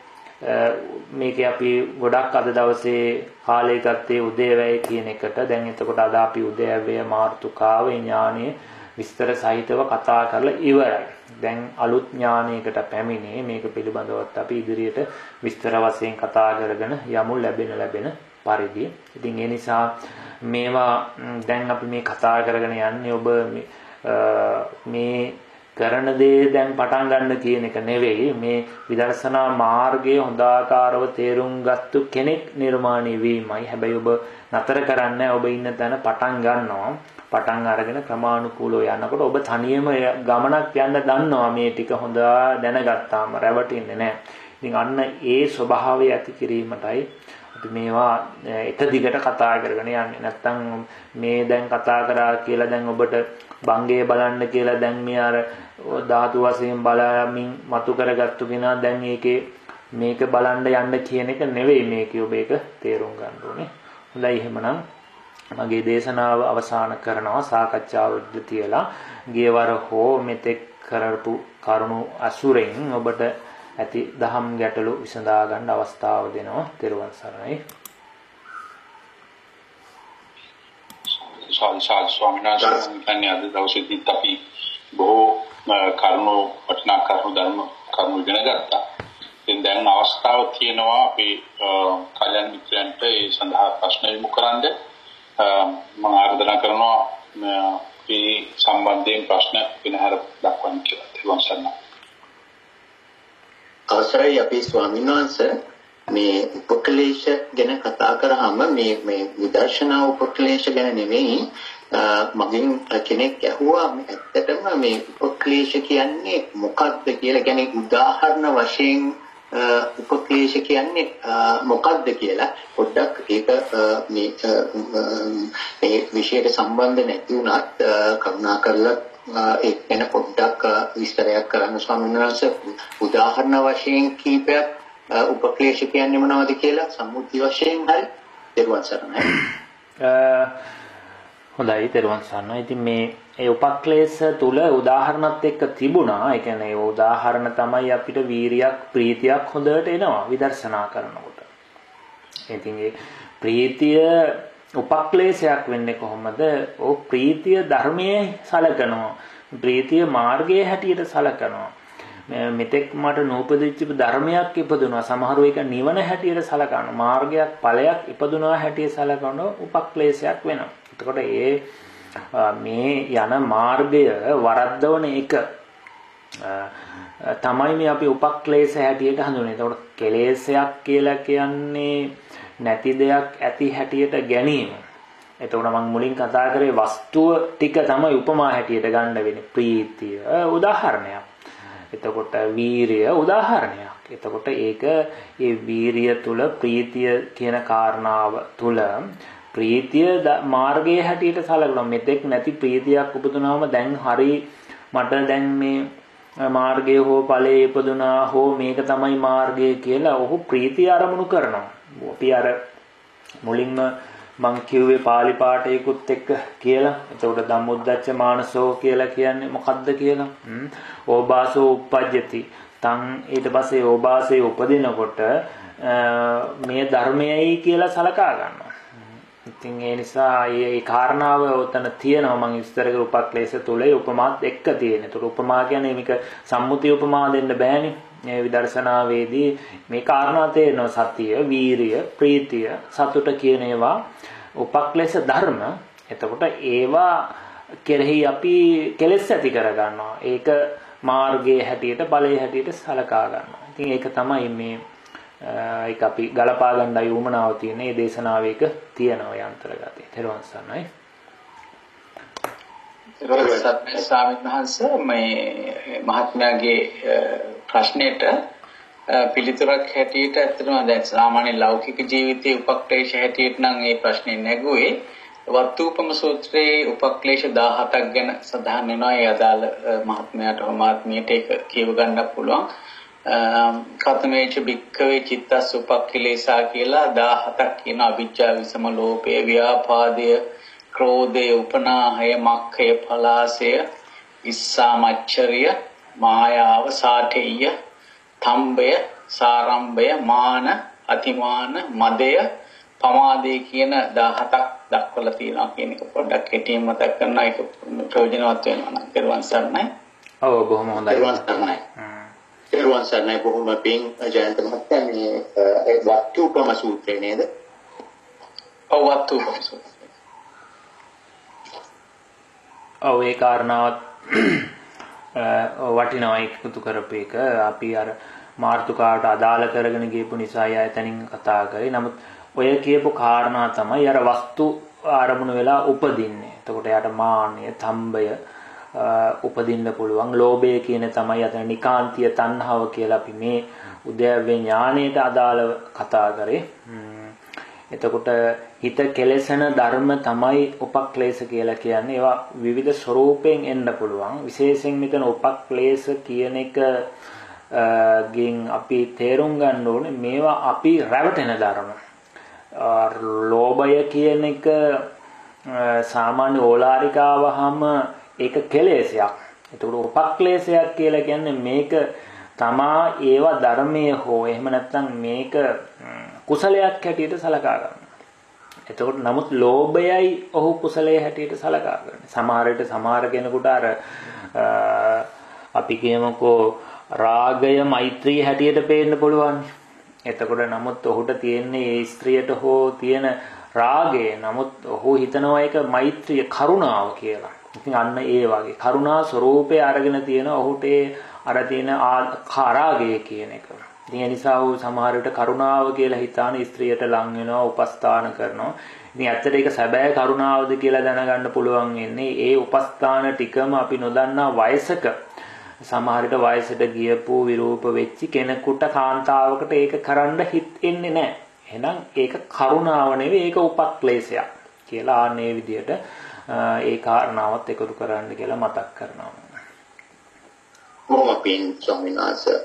මේකේ අපි ගොඩක් අද දවසේ කාලය ගත්තේ උදේවැය කියන එකට. දැන් එතකොට අද අපි උදේවැය මාර්තුකාව ඥානයේ විස්තර සහිතව කතා කරලා ඉවරයි. දැන් අලුත් ඥානයකට පැමිණේ. මේක පිළිබඳවත් අපි ඉදිරියට විස්තර වශයෙන් කතා කරගෙන යමු ලැබෙන පරිදි. ඉතින් ඒ නිසා මේවා දැන් අපි මේ කතා කරගෙන යන්නේ ඔබ මේ කරන දේ දැන් පටන් ගන්න කියන එක නෙවෙයි. මේ විදර්ශනා මාර්ගයේ හොඳාකාරව තේරුම් ගත්තු කෙනෙක් නිර්මාණය වීමයි. හැබැයි ඔබ නතර කරන්නේ ඔබ ඉන්න තැන පටන් ගන්නවා. පටන් අරගෙන ක්‍රමානුකූලව යනකොට ඔබ තනියම ගමනක් යන්න දන්නවා. මේ ටික හොඳ දැනගත්තාම රැවටෙන්නේ නැහැ. ඉතින් අන්න ඒ ස්වභාවය ඇති කිරීමටයි අපි මේවා එක දිගට කතා කරගෙන යන්නේ. නැත්තම් මේ දැන් කතා කරා කියලා දැන් ඔබට බංගේ බලන්න කියලා දැන් මේ අර ධාතු වශයෙන් බලමින් මතු කරගත්තු කෙනා දැන් මේක බලන්න යන්න කියන එක නෙවෙයි මේකේ. ඔබ ඒක තේරුම් ගන්න ඕනේ. හොඳයි එහෙමනම් මගේ දේශනාව අවසන් කරනවා. සාකච්ඡාවට තියලා ගියවර හෝ මෙතෙක් කරපු කරුණු අසුරෙන් ඔබට ඇති දහම් ගැටලු විසඳා ගන්න අවස්ථාව දෙනවා. තෙරුවන් සරණයි. ස්වාමීන් වහන්සේ අද දවසේදී අපි බොහෝ කරුණු වටිනා කරුණු ධර්ම කරුණු ඉගෙන ගත්තා. ඉතින් දැන් අවස්ථාව තියෙනවා අපි කල්‍යාණ මිත්‍රයන්ට ඒ සඳහා ප්‍රශ්න යොමු කරන්න. මම ආරාධනා කරනවා මේ සම්බන්ධයෙන් ප්‍රශ්න විනහර දක්වන්න කියලා. තෙරුවන් සරණයි. අවසරයි අපේ ස්වාමීන් වහන්සේ මේ උපක්ලේශ ගැන කතා කරාම මේ විදර්ශනා උපක්ලේශ ගැන නෙවෙයි මගෙන් කෙනෙක් ඇහුවා ඇත්තටම මේ උපක්ලේශ කියන්නේ මොකක්ද කියලා. කියන්නේ උදාහරණ වශයෙන් උපක්ලේශ කියන්නේ මොකක්ද කියලා පොඩ්ඩක් ඒක මේ විෂයට සම්බන්ධ නැති වුණත් කරුණාකරලා ඒක ගැන පොඩ්ඩක් විස්තරයක් කරන්න ස්වාමීන් වහන්සේ. උදාහරණ වශයෙන් කීපයක් උපක්ලේශ කියන්නේ මොනවද කියලා සම්මුති වශයෙන් හරි. තෙරුවන් සරණයි. හොඳයි තෙරුවන් සරණයි. ඉතින් මේ උපක්ලේශ තුල උදාහරණත් එක්ක තිබුණා. ඒ කියන්නේ ඒ උදාහරණ තමයි අපිට වීරියක් ප්‍රීතියක් හොඳට එනවා විදර්ශනා කරනකොට. ඉතින් ඒ ප්‍රීතිය උපක්ලේශයක් වෙන්නේ කොහොමද? ඕ ප්‍රීතිය ධර්මයේ සලකනවා. ප්‍රීතිය මාර්ගයේ හැටියට සලකනවා. මෙතෙක් මට නූපදිච්ච ධර්මයක් ඉපදුනා. සමහරව ඒක නිවන හැටියට සලකනවා. මාර්ගයක් ඵලයක් ඉපදුනා හැටියට සලකන උපක්ලේශයක් වෙනවා. එතකොට මේ යන මාර්ගය වරද්දවන එක තමයි මේ අපි උපක්ලේශ හැටියට හඳුනන්නේ. එතකොට කෙලෙසයක් කියලා කියන්නේ නැති දෙයක් ඇති හැටියට ගැනීම. එතකොට මම මුලින් කතා කරේ වස්තුව ටික තමයි උපමා හැටියට ගන්න වෙන්නේ. ප්‍රීතිය උදාහරණයක්. එතකොට වීරිය උදාහරණයක්. එතකොට ඒක ඒ වීරිය තුල ප්‍රීතිය කියන කාරණාව තුල ප්‍රීතිය මාර්ගයේ හැටියට සලකනවා. මෙතෙක් නැති ප්‍රීතියක් උපදුනාම දැන් හරි මට දැන් මේ මාර්ගය හෝ ඵලයේ ඉපදුනා හෝ මේක තමයි මාර්ගය කියලා ඔහු ප්‍රීතිය අරමුණු කරනවා. අපි අර මුලින්ම මං කිව්වේ පාලි පාඨයකුත් එක්ක කියලා. එතකොට ධම්මොද්දච්ච මානසෝ කියලා කියන්නේ මොකද්ද කියලා? ඕබාසෝ uppajjati. තන් ඊට පස්සේ ඕබාසයේ උපදිනකොට මේ ධර්මයයි කියලා සලකා ගන්නවා. ඉතින් ඒ නිසා මේ කාරණාව උතන තියෙනවා. මම විස්තර කර උපක්ලේශ තුලේ උපමාත් එක්ක තියෙන. ඒතර උපමා කියන්නේ මේක සම්මුති උපමා දෙන්න බෑනේ. මේ විදර්ශනාවේදී මේ කාරණා තේරෙනවා. සතිය, වීරිය, ප්‍රීතිය, සතුට කියන ඒවා උපක්ලේශ ධර්ම. එතකොට ඒවා කෙරෙහි අපි කෙලෙස් ඇති කර ගන්නවා. ඒක මාර්ගයේ හැටියට, ඵලයේ හැටියට සලකා ගන්නවා. ඉතින් ඒක තමයි මේ ඒක අපි ගලපා ගන්නයි උමනාව තියෙන. මේ දේශනාවේ එක තියෙනවා යන්ත්‍රගතේ. තෙරුවන් සරණයි. ස්වාමීන් වහන්සේ මේ මහත්මයාගේ ප්‍රශ්නෙට පිළිතුරක් හැටියට ඇත්තටම දැන් සාමාන්‍ය ලෞකික ජීවිතයේ උපක්ලේශ හැටියට නම් මේ ප්‍රශ්නේ නැගුවේ වත්තුපම සූත්‍රයේ උපක්ලේශ 17ක් ගැන සඳහන් වෙනවා. ඒ අදාළ මහත්මයාට හෝ මහත්මියට ඒක කියව ගන්න පුළුවන්. කතමේච භික්ඛවේ චිත්තස් උපක්ඛලේශා කියලා 17ක් කියන අවිජ්ජා විසම ලෝභය, ව්‍යාපාදය, ක්‍රෝධය, උපනාහය, මක්ඛය, පලාසය, ඉස්සාමච්චරිය, මායාව, සාඨේය, තම්බය, සාරම්භය, මාන, අතිමාන, මදය, පමාදේ කියන 17ක් දක්වලා තියෙනවා කියන එක පොඩ්ඩක් කෙටියෙන් මතක් කරනවා. ඒක ප්‍රයෝජනවත් වෙනවා නම් පෙරවන් සරණයි. ඔව් බොහොම හොඳයි. පෙරවන් සරණයි බොහොම පිං ජයන්ත මහත්තයා මේ ඒ වත්තුපම සූත්‍රය නේද? ඔව් වත්තුපම සූත්‍රය. ඔව් ඒ කාරණාවත් වටිනවා එකතු කරපේක. අපි අර මාර්තුකාවට අදාළ කරගෙන ගියපු නිසා යතනින් කතා කරේ. නමුත් ඔය කියපු කාරණා තමයි අර වස්තු ආරමුණු වෙලා උපදින්නේ. එතකොට යාට මාන්නය, තම්බය උපදින්න පුළුවන්. ලෝභය කියන තමයි අතන නිකාන්තිය තණ්හාව කියලා අපි මේ උද්‍යව්‍ය ඥාණයට අදාළව කතා කරේ. එතකොට හිත කෙලෙසන ධර්ම තමයි උපක්ලේශ කියලා කියන්නේ. ඒවා විවිධ ස්වරූපයෙන් එන්න පුළුවන්. විශේෂයෙන් මෙතන උපක්ලේශ කියන එක ගෙන් අපි තේරුම් ගන්න ඕනේ මේවා අපි රැවටෙන ධර්ම. ලෝභය කියන එක සාමාන්‍ය ඕලාරිකාවහම ඒක කෙලෙසයක්. එතකොට උපක්ලේශයක් කියලා කියන්නේ මේක තමා ඒවා ධර්මයේ හෝ එහෙම නැත්නම් මේක කුසලයක් හැටියට සලකා ගන්න. එතකොට නමුත් ලෝභයයි ඔහු කුසලයේ හැටියට සලකා ගන්න. සමහර කෙනෙකුට අර අපි කියමුකෝ රාගය මෛත්‍රී හැටියට පේන්න පුළුවන්. එතකොට නමුත් ඔහුට තියෙන්නේ ඒ ස්ත්‍රියට හෝ තියෙන රාගය. නමුත් ඔහු හිතනවා ඒක මෛත්‍රිය කරුණාව කියලා. ඉතින් අන්න ඒ වගේ කරුණා ස්වરૂපය අරගෙන තියෙන ඔහුට අර තියෙන රාගය කියන එක. ඉතින් ඒ නිසා ඔහු සමහර විට කරුණාව කියලා හිතාන ස්ත්‍රියට ලං වෙනවා, උපස්ථාන කරනවා. ඉතින් ඇත්තට ඒක සැබෑ කරුණාවද කියලා දැනගන්න පුළුවන් වෙන්නේ ඒ උපස්ථාන ටිකම අපි නොදන්නා වයසක සමහර විට වයසට ගියපු විරූප වෙච්ච කෙනෙකුට කාන්තාවකට ඒක කරන්න හිත එන්නේ නැහැ. එහෙනම් ඒක කරුණාව නෙවෙයි, ඒක උපක්ලේශයක් කියලා ආන්නේ විදියට ඒ කාරණාවත් එකතු කරන්න කියලා මතක් කරනවා. බොහොම පිං ස්වාමීන් වහන්සේ.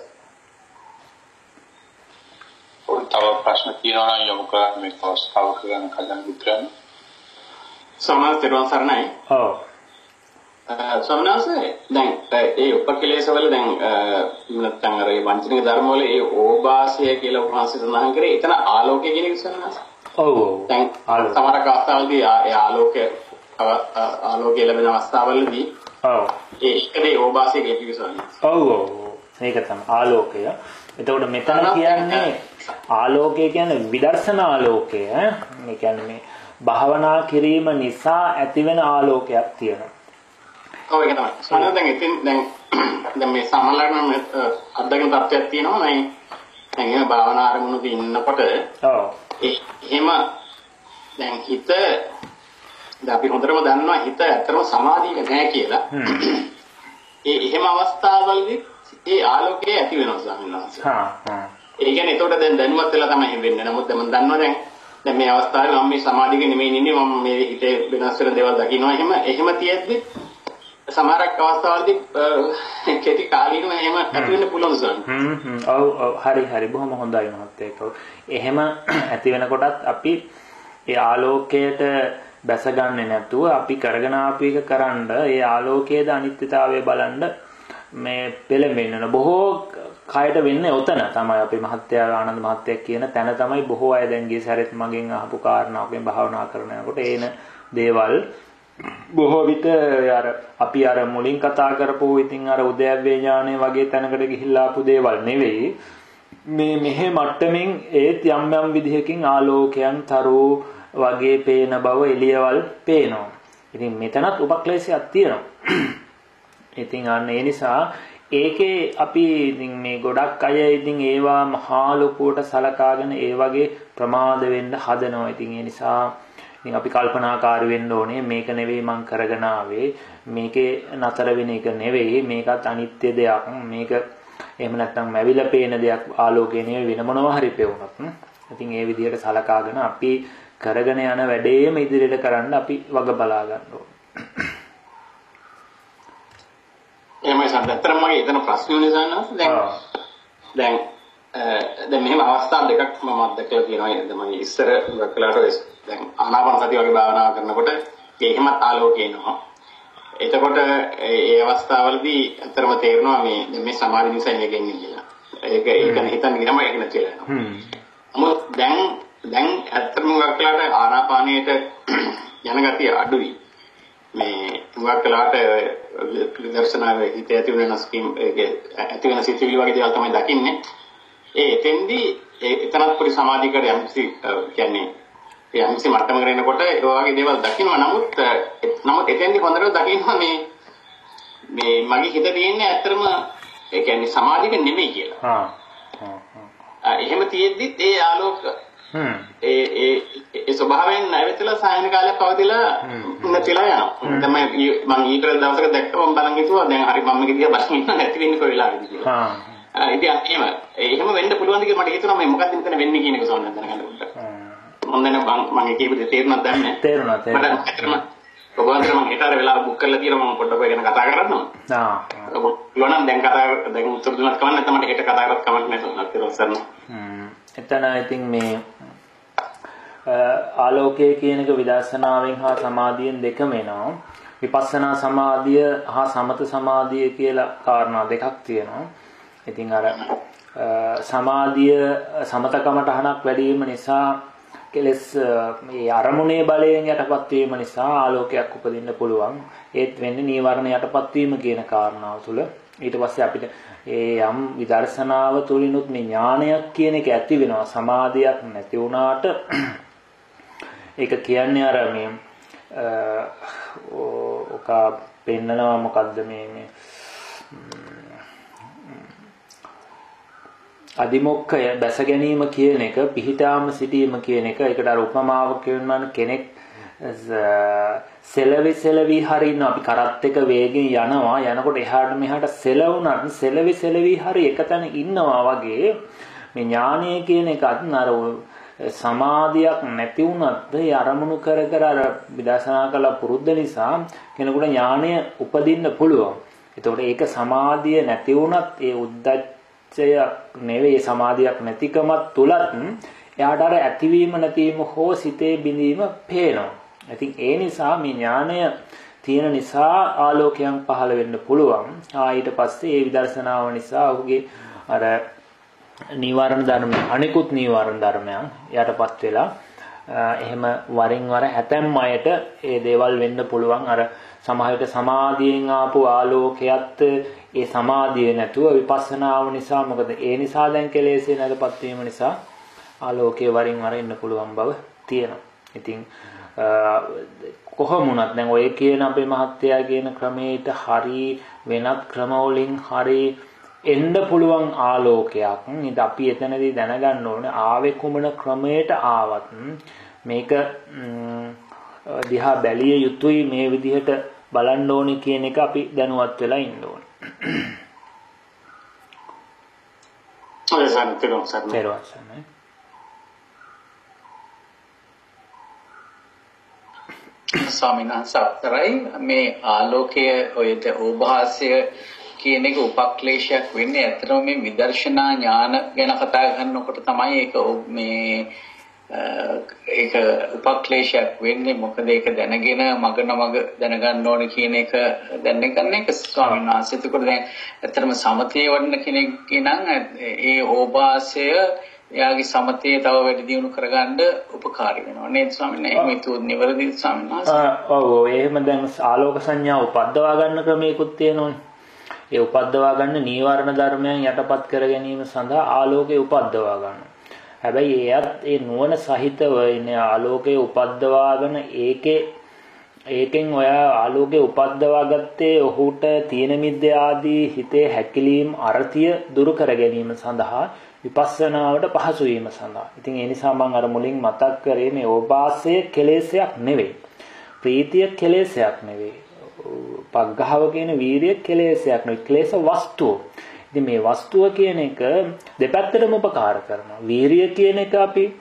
තව ප්‍රශ්න තියෙනවා නම් යොමු කරන්න මේ අවස්ථාව කරන කලින් විතරයි. සමහර තෙරුවන් සරණයි. ඔව්. සමනාසේ දැන් ඒ උපක්ලේශ වල දැන් නැත්නම් අර වංචනික ධර්ම වල ඒ ඕබාසය කියලා උපවාසය සඳහන් කරේ. එතන ආලෝකය කියන එක සමනාස. ඔව්. දැන් සමහර අවස්ථාවලදී ඒ ආලෝකය ලැබෙන අවස්ථාවලදී ඔව් ඒකේ ඕබාසය කියන එක සමනාස. ඔව් ඒක තමයි ආලෝකය. එතකොට මෙතන කියන්නේ ආලෝකය කියන්නේ විදර්ශනා ආලෝකය. ඒ කියන්නේ මේ භාවනා කිරීම නිසා ඇතිවෙන ආලෝකයක් තියෙනවා. ඔව් ඒක තමයි. සමහරවිට දැන් ඉතින් දැන් මේ සමහරවිට අත්දැකීම් තත්ත්වයක් තියෙනවා නේ. දැන් එහෙම භාවනා ආරමුණක ඉන්නකොට එහෙම දැන් හිත දැන් අපි හොඳටම දන්නවා හිත ඇත්තටම සමාධියක නැහැ කියලා. එහෙම අවස්ථාවලදී ඒ ආලෝකය ඇති වෙනවා ස්වාමීන් වහන්සේ. ඒ කියන්නේ ඒකට දැන් දැනුවත් වෙලා තමයි වෙන්නේ. නමුත් මම දන්නවා දැන් මේ අවස්ථාවේ මම මේ සමාධියක නෙමෙයි ඉන්නේ මම මේ හිතේ වෙනස් වෙන දේවල් දකින්නවා. එහෙම තියෙද්දි සමහරක් අවස්ථාවලදී කෙටි කාලීනව එහෙම ඇති වෙන්න පුළුවන් ස්වාමීන්. ඔව් හරි බොහොම හොඳයි මහත්තයා. එහෙම ඇති වෙනකොටත් අපි ඒ ආලෝකයට බැසගන්නේ නැතුව අපි කරගෙන ආපු එක කරන්න ඒ ආලෝකයේද අනිත්‍යතාවය බලන්න මේ පෙළඹෙන්න බොහෝ කයට වෙන්නේ උතන තමයි අපි මහත්තයා ආනන්ද මහත්තයා කියන තැන තමයි බොහෝ අය දැන් ගිය සැරේත් මගෙන් අහපු කාරණාවකින් භාවනා කරනකොට ඒන දේවල් බොහෝ විට අපි මුලින් කතා කරපු ඉතින් උද්‍යව්‍ය ඥානය වගේ තැනකට ගිහිල්ලා ආපු දේවල් නෙවෙයි මේ මෙහෙ මට්ටමින් ඒත් යම් විදිහකින් ආලෝකයන් තරු වගේ පේන බව එළියවල් පේනවා. ඉතින් මෙතනත් උපක්ලේශයක් තියෙනවා. ඉතින් අන්න ඒ නිසා ඒකේ අපි ඉතින් මේ ගොඩක් අය ඉතින් ඒවා මහා ලොකුවට සලකාගෙන ඒ වගේ ප්‍රමාද වෙන්න හදනවා. ඉතින් ඒ නිසා ඉතින් අපි කල්පනාකාරී වෙන්න ඕනේ මේක නෙවෙයි මං කරගෙන ආවේ මේකේ නතර වෙන එක නෙවෙයි මේකත් අනිත්‍ය දෙයක් මේක එහෙම නැත්නම් මැවිලා පේන දෙයක් ආලෝකය නෙවෙයි වෙන මොනවා හරි පෙවුනත්. ඉතින් ඒ විදිහට සලකාගෙන අපි කරගෙන යන වැඩේම ඉදිරියට කරන්න අපි වග බලා ගන්න ඕනේ. එහෙමයි සම්පූර්ණයෙන්ම මගේ එතන ප්‍රශ්න වෙනසනස් දැන් මෙහෙම අවස්ථා දෙකක් මම අත්දැකලා තියෙනවා නේද මම ඉස්සර වකලාට දැන් ආනාපාන සතිය වගේ භාවනා කරනකොට එහෙමත් ආලෝකය එනවා. එතකොට ඒ අවස්ථාවවලදී අතරම තේරෙනවා මේ සමාධි නිසා මේක එන්නේ කියලා. ඒක හිතන්න ගියම ඒක නැති වෙලා යනවා. මොකද දැන් ඇත්තම වකලාට ආනාපානයට යන ගතිය අඩුයි. මේ වකලාට දර්ශනාවේ හිත ඇති වෙන ස්කීම් ඇති වෙන සිතිවිලි වගේ දේවල් තමයි දකින්නේ. එතෙන්දී එතනත් පොඩි සමාධියකට යම්සි කියන්නේ යම්සි මට්ටමකට එනකොට ඒ වගේ දේවල් දකින්නවා. නමුත් එතෙන්දී හොඳට දකින්නවා මේ මගේ හිත තියෙන්නේ ඇත්තටම ඒ කියන්නේ සමාධියක නෙමෙයි කියලා. එහෙම තියෙද්දිත් ඒ ආලෝක ඒ ස්වභාවයෙන් නැවතලා සායන කාලයක් පවතිලා නැතිලා යනවා. දැන් මම ඊතර දවසක දැක්කම බලන් හිතුවා දැන් හරි මම මේක දිහා බලන් ඉන්න නැති වෙන්නේ කොයි වෙලාවෙද කියලා. ඉතින් එහෙම වෙන්න පුළුවන්ද කියලා මට හිතුණා මේ මොකක්ද මෙතන වෙන්නේ කියන එක සෝන්න දැනගන්න උන්ට. මම දැන් මම කියපු දේ තේරුණාද දන්නේ නැහැ. තේරුණා. මට ඇත්තටම ඔබවන්තර මම හිතාර වෙලාව බුක් කරලා තියෙනවා මම පොඩ්ඩක් ඔය ගැන කතා කරන්නම්. ඔබ දැන් උත්තර දුන්නත් කමක් නැත්නම් මට හෙට කතා කරත් කමක් නැහැ. එතන ඉතින් මේ ආලෝකය කියන එක විදර්ශනාවෙන් හා සමාධියෙන් දෙකම එනවා. විපස්සනා සමාධිය හා සමත සමාධිය කියලා කාරණා දෙකක් තියෙනවා. ඉතින් සමාධිය සමතකමටහනක් වැඩි වීම නිසා කෙලස් මේ අරමුණේ බලයෙන් යටපත් වීම නිසා ආලෝකයක් උපදින්න පුළුවන්. ඒත් වෙන්නේ නීවරණ යටපත් වීම කියන කාරණාව තුළ. ඊට පස්සේ අපිට ඒ යම් විදර්ශනාව තුළිනුත් මේ ඥානයක් කියන එක ඇති වෙනවා. සමාධියක් නැති වුණාට ඒක කියන්නේ මේ ඔක පෙන්නනවා මොකද්ද මේ අදිමොක්කය බැස ගැනීම කියන එක පිහිටාම සිටීම කියන එක ඒකට උපමාවක් කියනවා කෙනෙක් සෙලවි හරින්න අපි කරත් එක වේගෙන් යනකොට එහාට මෙහාට සෙලවුණත් සෙලවි හරි එකතැන ඉන්නවා වගේ මේ ඥානය කියන එකත් සමාධියක් නැති වුණත් ඒ අරමුණු කර විදර්ශනා කළ පුරුද්ද නිසා කෙනෙකුට ඥානය උපදින්න පුළුවන්. ඒතකොට ඒක සමාධිය නැති වුණත් ඒ උද්දච්චය නෙවෙයි සමාධියක් නැතිකමත් තුලත් එයාට ඇතිවීම නැතිවීම හෝ සිතේ බිඳීම පේනවා. ඉතින් ඒ නිසා මේ ඥානය තියෙන නිසා ආලෝකයන් පහළ වෙන්න පුළුවන්. ඊට පස්සේ ඒ විදර්ශනාව නිසා ඔහුගේ නීවරණ ධර්ම අනිකුත් නීවරණ ධර්මයන් යටපත් වෙලා එහෙම වරින් වර ඇතැම් අයට ඒ දේවල් වෙන්න පුළුවන්. සමහර විට සමාධියෙන් ආපු ආලෝකයත් ඒ සමාධිය නැතුව විපස්සනාව නිසා මොකද ඒ නිසා දැන් කෙලෙසේ නැදපත් වීම නිසා ආලෝකයේ වරින් වර එන්න පුළුවන් බව තියෙනවා. ඉතින් කොහොම වුණත් දැන් ඔය කියන අපේ මහත්තයා කියන ක්‍රමයට හරි වෙනත් ක්‍රමවලින් හරි එන්න පුළුවන් ආලෝකයක්. ඉතින් අපි එතනදී දැනගන්න ඕනේ ආවේ කුමන ක්‍රමයට ආවත් මේක දිහා බැලිය යුතුයි මේ විදිහට බලන්න ඕනේ කියන එක අපි දැනුවත් වෙලා ඉන්න ඕනේ. ස්වාමීන් වහන්සේ අතරයි මේ ආලෝකය ඔයද ඕභාසය කියන එක උපක්ලේශයක් වෙන්නේ. ඇත්තටම මේ විදර්ශනා ඥාන ගැන කතා කරනකොට තමයි ඒක උපක්ලේශයක් වෙන්නේ. මොකද ඒක දැනගෙන මග දැනගන්න ඕනේ කියන එක දැනගන්න එක ස්වාමීන් වහන්සේ. එතකොට දැන් ඇත්තටම සමතේ වඩන කෙනෙක් නම් ඒ ඕභාසය එයාගේ සමතේ තව වැඩි දියුණු කරගන්න උපකාරී වෙනවා නේද ස්වාමීන් වහන්සේ? මේක නිවැරදි ස්වාමීන් වහන්සේ. ඔව් එහෙම දැන් ආලෝක සංඥා උපද්දවා ගන්න ක්‍රමයකුත් තියෙනවනේ. ඒ උපද්දවා ගන්න නීවරණ ධර්මයන් යටපත් කර ගැනීම සඳහා ආලෝකය උපද්දවා ගන්නවා. හැබැයි එයත් ඒ නුවණ සහිතව ඉන්නේ ආලෝකය උපද්දවාගෙන ඒකෙන් ඔය ආලෝකය උපද්දවා ගත්තේ ඔහුට තීන මිද්ද ආදී හිතේ හැකිලීම් අර්ථිය දුරු කර ගැනීම සඳහා විපස්සනාවට පහසු වීම සඳහා. ඉතින් ඒ නිසා මම අර මුලින් මතක් කරේ මේ ඕපාසය කෙලෙසයක් නෙවෙයි. ප්‍රීතිය කෙලෙසයක් නෙවෙයි. පග්ගහව කියන වීරිය කෙලෙසයක් නෙවෙයි. ක්ලේශ වස්තුව. ඉතින් මේ වස්තුව කියන එක දෙපැත්තටම උපකාර කරනවා. වීරිය කියන එක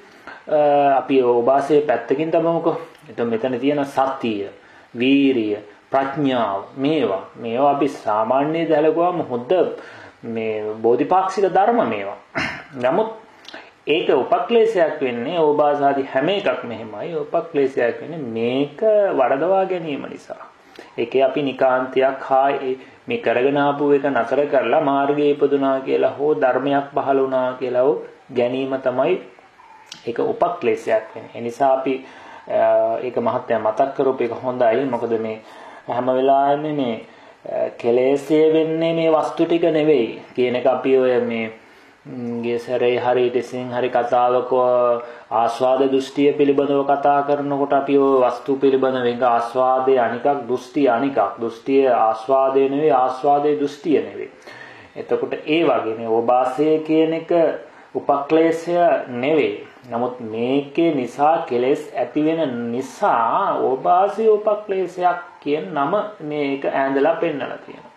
අපි ඕපාසයේ පැත්තකින් තමමුකෝ. එතකොට මෙතන තියෙන සතිය, වීරිය, ප්‍රඥාව මේවා අපි සාමාන්‍ය දලගුවාම හොඳ මේ බෝධිපාක්ෂික ධර්ම මේවා. නමුත් ඒක උපක්ලේශයක් වෙන්නේ ඕපාසාදී හැම එකක් මෙහෙමයි. උපක්ලේශයක් වෙන්නේ මේක වරදවා ගැනීම නිසා. ඒකේ අපි නිකාන්තයක් මේ කරගෙන ආපු එක නතර කරලා මාර්ගයේ ඉපදුනා කියලා හෝ ධර්මයක් පහළ වුණා කියලා හෝ ගැනීම තමයි ඒක උපක්ලේශයක් වෙන්නේ. ඒ නිසා අපි ඒක මහත්ය මතක් කරොත් ඒක හොඳයි. මොකද මේ හැම වෙලාවෙම මේ කෙලෙස්ය වෙන්නේ මේ වස්තු ටික නෙවෙයි කියන එක අපි ඔය මේ ගේසරේ හරියට සිං හරි කතාවක ආස්වාද දෘෂ්ටිය පිළිබඳව කතා කරනකොට අපි ඔය වස්තු පිළිබඳව එක ආස්වාදයේ අනිකක් දෘෂ්ටිය අනිකක් දෘෂ්ටිය ආස්වාදයේ නෙවෙයි ආස්වාදයේ දෘෂ්ටිය නෙවෙයි. එතකොට ඒ වගේනේ ඕභාසය කියන එක උපක්ලේශය නෙවෙයි. නමුත් මේකේ නිසා කෙලෙස් ඇති වෙන නිසා ඕභාසය උපක්ලේශයක් කියන නම මේක ඈඳලා පෙන්නලා තියෙනවා.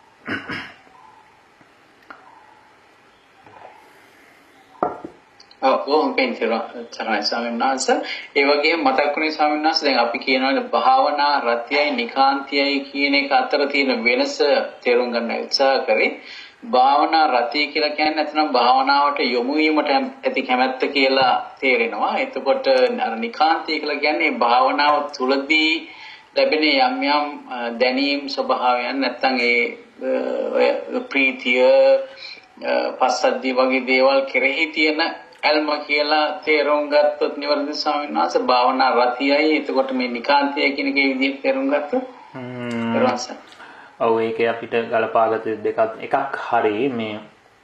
ස්වාමීන් වහන්සේ ඒ වගේම මතක් වුණේ ස්වාමීන් වහන්සේ දැන් අපි කියනවානේ භාවනා රත්යයි නිකාන්තයයි කියන එක අතර තියෙන වෙනස තේරුම් ගන්න උත්සාහ කරේ. භාවනා රතිය කියලා කියන්නේ නැත්නම් භාවනාවට යොමු වීමට ඇති කැමැත්ත කියලා තේරෙනවා. එතකොට අර නිකාන්තය කියලා කියන්නේ භාවනාව තුළදී ලැබෙන යම් දැනීම් ස්වභාවයන් නැත්නම් ඒ ප්‍රීතිය පස්සද්ධිය වගේ දේවල් කෙරෙහි තියෙන ඇල්ම කියලා තේරුම් ගත්තොත් නිවැරදි ස්වාමීන් වහන්සේ භාවනා රතියයි. එතකොට මේ නිකාන්තය කියන එකේ විදිහට තේරුම් ගත්තොත් ඔව් ඒකේ අපිට ගලපාගත එකක් හරි මේ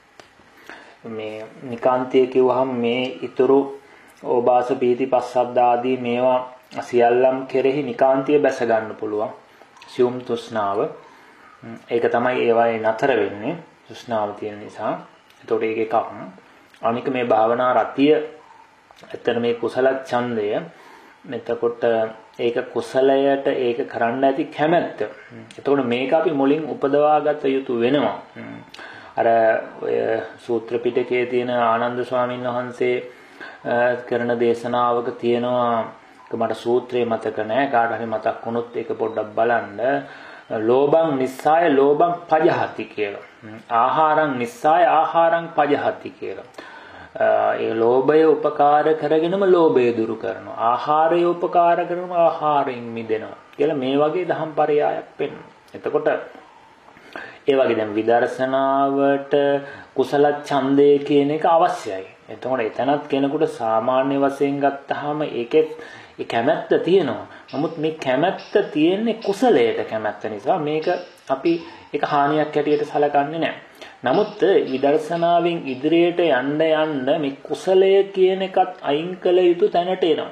නිකාන්තය කිව්වහම මේ ඊතුරු ඕභාස පීති පස්සද්ද ආදී මේවා සියල්ලම් කෙරෙහි නිකාන්තිය බැස ගන්න පුළුවන්. සියුම් තෘෂ්ණාව ඒක තමයි ඒවායේ නතර වෙන්නේ තෘෂ්ණාව තියෙන නිසා. එතකොට ඒක එකක්. අනික මේ භාවනා රතිය ඇත්තට මේ කුසල ඡන්දය එතකොට ඒක කුසලයට ඒක කරන්න ඇති කැමැත්ත. එතකොට මේක අපි මුලින් උපදවාගත යුතු වෙනවා. අර ඔය සූත්‍ර පිටකයේ තියෙන ආනන්ද ස්වාමීන් වහන්සේ කරන දේශනාවක තියෙනවා මට සූත්‍රේ මතක නැහැ කාට හරි මතක් වුණොත් ඒක පොඩ්ඩක් බලන්න. ලෝභං නිස්සාය ලෝභං පජහති කියලා. ආහාරං නිස්සාය ආහාරං පජහති කියලා. ඒ ලෝභය උපකාර කරගෙනම ලෝභය දුරු කරනවා. ආහාරය උපකාර කරනවා ආහාරයෙන් මිදෙනවා කියලා මේ වගේ දහම් පරයයක් වෙනවා. එතකොට ඒ වගේ දැන් විදර්ශනාවට කුසල ඡන්දය කියන එක අවශ්‍යයි. එතකොට එතනත් කෙනෙකුට සාමාන්‍ය වශයෙන් ගත්තාම ඒකේ ඒ කැමැත්ත තියෙනවා. නමුත් මේ කැමැත්ත තියෙන්නේ කුසලයට කැමැත්ත නිසා මේක අපි ඒක හානියක් හැටියට සලකන්නේ නැහැ. නමුත් විදර්ශනාවෙන් ඉදිරියට යන්න මේ කුසලය කියන එකත් අයින් කළ යුතු තැනට එනවා.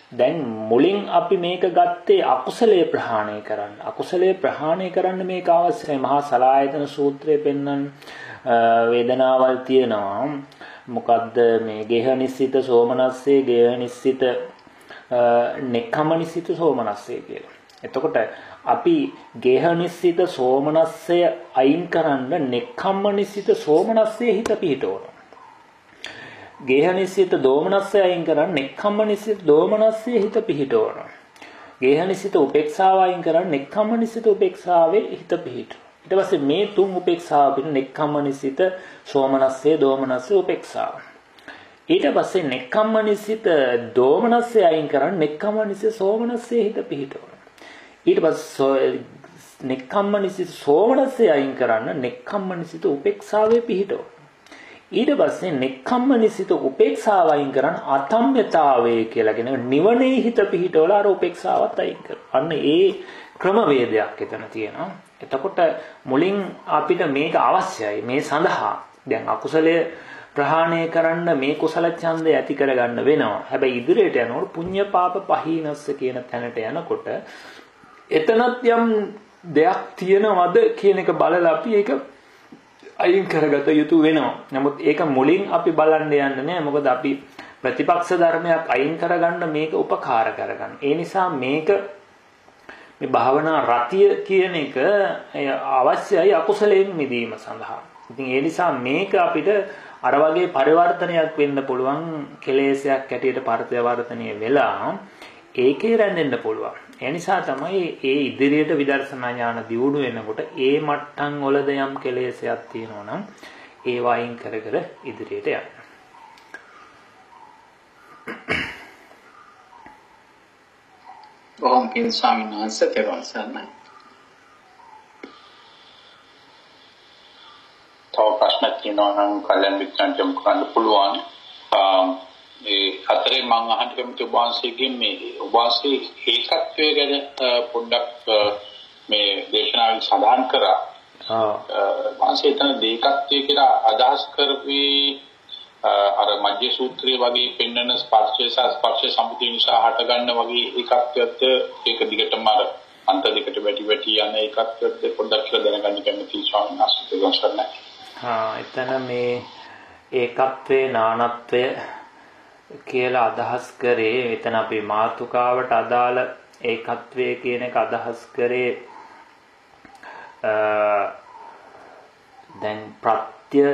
දැන් මුලින් අපි මේක ගත්තේ අකුසලයේ ප්‍රහාණය කරන්න. අකුසලයේ ප්‍රහාණය කරන්න මේක අවශ්‍යයි. මහා සලායතන සූත්‍රයේ පෙන්වන වේදනාවල් තියෙනවා. මොකද්ද මේ ගේහනිස්සිත සෝමනස්සේ ගේහනිස්සිත නෙක්ඛම්මනිස්සිත සෝමනස්සේ කියලා. එතකොට අපි ගේහනිස්සිත සෝමනස්සය අයින් කරන්න නෙක්ඛම්මනිස්සිත සෝමනස්සේ හිත පිහිටවනවා. ගේහනිස්සිත දෝමනස්සය අයින් කරන්න නෙක්ඛම්මනිස්සිත දෝමනස්සේ හිත පිහිටවනවා. ගේහනිස්සිත උපේක්ෂාව අයින් කරන්න නෙක්ඛම්මනිස්සිත උපේක්ෂාවේ හිත පිහිටවනවා. ඊට පස්සේ මේ තුන් උපේක්ෂාව පිට නෙක්ඛම්මනිස්සිත සෝමනස්සේ දෝමනස්සේ උපේක්ෂාව. ඊට පස්සේ නෙක්ඛම්මනිස්සිත දෝමනස්සේ අයින් කරන් නෙක්ඛම්මනිස්සිත සෝමනස්සේ හිත පිහිටවනවා. ඊට පස්සේ නෙක්ඛම්මනිස්සිත සෝමනස්සේ අයින් කරන්න නෙක්ඛම්මනිස්සිත උපේක්ෂාවේ පිහිටවනවා. ඊට පස්සේ නෙක්ඛම්මනිස්සිත උපේක්ෂාව අයින් කරන් අතම්යතාවය කියලා කියන නිවනේ හිත පිහිටවලා අර උපේක්ෂාවත් අයින් කරනවා. අන්න ඒ ක්‍රමවේදයක් එතන තියෙනවා. එතකොට මුලින් අපිට මේක අවශ්‍යයි. මේ සඳහා දැන් අකුසලයේ ප්‍රහාණය කරන්න මේ කුසල ඡන්දය ඇති කරගන්න වෙනවා. හැබැයි ඉදිරියට යනකොට පුඤ්ඤ පාප පහීනස්ස කියන තැනට යනකොට එතනත් යම් දෙයක් තියනවද කියන එක බලලා අපි ඒක අයින් කරගත යුතු වෙනවා. නමුත් ඒක මුලින් අපි බලන්න යන්නේ නැහැ. මොකද අපි ප්‍රතිපක්ෂ ධර්මයක් අයින් කරගන්න මේක උපකාර කරගන්න. ඒ නිසා මේක මේ භාවනා රතිය කියන එක අවශ්‍යයි අකුසලයෙන් මිදීම සඳහා. ඉතින් ඒ නිසා මේක අපිට අර වගේ පරිවර්තනයක් වෙන්න පුළුවන් කෙලෙසයක් ඇටියට පරිවර්තනය වෙලා ඒකේ රැඳෙන්න පුළුවන්. ඒ නිසා තමයි ඒ ඉදිරියට විදර්ශනා ඥාන දියුණු වෙනකොට ඒ මට්ටම් වලද යම් කෙලෙසයක් තියෙනවා නම් ඒ වයින් කර කර ඉදිරියට යන්න. බොහොම පින් ස්වාමීන් වහන්සේ තෙරුවන් සරණයි. තව ප්‍රශ්න තියෙනවා නම් කලින් විචාරණය කරන්න පුළුවන්. මේ අතරේ මම අහන්න කැමති ඔබ වහන්සේගෙන් මේ ඔබ වහන්සේ ඒකත්වයේ ගැන පොඩ්ඩක් මේ දේශනාවෙන් සඳහන් කරා. වහන්සේ එතන ඒකත්වයේ කියලා අදහස් කරපේ අර මජ්ජේ සූත්‍රයේ වගේ පෙන්වන ස්පර්ශය සහ ස්පර්ශ සම්පූර්ණ නිසා හටගන්න වගේ ඒකත්වයත් ඒක දිගටම අර අන්ත දෙකට වැටි යන ඒකත්වයත් පොඩ්ඩක් කියලා දැනගන්න කැමති ස්වාමීන් වහන්සේ. එතන මේ ඒකත්වේ නානත්වය කියලා අදහස් කරේ එතන අපි මාතුකාවට අදාළ ඒකත්වයේ කියන එක අදහස් කරේ දැන් ප්‍රත්‍ය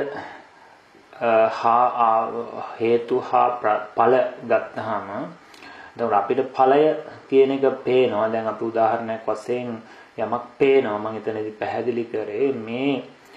හේතු හා ඵල ගත්තාම දැන් අපිට ඵලය කියන එක පේනවා. දැන් අපි උදාහරණයක් වශයෙන් යමක් පේනවා. මම එතනදී පැහැදිලි කරේ මේ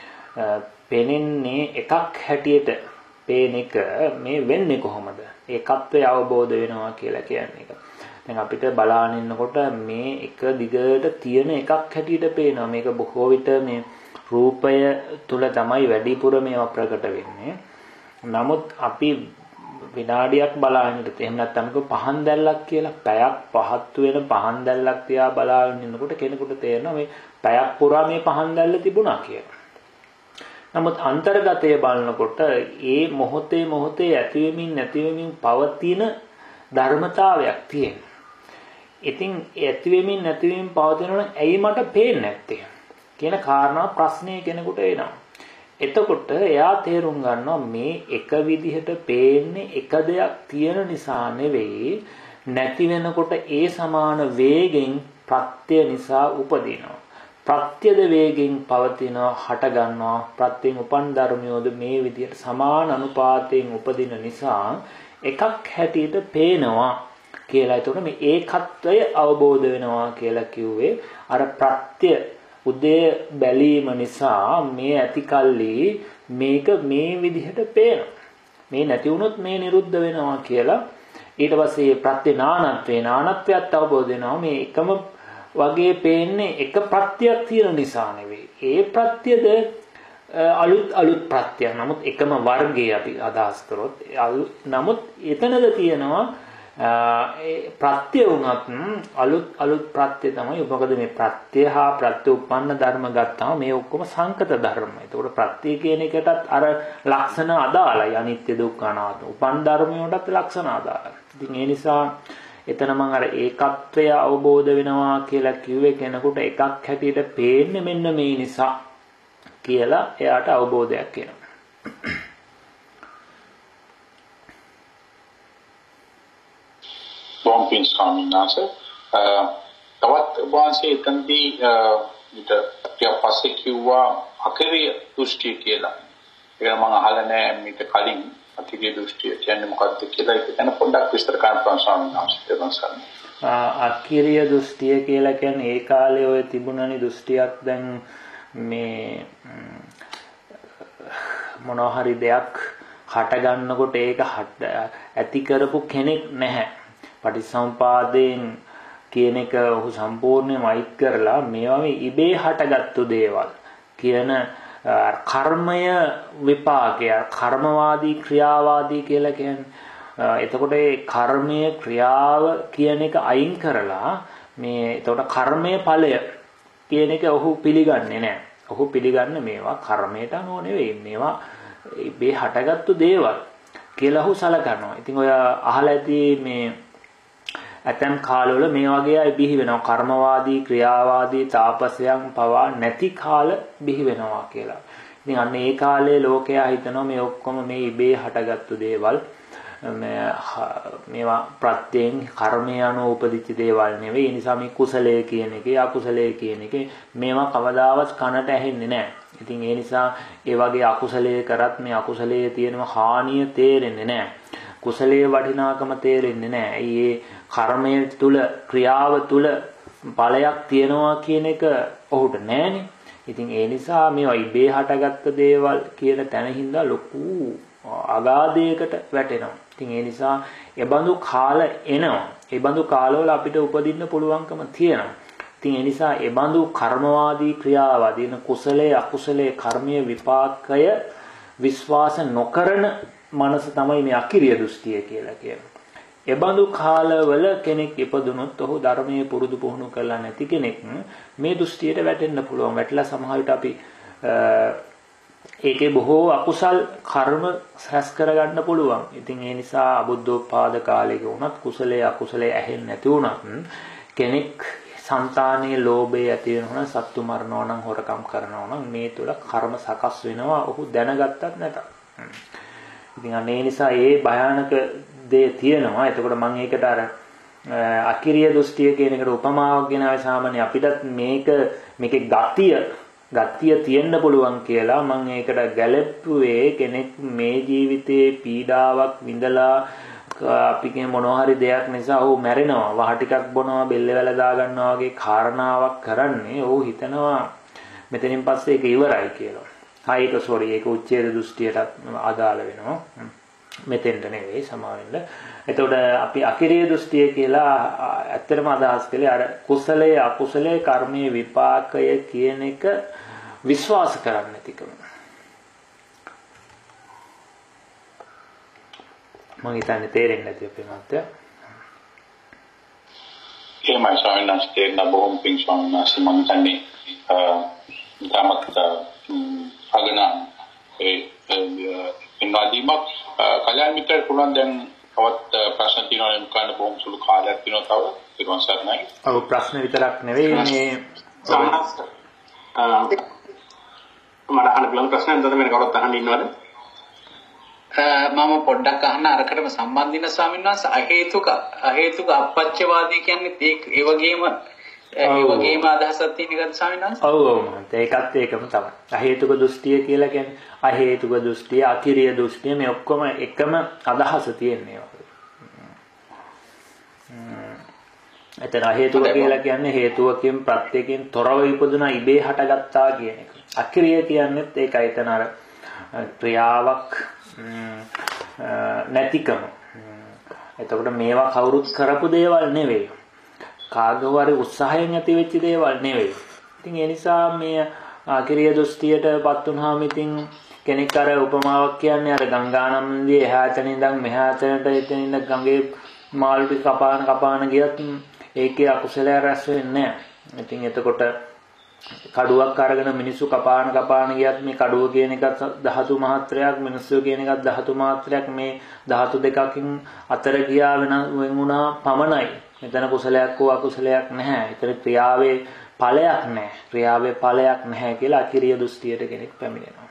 පෙනෙන්නේ එකක් හැටියට පේන එක මේ වෙන්නේ කොහොමද? ඒකත්වය අවබෝධ වෙනවා කියලා කියන්නේ. දැන් අපිට බලාගෙන ඉන්නකොට මේ එක දිගට තියෙන එකක් හැටියට පේනවා. මේක බොහෝ විට මේ රූපය තුල තමයි වැඩිපුර මේවා ප්‍රකට වෙන්නේ. නමුත් අපි විනාඩියක් බලාගෙන ඉඳලා එහෙම නැත්නම් පහන් දැල්ලක් කියලා පැයක් පහත් වෙන පහන් දැල්ලක් තියා බලාගෙන ඉන්නකොට කෙනෙකුට තේරෙනවා මේ පැයක් පුරා මේ පහන් දැල්ල තිබුණා කියලා. නමුත් අන්තර්ගතය බලනකොට ඒ මොහොතේ ඇතිවෙමින් නැතිවෙමින් පවතින ධර්මතාවයක් තියෙනවා. ඉතින් ඇතිවෙමින් නැතිවෙමින් පවතිනවනම් ඇයි මට පේන්නේ නැත්තේ කියන කාරණා ප්‍රශ්නේ කෙනෙකුට එනවා. එතකොට එයා තේරුම් ගන්නවා මේ එක විදිහට පේන්නේ එක දෙයක් තියෙන නිසා නෙවෙයි, නැති වෙනකොට ඒ සමාන වේගෙන් ප්‍රත්‍ය නිසා උපදිනවා. ප්‍රත්‍යද වේගෙන් පවතිනවා, හට ගන්නවා. ප්‍රත්‍යයෙන් උපන් ධර්මියෝද මේ විදිහට සමාන අනුපාතයෙන් උපදින නිසා එකක් හැටියට පේනවා කියලා. ඒතකොට මේ ඒකත්වය අවබෝධ වෙනවා කියලා කිව්වේ අර ප්‍රත්‍ය උදේ බැලීම නිසා මේ ඇති කල්ලි මේක මේ විදිහට පේනවා. මේ නැති වුණොත් මේ නිරුද්ධ වෙනවා කියලා. ඊට පස්සේ ප්‍රත්‍ය නානත්වයත් අවබෝධ වෙනවා. මේ එකම වගේ පේන්නේ එක ප්‍රත්‍යක් තියෙන නිසා නෙවෙයි. ඒ ප්‍රත්‍යද අලුත් ප්‍රත්‍යක්. නමුත් එකම වර්ගයේ අපි අදහස් කරොත් නමුත් එතනද තියෙනවා ප්‍රත්‍ය වුණත් අලුත් ප්‍රත්‍ය තමයි. මොකද මේ ප්‍රත්‍ය හා ප්‍රත්‍ය උපන්න ධර්ම ගත්තාම මේ ඔක්කොම සංකත ධර්ම. ඒතකොට ප්‍රත්‍ය කියන එකටත් අර ලක්ෂණ අදාළයි. අනිත්‍ය දුක්ඛ අනාත්ම. උපන් ධර්මයටත් ලක්ෂණ අදාළයි. ඉතින් ඒ නිසා එතන මම අර ඒකත්වය අවබෝධ වෙනවා කියලා කිව්වේ කෙනෙකුට එකක් හැටියට පේන්නේ මෙන්න මේ නිසා කියලා එයාට අවබෝධයක් එනවා. බොම්පින් ස්වාමීන් වහන්සේ තවත් වාසේ එතනදී ඊට පස්සේ කිව්වා අකිරිය දෘෂ්ටි කියලා. ඒක මම අහලා නැහැ මීට කලින් අකිරිය දෘෂ්ටිය කියන්නේ මොකක්ද කියලා. ඒක ගැන පොඩ්ඩක් විස්තර කරන්න ස්වාමීන් වහන්සේ. අකිරිය දෘෂ්ටිය කියලා කියන්නේ ඒ කාලේ ඔය තිබුණනි දෘෂ්ටියක් දැන් මේ මොනවා හරි දෙයක් හට ගන්නකොට ඒක ඇති කරපු කෙනෙක් නැහැ. පටිසම්පාදයෙන් කියන එක ඔහු සම්පූර්ණයෙන්ම අයිත් කරලා මේවා මේ ඉබේ හටගත්තු දේවල් කියන කර්මය විපාකය කර්මවාදී ක්‍රියාවාදී කියලා කියන්නේ. එතකොට ඒ කර්මය ක්‍රියාව කියන එක අයින් කරලා මේ එතකොට කර්මයේ ඵලය කියන එක ඔහු පිළිගන්නේ නැහැ. ඔහු පිළිගන්නේ මේවා කර්මයට අනුව නෙවෙයි මේවා ඉබේ හටගත්තු දේවල් කියලා ඔහු සලකනවා. ඉතින් ඔය අහලා ඇති මේ ඇතම් කාලවල මේ වගේ අය බිහි වෙනවා කර්මවාදී ක්‍රියාවාදී තාපසයන් පවා නැති කාල බිහි වෙනවා කියලා. ඉතින් අන්න ඒ කාලේ ලෝකයා හිතනවා මේ ඔක්කොම මේ ඉබේ හටගත්තු දේවල් මේවා ප්‍රත්‍යයෙන් කර්මය අනුව උපදිච්ච දේවල් නෙවෙයි. ඒ නිසා මේ කුසලයේ කියන එකේ අකුසලයේ කියන එකේ මේවා කවදාවත් කනට ඇහෙන්නේ නැහැ. ඉතින් ඒ නිසා ඒ වගේ අකුසලයේ කරත් මේ අකුසලයේ තියෙන හානිය තේරෙන්නේ නැහැ. කුසලයේ වටිනාකම තේරෙන්නේ නැහැ. ඒ කර්මය තුල ක්‍රියාව තුල ඵලයක් තියනවා කියන එක ඔහුට නැහැනේ. ඉතින් ඒ නිසා මේවා ඉබේ හටගත්ත දේවල් කියන තැනින්ද ලොකු අගාධයකට වැටෙනවා. ඉතින් ඒ නිසා ඒබඳු කාල එනවා. ඒබඳු කාලවල අපිට උපදින්න පුළුවන්කම තියෙනවා. ඉතින් ඒ නිසා ඒබඳු කර්මවාදී ක්‍රියාවාදී කුසලයේ අකුසලයේ කර්මයේ විපාකය විශ්වාස නොකරන මනස තමයි මේ අකිරිය දෘෂ්ටිය කියලා කියන්නේ. ඒබඳු කාලවල කෙනෙක් ඉපදුනොත් ඔහු ධර්මයේ පුරුදු පුහුණු කරලා නැති කෙනෙක් මේ දෘෂ්ටියට වැටෙන්න පුළුවන්. වැටලා සමහර විට අපි ඒකේ බොහෝ අකුසල් කර්ම රැස් කරගන්න පුළුවන්. ඉතින් ඒ නිසා අබුද්ධෝත්පාද කාලයක වුණත් කුසලයේ අකුසලයේ ඇහෙන්නේ නැති වුණත් කෙනෙක් సంతානයේ ලෝභය ඇති වෙනවා නම් සත්තු මරනවා නම් හොරකම් කරනවා නම් මේ තුල කර්ම සකස් වෙනවා ඔහු දැනගත්තත් නැතත්. ඉතින් අනේ නිසා ඒ භයානක දේ තියෙනවා. එතකොට මම ඒකට අර අකිරිය දෘෂ්ටිය කියන එකට උපමාවක් ගෙනාවේ සාමාන්‍ය අපිටත් මේකේ ගතිය තියෙන්න පුළුවන් කියලා මම ඒකට ගැලප්පුවේ කෙනෙක් මේ ජීවිතේ පීඩාවක් විඳලා අපි කියන මොනවා හරි දෙයක් නිසා ඔහු මැරෙනවා වහ ටිකක් බොනවා බෙල්ල වැල දා ගන්නවා වගේ කාරණාවක් කරන්නේ ඔහු හිතනවා මෙතනින් පස්සේ ඒක ඉවරයි කියලා. ඒක ඒක උච්ඡේද දෘෂ්ටියට අදාළ වෙනවා. මෙතෙන්ට නෙවෙයි සමාවෙන්න. එතකොට අපි අකිරිය දෘෂ්ටිය කියලා ඇත්තටම අදහස් කළේ අර කුසලයේ අකුසලයේ කර්මයේ විපාකය කියන එක විශ්වාස කරන්නේ නැතිකම. මම හිතන්නේ තේරෙන්නේ නැති අපේ මාත්‍යා. එහෙමයි ස්වාමීන් වහන්සේ තේරෙන බොහොම පිං ස්වාමීන් වහන්සේ මම හිතන්නේ තමත් අගන ඉන්නවාදීමක් කල්‍යාණ මිත්‍රට පුළුවන් දැන් තවත් ප්‍රශ්න තියෙනවා නම් කන්න බොහොම සුළු කාලයක් තියෙනවා තව ඊට පස්සේ. ඔව් ප්‍රශ්න විතරක් නෙවෙයි මේ මට අහන්න පුළුවන් ප්‍රශ්න නැත්නම් වෙන කවුරුත් අහන්න ඉන්නවද? මම පොඩ්ඩක් අහන්න අරකටම සම්බන්ධින ස්වාමීන් වහන්සේ අහේතුක අපච්චවාදී කියන්නේ ඒ වගේම අදහසක් තියෙන එකද ස්වාමීන් වහන්සේ? ඔව් ඒකත් ඒකම තමයි. අහේතුක දෘෂ්ටිය කියලා කියන්නේ අහේතුක දෘෂ්ටිය, අකිරිය දෘෂ්ටිය මේ ඔක්කොම එකම අදහස තියෙන්නේ. එතන අහේතුක කියලා කියන්නේ හේතුවකින් ප්‍රත්‍යයෙන් තොරව ඉපදුනා ඉබේ හටගත්තා කියන එක. අකිරිය කියන්නේත් ඒකයි. එතන අර ක්‍රියාවක් නැතිකම. එතකොට මේවා කවුරුත් කරපු දේවල් නෙවෙයි. කාගවරි උත්සාහයෙන් ඇති වෙච්ච දේවල් නෙවෙයි. ඉතින් ඒ නිසා මේ අකිරිය දෘෂ්ටියටපත් වුනහම ඉතින් කෙනෙක් අර උපමාවක් කියන්නේ අර ගංගානම්දී එහාතන ඉඳන් මෙහාතනට එතනින් ගඟේ මාළු ටික කපාන ගියත් ඒකේ අකුසලය රැස් වෙන්නේ නැහැ. ඉතින් එතකොට කඩුවක් අරගෙන මිනිස්සු කපාන ගියත් මේ කඩුව කියන එකත් ධාතු මාත්‍රයක් මිනිස්සු කියන එකත් ධාතු මාත්‍රයක් මේ ධාතු දෙකකින් අතර ගියා වෙන වුණා පමණයි. මෙතන කුසලයක් හෝ අකුසලයක් නැහැ. ඒතර ක්‍රියාවේ ඵලයක් නැහැ. ක්‍රියාවේ ඵලයක් නැහැ කියලා අකිරිය දෘෂ්ටියට කෙනෙක් පැමිණෙනවා.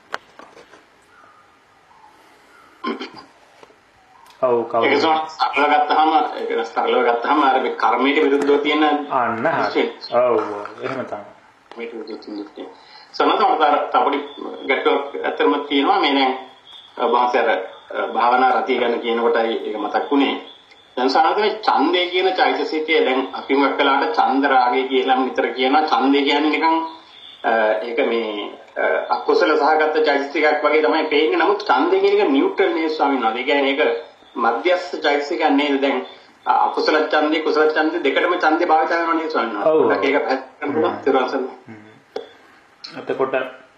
ඔව් කවුද? ඒක සරලව ගත්තාම අර මේ කර්මයට විරුද්ධව තියෙන අන්න හරි. ඔව් එහෙම තමයි. මේක විරුද්ධව සමහරවිට අපිට ගැටලුවක් ඇත්තම තියෙනවා මේ දැන් භාෂාර භාවනා රතිය ගැන කියනකොටයි ඒක මතක් වුණේ. දැන් සාමාන්‍යයෙන් ඡන්දේ කියන චෛතසිකය දැන් අපිම කළාට ඡන්ද රාගය කියලා නිතර කියනවා. ඡන්දේ කියන්නේ නිකන් ඒක මේ අකුසල සහගත චෛතසිකයක් වගේ තමයි පේන්නේ. නමුත් ඡන්දේ කියන එක නියුට්‍රල් නේ ස්වාමීන් වහන්සේ. ඒ කියන්නේ ඒක මධ්‍යස්ථ චෛතසිකයක් නේද? දැන් අකුසල ඡන්දේ කුසල ඡන්දේ දෙකටම ඡන්දේ භාවිත කරනවා නේද ස්වාමීන් වහන්සේ? ඔව්. ඒක පැහැදිලි කරනවා තිරසන්න. එතකොට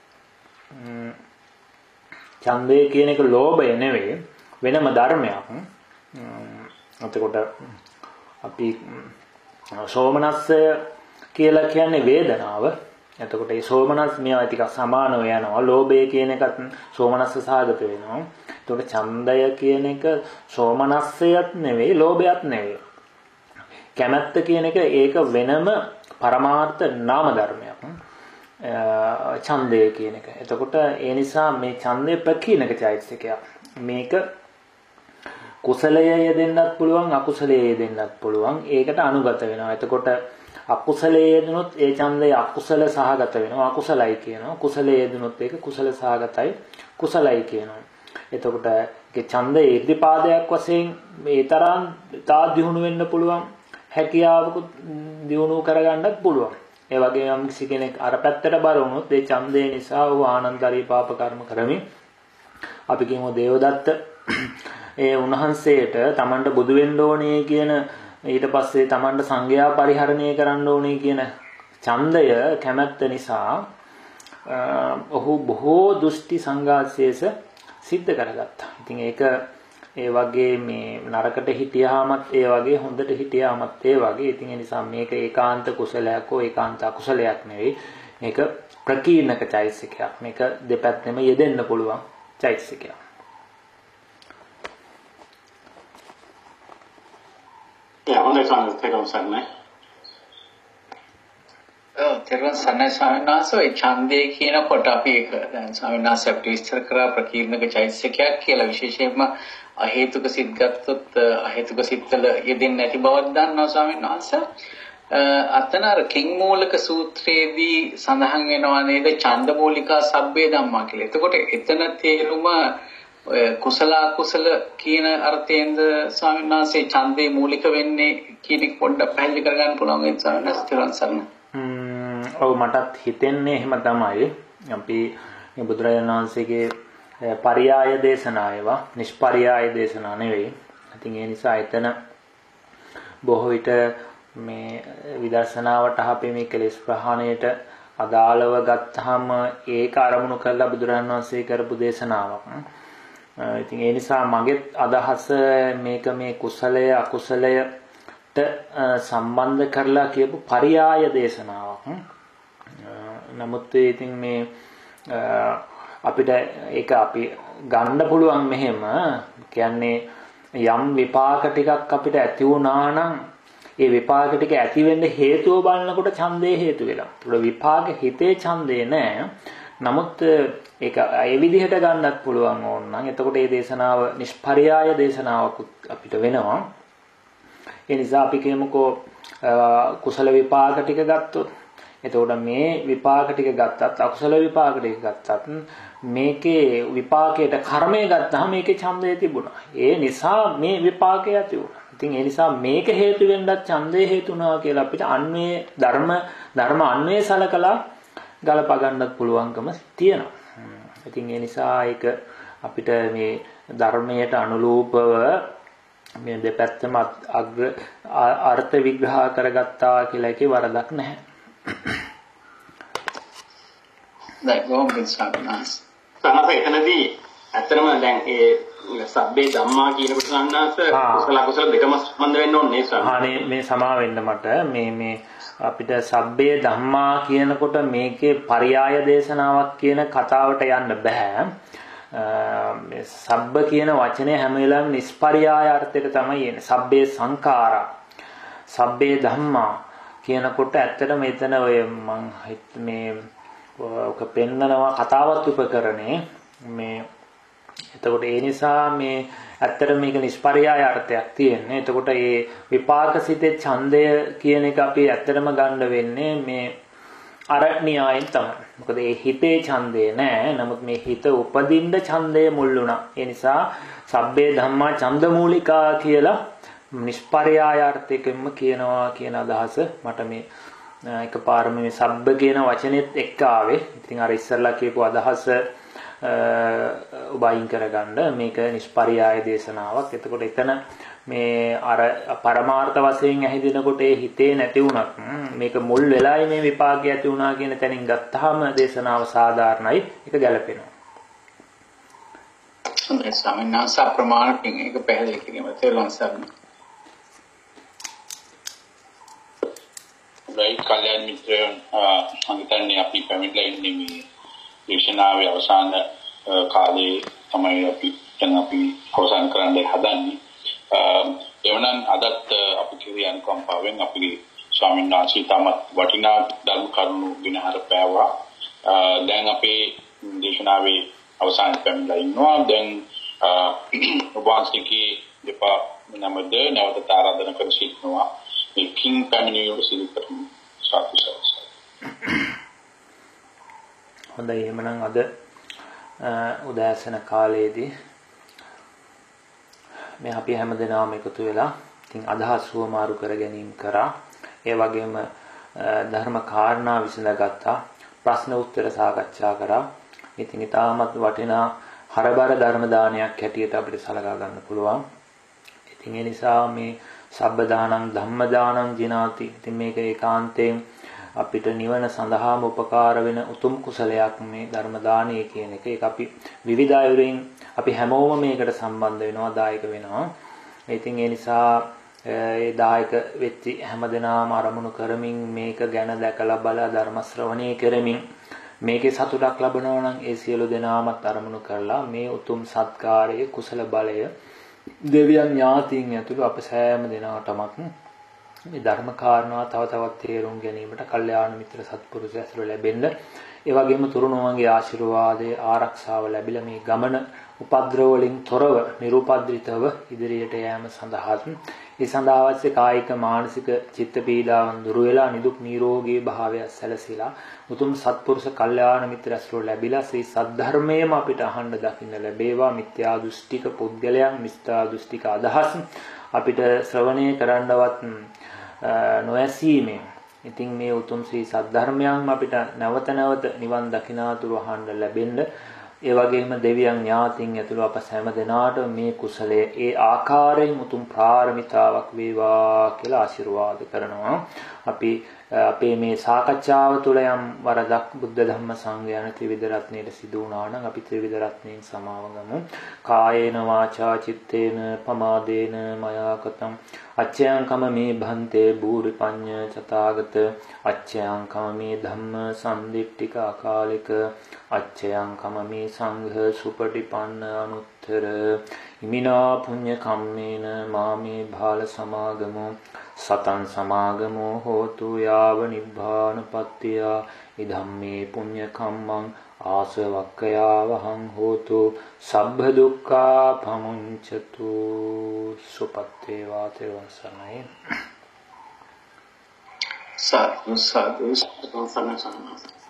ඡන්දේ කියන එක ලෝභය නෙවෙයි වෙනම ධර්මයක්. එතකොට අපි සෝමනස්සය කියලා කියන්නේ වේදනාව. එතකොට මේ සෝමනස් මේවා ටිකක් සමානව යනවා. ලෝභය කියන එකත් සෝමනස්ස සාගත වෙනවා. එතකොට ඡන්දය කියන එක සෝමනස්සයත් නෙවෙයි ලෝභයත් නෙවෙයි. කැමැත්ත කියන එක ඒක වෙනම පරමාර්ථ නාම ධර්මයක්. ඡන්දය කියන එක. එතකොට ඒ නිසා මේ ඡන්දය ප්‍රකීනක චෛතසිකයක්. මේක කුසලයේ යෙදෙන්නත් පුළුවන් අකුසලයේ යෙදෙන්නත් පුළුවන්. ඒකට අනුගත වෙනවා. එතකොට අකුසලයේ යෙදුනොත් ඒ ඡන්දය අකුසල සහගත වෙනවා. අකුසලයි කියනවා. කුසලයේ යෙදුනොත් ඒක කුසල සහගතයි කුසලයි කියනවා. එතකොට ඒ ඡන්දයේ ඉර්ධිපාදයක් වශයෙන් මේ තරම් තා දියුණු වෙන්න පුළුවන්. හැකියාවක දියුණු කරගන්නත් පුළුවන්. ඒ වගේම යම් කෙනෙක් අර පැත්තට බර වුණොත් ඒ ඡන්දේ නිසා ਉਹ ආනන්තරී පාප කර්ම කරමින් අපි කියමු දේවදත්ත ඒ උන්වහන්සේට තමන්ට බුදු වෙන්න ඕනේ කියන ඊට පස්සේ තමන්ට සංඝයා පරිහරණය කරන්න ඕනේ කියන ඡන්දය කැමැත්ත නිසා ඔහු බොහෝ දෘෂ්ටි සංඝාසයේස සිද්ධ කරගත්තා. ඉතින් ඒක ඒ වගේ මේ නරකට හිටියාමත් ඒ වගේ හොඳට හිටියාමත් ඒ වගේ. ඉතින් ඒ නිසා මේක ඒකාන්ත කුසලයක් හෝ ඒකාන්ත අකුසලයක් නෙවෙයි. මේක ප්‍රකීර්ණක චෛතසිකයක්. මේක දෙපැත්තෙම යෙදෙන්න පුළුවන් චෛතසිකයක්. හොඳයි ස්වාමීන් වහන්සේ. තෙරුවන් සරණයි ස්වාමීන් වහන්සේ. ඒ ඡන්දේ කියනකොට අපි ඒක දැන් ස්වාමීන් වහන්සේ අපිට විස්තර කරා ප්‍රකීර්ණක චෛතසිකයක් කියලා. විශේෂයෙන්ම අහේතුක සිත් ගත්තොත් අහේතුක සිත්වල යෙදෙන්නේ නැති බවක් දන්නවා ස්වාමීන් වහන්සේ. අතන අර කිං මූලක සූත්‍රයේදී සඳහන් වෙනවා නේද ඡන්ද මූලිකා සබ්බේ ධම්මා කියලා. එතකොට එතන තේරුම කුසල අකුසල කියන අර්ථයෙන්ද ස්වාමීන් වහන්සේ ඡන්දේ මූලික වෙන්නේ කියන එක පොඩ්ඩක් පැහැදිලි කරගන්න පුළුවන් වෙයි ස්වාමීන් වහන්සේ. තෙරුවන් සරණයි. ඔව් මටත් හිතෙන්නේ එහෙම තමයි. අපි මේ බුදුරජාණන් වහන්සේගේ පරියාය දේශනා ඒවා නිෂ්පරියාය දේශනා නෙවෙයි. ඉතින් ඒ නිසා එතන බොහෝ විට මේ විදර්ශනාවට අපි මේ කෙලෙස් ප්‍රහාණයට අදාළව ගත්තාම ඒක අරමුණු කරලා බුදුරජාණන් වහන්සේ කරපු දේශනාවක්. ඉතින් ඒ නිසා මගෙත් අදහස මේක මේ කුසලය අකුසලයට සම්බන්ධ කරලා කියපු පරියාය දේශනාවක්. නමුත් ඉතින් මේ අපිට ඒක අපි ගන්න පුළුවන් මෙහෙම කියන්නේ යම් විපාක ටිකක් අපිට ඇති වුණා නම් ඒ විපාක ටික ඇති වෙන්න හේතුව බලනකොට ඡන්දේ හේතු වෙලා. ඒක විපාක හිතේ ඡන්දේ නෑ. නමුත් ඒක ඒ විදිහට ගන්නත් පුළුවන් ඕන නම් එතකොට මේ දේශනාව නිෂ්පරියාය දේශනාවක් අපිට වෙනවා. ඒ නිසා අපි කියමුකෝ කුසල විපාක ටික ගත්තොත් එතකොට මේ විපාක ටික ගත්තත් අකුසල විපාක ටික ගත්තත් මේකේ විපාකයට කර්මය ගත්තාම මේකේ ඡන්දය තිබුණා. ඒ නිසා මේ විපාකය ඇති වුණා. ඉතින් ඒ නිසා මේක හේතු වෙන්නත් ඡන්දය හේතු වුණා කියලා අපිට අන්වේ ධර්ම අන්වේ සලකලා ගලපා ගන්නත් පුළුවන්කම තියෙනවා. ඉතින් ඒ නිසා ඒක අපිට මේ ධර්මයට අනුරූපව මේ දෙපැත්තම අර්ථ විග්‍රහ කරගත්තා කියලා එකේ වරදක් නැහැ. දැන් කොහොමද සාකච්ඡා? සමහර එතනදී ඇත්තටම දැන් ඒ සබ්බේ ධම්මා කියනකොට ගන්නාස කුසල අකුසල දෙකම සම්බන්ධ වෙන්න ඕනේ අනේ මේ සමා වෙන්න මට මේ අපිට සබ්බේ ධම්මා කියනකොට මේකේ පරියාය දේශනාවක් කියන කතාවට යන්න බෑ. මේ සබ්බ කියන වචනේ හැම වෙලාවෙම නිස්පරියාය අර්ථයට තමයි එන්නේ. සබ්බේ සංඛාරා සබ්බේ ධම්මා කියනකොට ඇත්තට මෙතන ඔය මං මේ ඔක පෙන්නනවා කතාවත් උපකරණේ මේ එතකොට ඒ නිසා මේ ඇත්තට මේක නිෂ්පර්යාය අර්ථයක් තියෙන්නේ. එතකොට මේ විපාක සිතේ ඡන්දය කියන එක අපි ඇත්තටම ගන්න වෙන්නේ මේ අර න්‍යායෙන් තමයි. මොකද මේ හිතේ ඡන්දය නෑ. නමුත් මේ හිත උපදින්න ඡන්දය මුල් වුණා. ඒ නිසා සබ්බේ ධම්මා ඡන්දමූලිකා කියලා නිෂ්පර්යාය අර්ථයකින්ම කියනවා කියන අදහස මට මේ එකපාරම මේ සබ්බ කියන වචනේත් එක්ක ආවේ. ඉතින් අර ඉස්සරලා කියපු අදහස උබයින් කරගන්න මේක නිෂ්පර්යාය දේශනාවක්. එතකොට එතන මේ අර පරමාර්ථ වශයෙන් ඇහිදිනකොට ඒ හිතේ නැති වුණත් මේක මුල් වෙලායි මේ විපාකය ඇති වුණා කියන තැනින් ගත්තාම දේශනාව සාධාරණයි. ඒක ගැලපෙනවා. හොඳයි ස්වාමීන් වහන්සේ ප්‍රමාණකින් ඒක පැහැදිලි කිරීම තේරුම් ගන්න. කල්‍යාණ මිත්‍රයන් සංගතන්නේ අපි පැමිණලා ඉන්නේ මේ දේශනාවේ අවසාන කාලේ තමයි අපි අවසන් කරන්න හදන්නේ. එවනම් අදත් අපි කියන කම්පාවෙන් අපි ස්වාමීන් වහන්සේ තමත් වටිනා ධර්ම කරුණු විනහර පෑවා. දැන් අපේ දේශනාවේ අවසාන පැමිණලා ඉන්නවා. දැන් ඔබවහන්සේගේ දෙපා නමද නැවත ආරාධනා කර සිටිනවා. මේ කිං පැමිණියෝ සිදු කරමු. සාදු සාදු. හොඳයි එහෙනම් අද උදෑසන කාලයේදී මේ අපි හැමදෙනාම එකතු වෙලා ඉතින් අදහස් වමාරු කර ගැනීම කරා. ඒ වගේම ධර්ම කාරණා විසඳගත්තා. ප්‍රශ්න උත්තර සාකච්ඡා කරා. ඉතින් ඊටමත් වටිනා හරබර ධර්ම දානයක් හැටියට අපිට සලකා ගන්න පුළුවන්. ඉතින් ඒ නිසා මේ සබ්බ දානං ධම්ම දානං ජිනාති. ඉතින් මේක ඒකාන්තයෙන් අපිට නිවන සඳහාම උපකාර වෙන උතුම් කුසලයක් මේ ධර්ම දානය කියන එක. ඒක අපි විවිධ අයුරින් අපි හැමෝම මේකට සම්බන්ධ වෙනවා, දායක වෙනවා. ඉතින් ඒ නිසා ඒ දායක වෙච්ච හැමදෙනාම අරමුණු කරමින් මේක ගැන දැකලා බලා ධර්ම ශ්‍රවණය කරමින් මේකේ සතුටක් ලබනවා නම් ඒ සියලු දෙනාමත් අරමුණු කරලා මේ උතුම් සත්කාරයේ කුසල බලය දෙවියන් ඥාතීන් ඇතුළු අප සෑම දෙනාටමත් මේ ධර්ම කාරණා තව තවත් තේරුම් ගැනීමට කල්යාණ මිත්‍ර සත්පුරුෂ ඇසුර ලැබෙන්න, ඒ වගේම තුරුණුවන්ගේ ආශිර්වාදයේ ආරක්ෂාව ලැබිලා මේ ගමන උපද්‍රව වලින් තොරව නිරුපද්‍රිතව ඉදිරියට යෑම සඳහා ඒ සඳහා අවශ්‍ය කායික මානසික චිත්ත පීඩාවන් දුරු වෙලා නිදුක් නිරෝගී භාවය සැලසීලා උතුම් සත්පුරුෂ කල්යාණ මිත්‍ර ඇසුර ලැබිලා ශ්‍රී සද්ධර්මයේම අපිට අහන්න දකින්න ලැබේවා. මිත්‍යා දෘෂ්ටික පුද්ගලයන් මිත්‍යා දෘෂ්ටික අදහස් අපිට ශ්‍රවණය කරන්නවත් නොඇසීමෙන් ඉතින් මේ උතුම් ශ්‍රී සද්ධර්මයන් අපිට නැවත නැවත නිවන් දකිනාතුරු අහන්න ලැබෙන්න, ඒ වගේම දෙවියන් ඥාතීන් ඇතුළු අප හැම දෙනාට මේ කුසලය ඒ ආකාරයෙන් උතුම් ප්‍රාර්මිතාවක් වේවා කියලා ආශිර්වාද කරනවා. අපි අපේ මේ සාකච්ඡාව තුළ යම් වරදක් බුද්ධ ධම්ම සංඝ යන ත්‍රිවිධ රත්නයේ සිදු වුණා නම් අපි ත්‍රිවිධ රත්නයෙන් සමාව ගමු. කායේන වාචා චිත්තේන පමාදේන මයා කතං අච්ඡයං කම මේ භන්තේ භූරි පඤ්ඤ චතාගත අච්ඡයං කම මේ ධම්ම සම්දිට්ඨික අකාලික අච්ඡයං කම මේ සංඝ සුපටිපන්න අනුත්තර ඉමිනා පුඤ්ඤ කම්මේන මාමේ භාල සමාගමෝ සතං සමාගමෝ හෝතු යාව නිබ්බානපත්තිය ඉදම්මේ පුඤ්ඤ කම්මං ආසවක්ඛයාවහං හෝතු සබ්බ දුක්ඛා පමුඤ්චතු සුපත්තේ වාතේවං සනයි සාදු සාදු සනසනස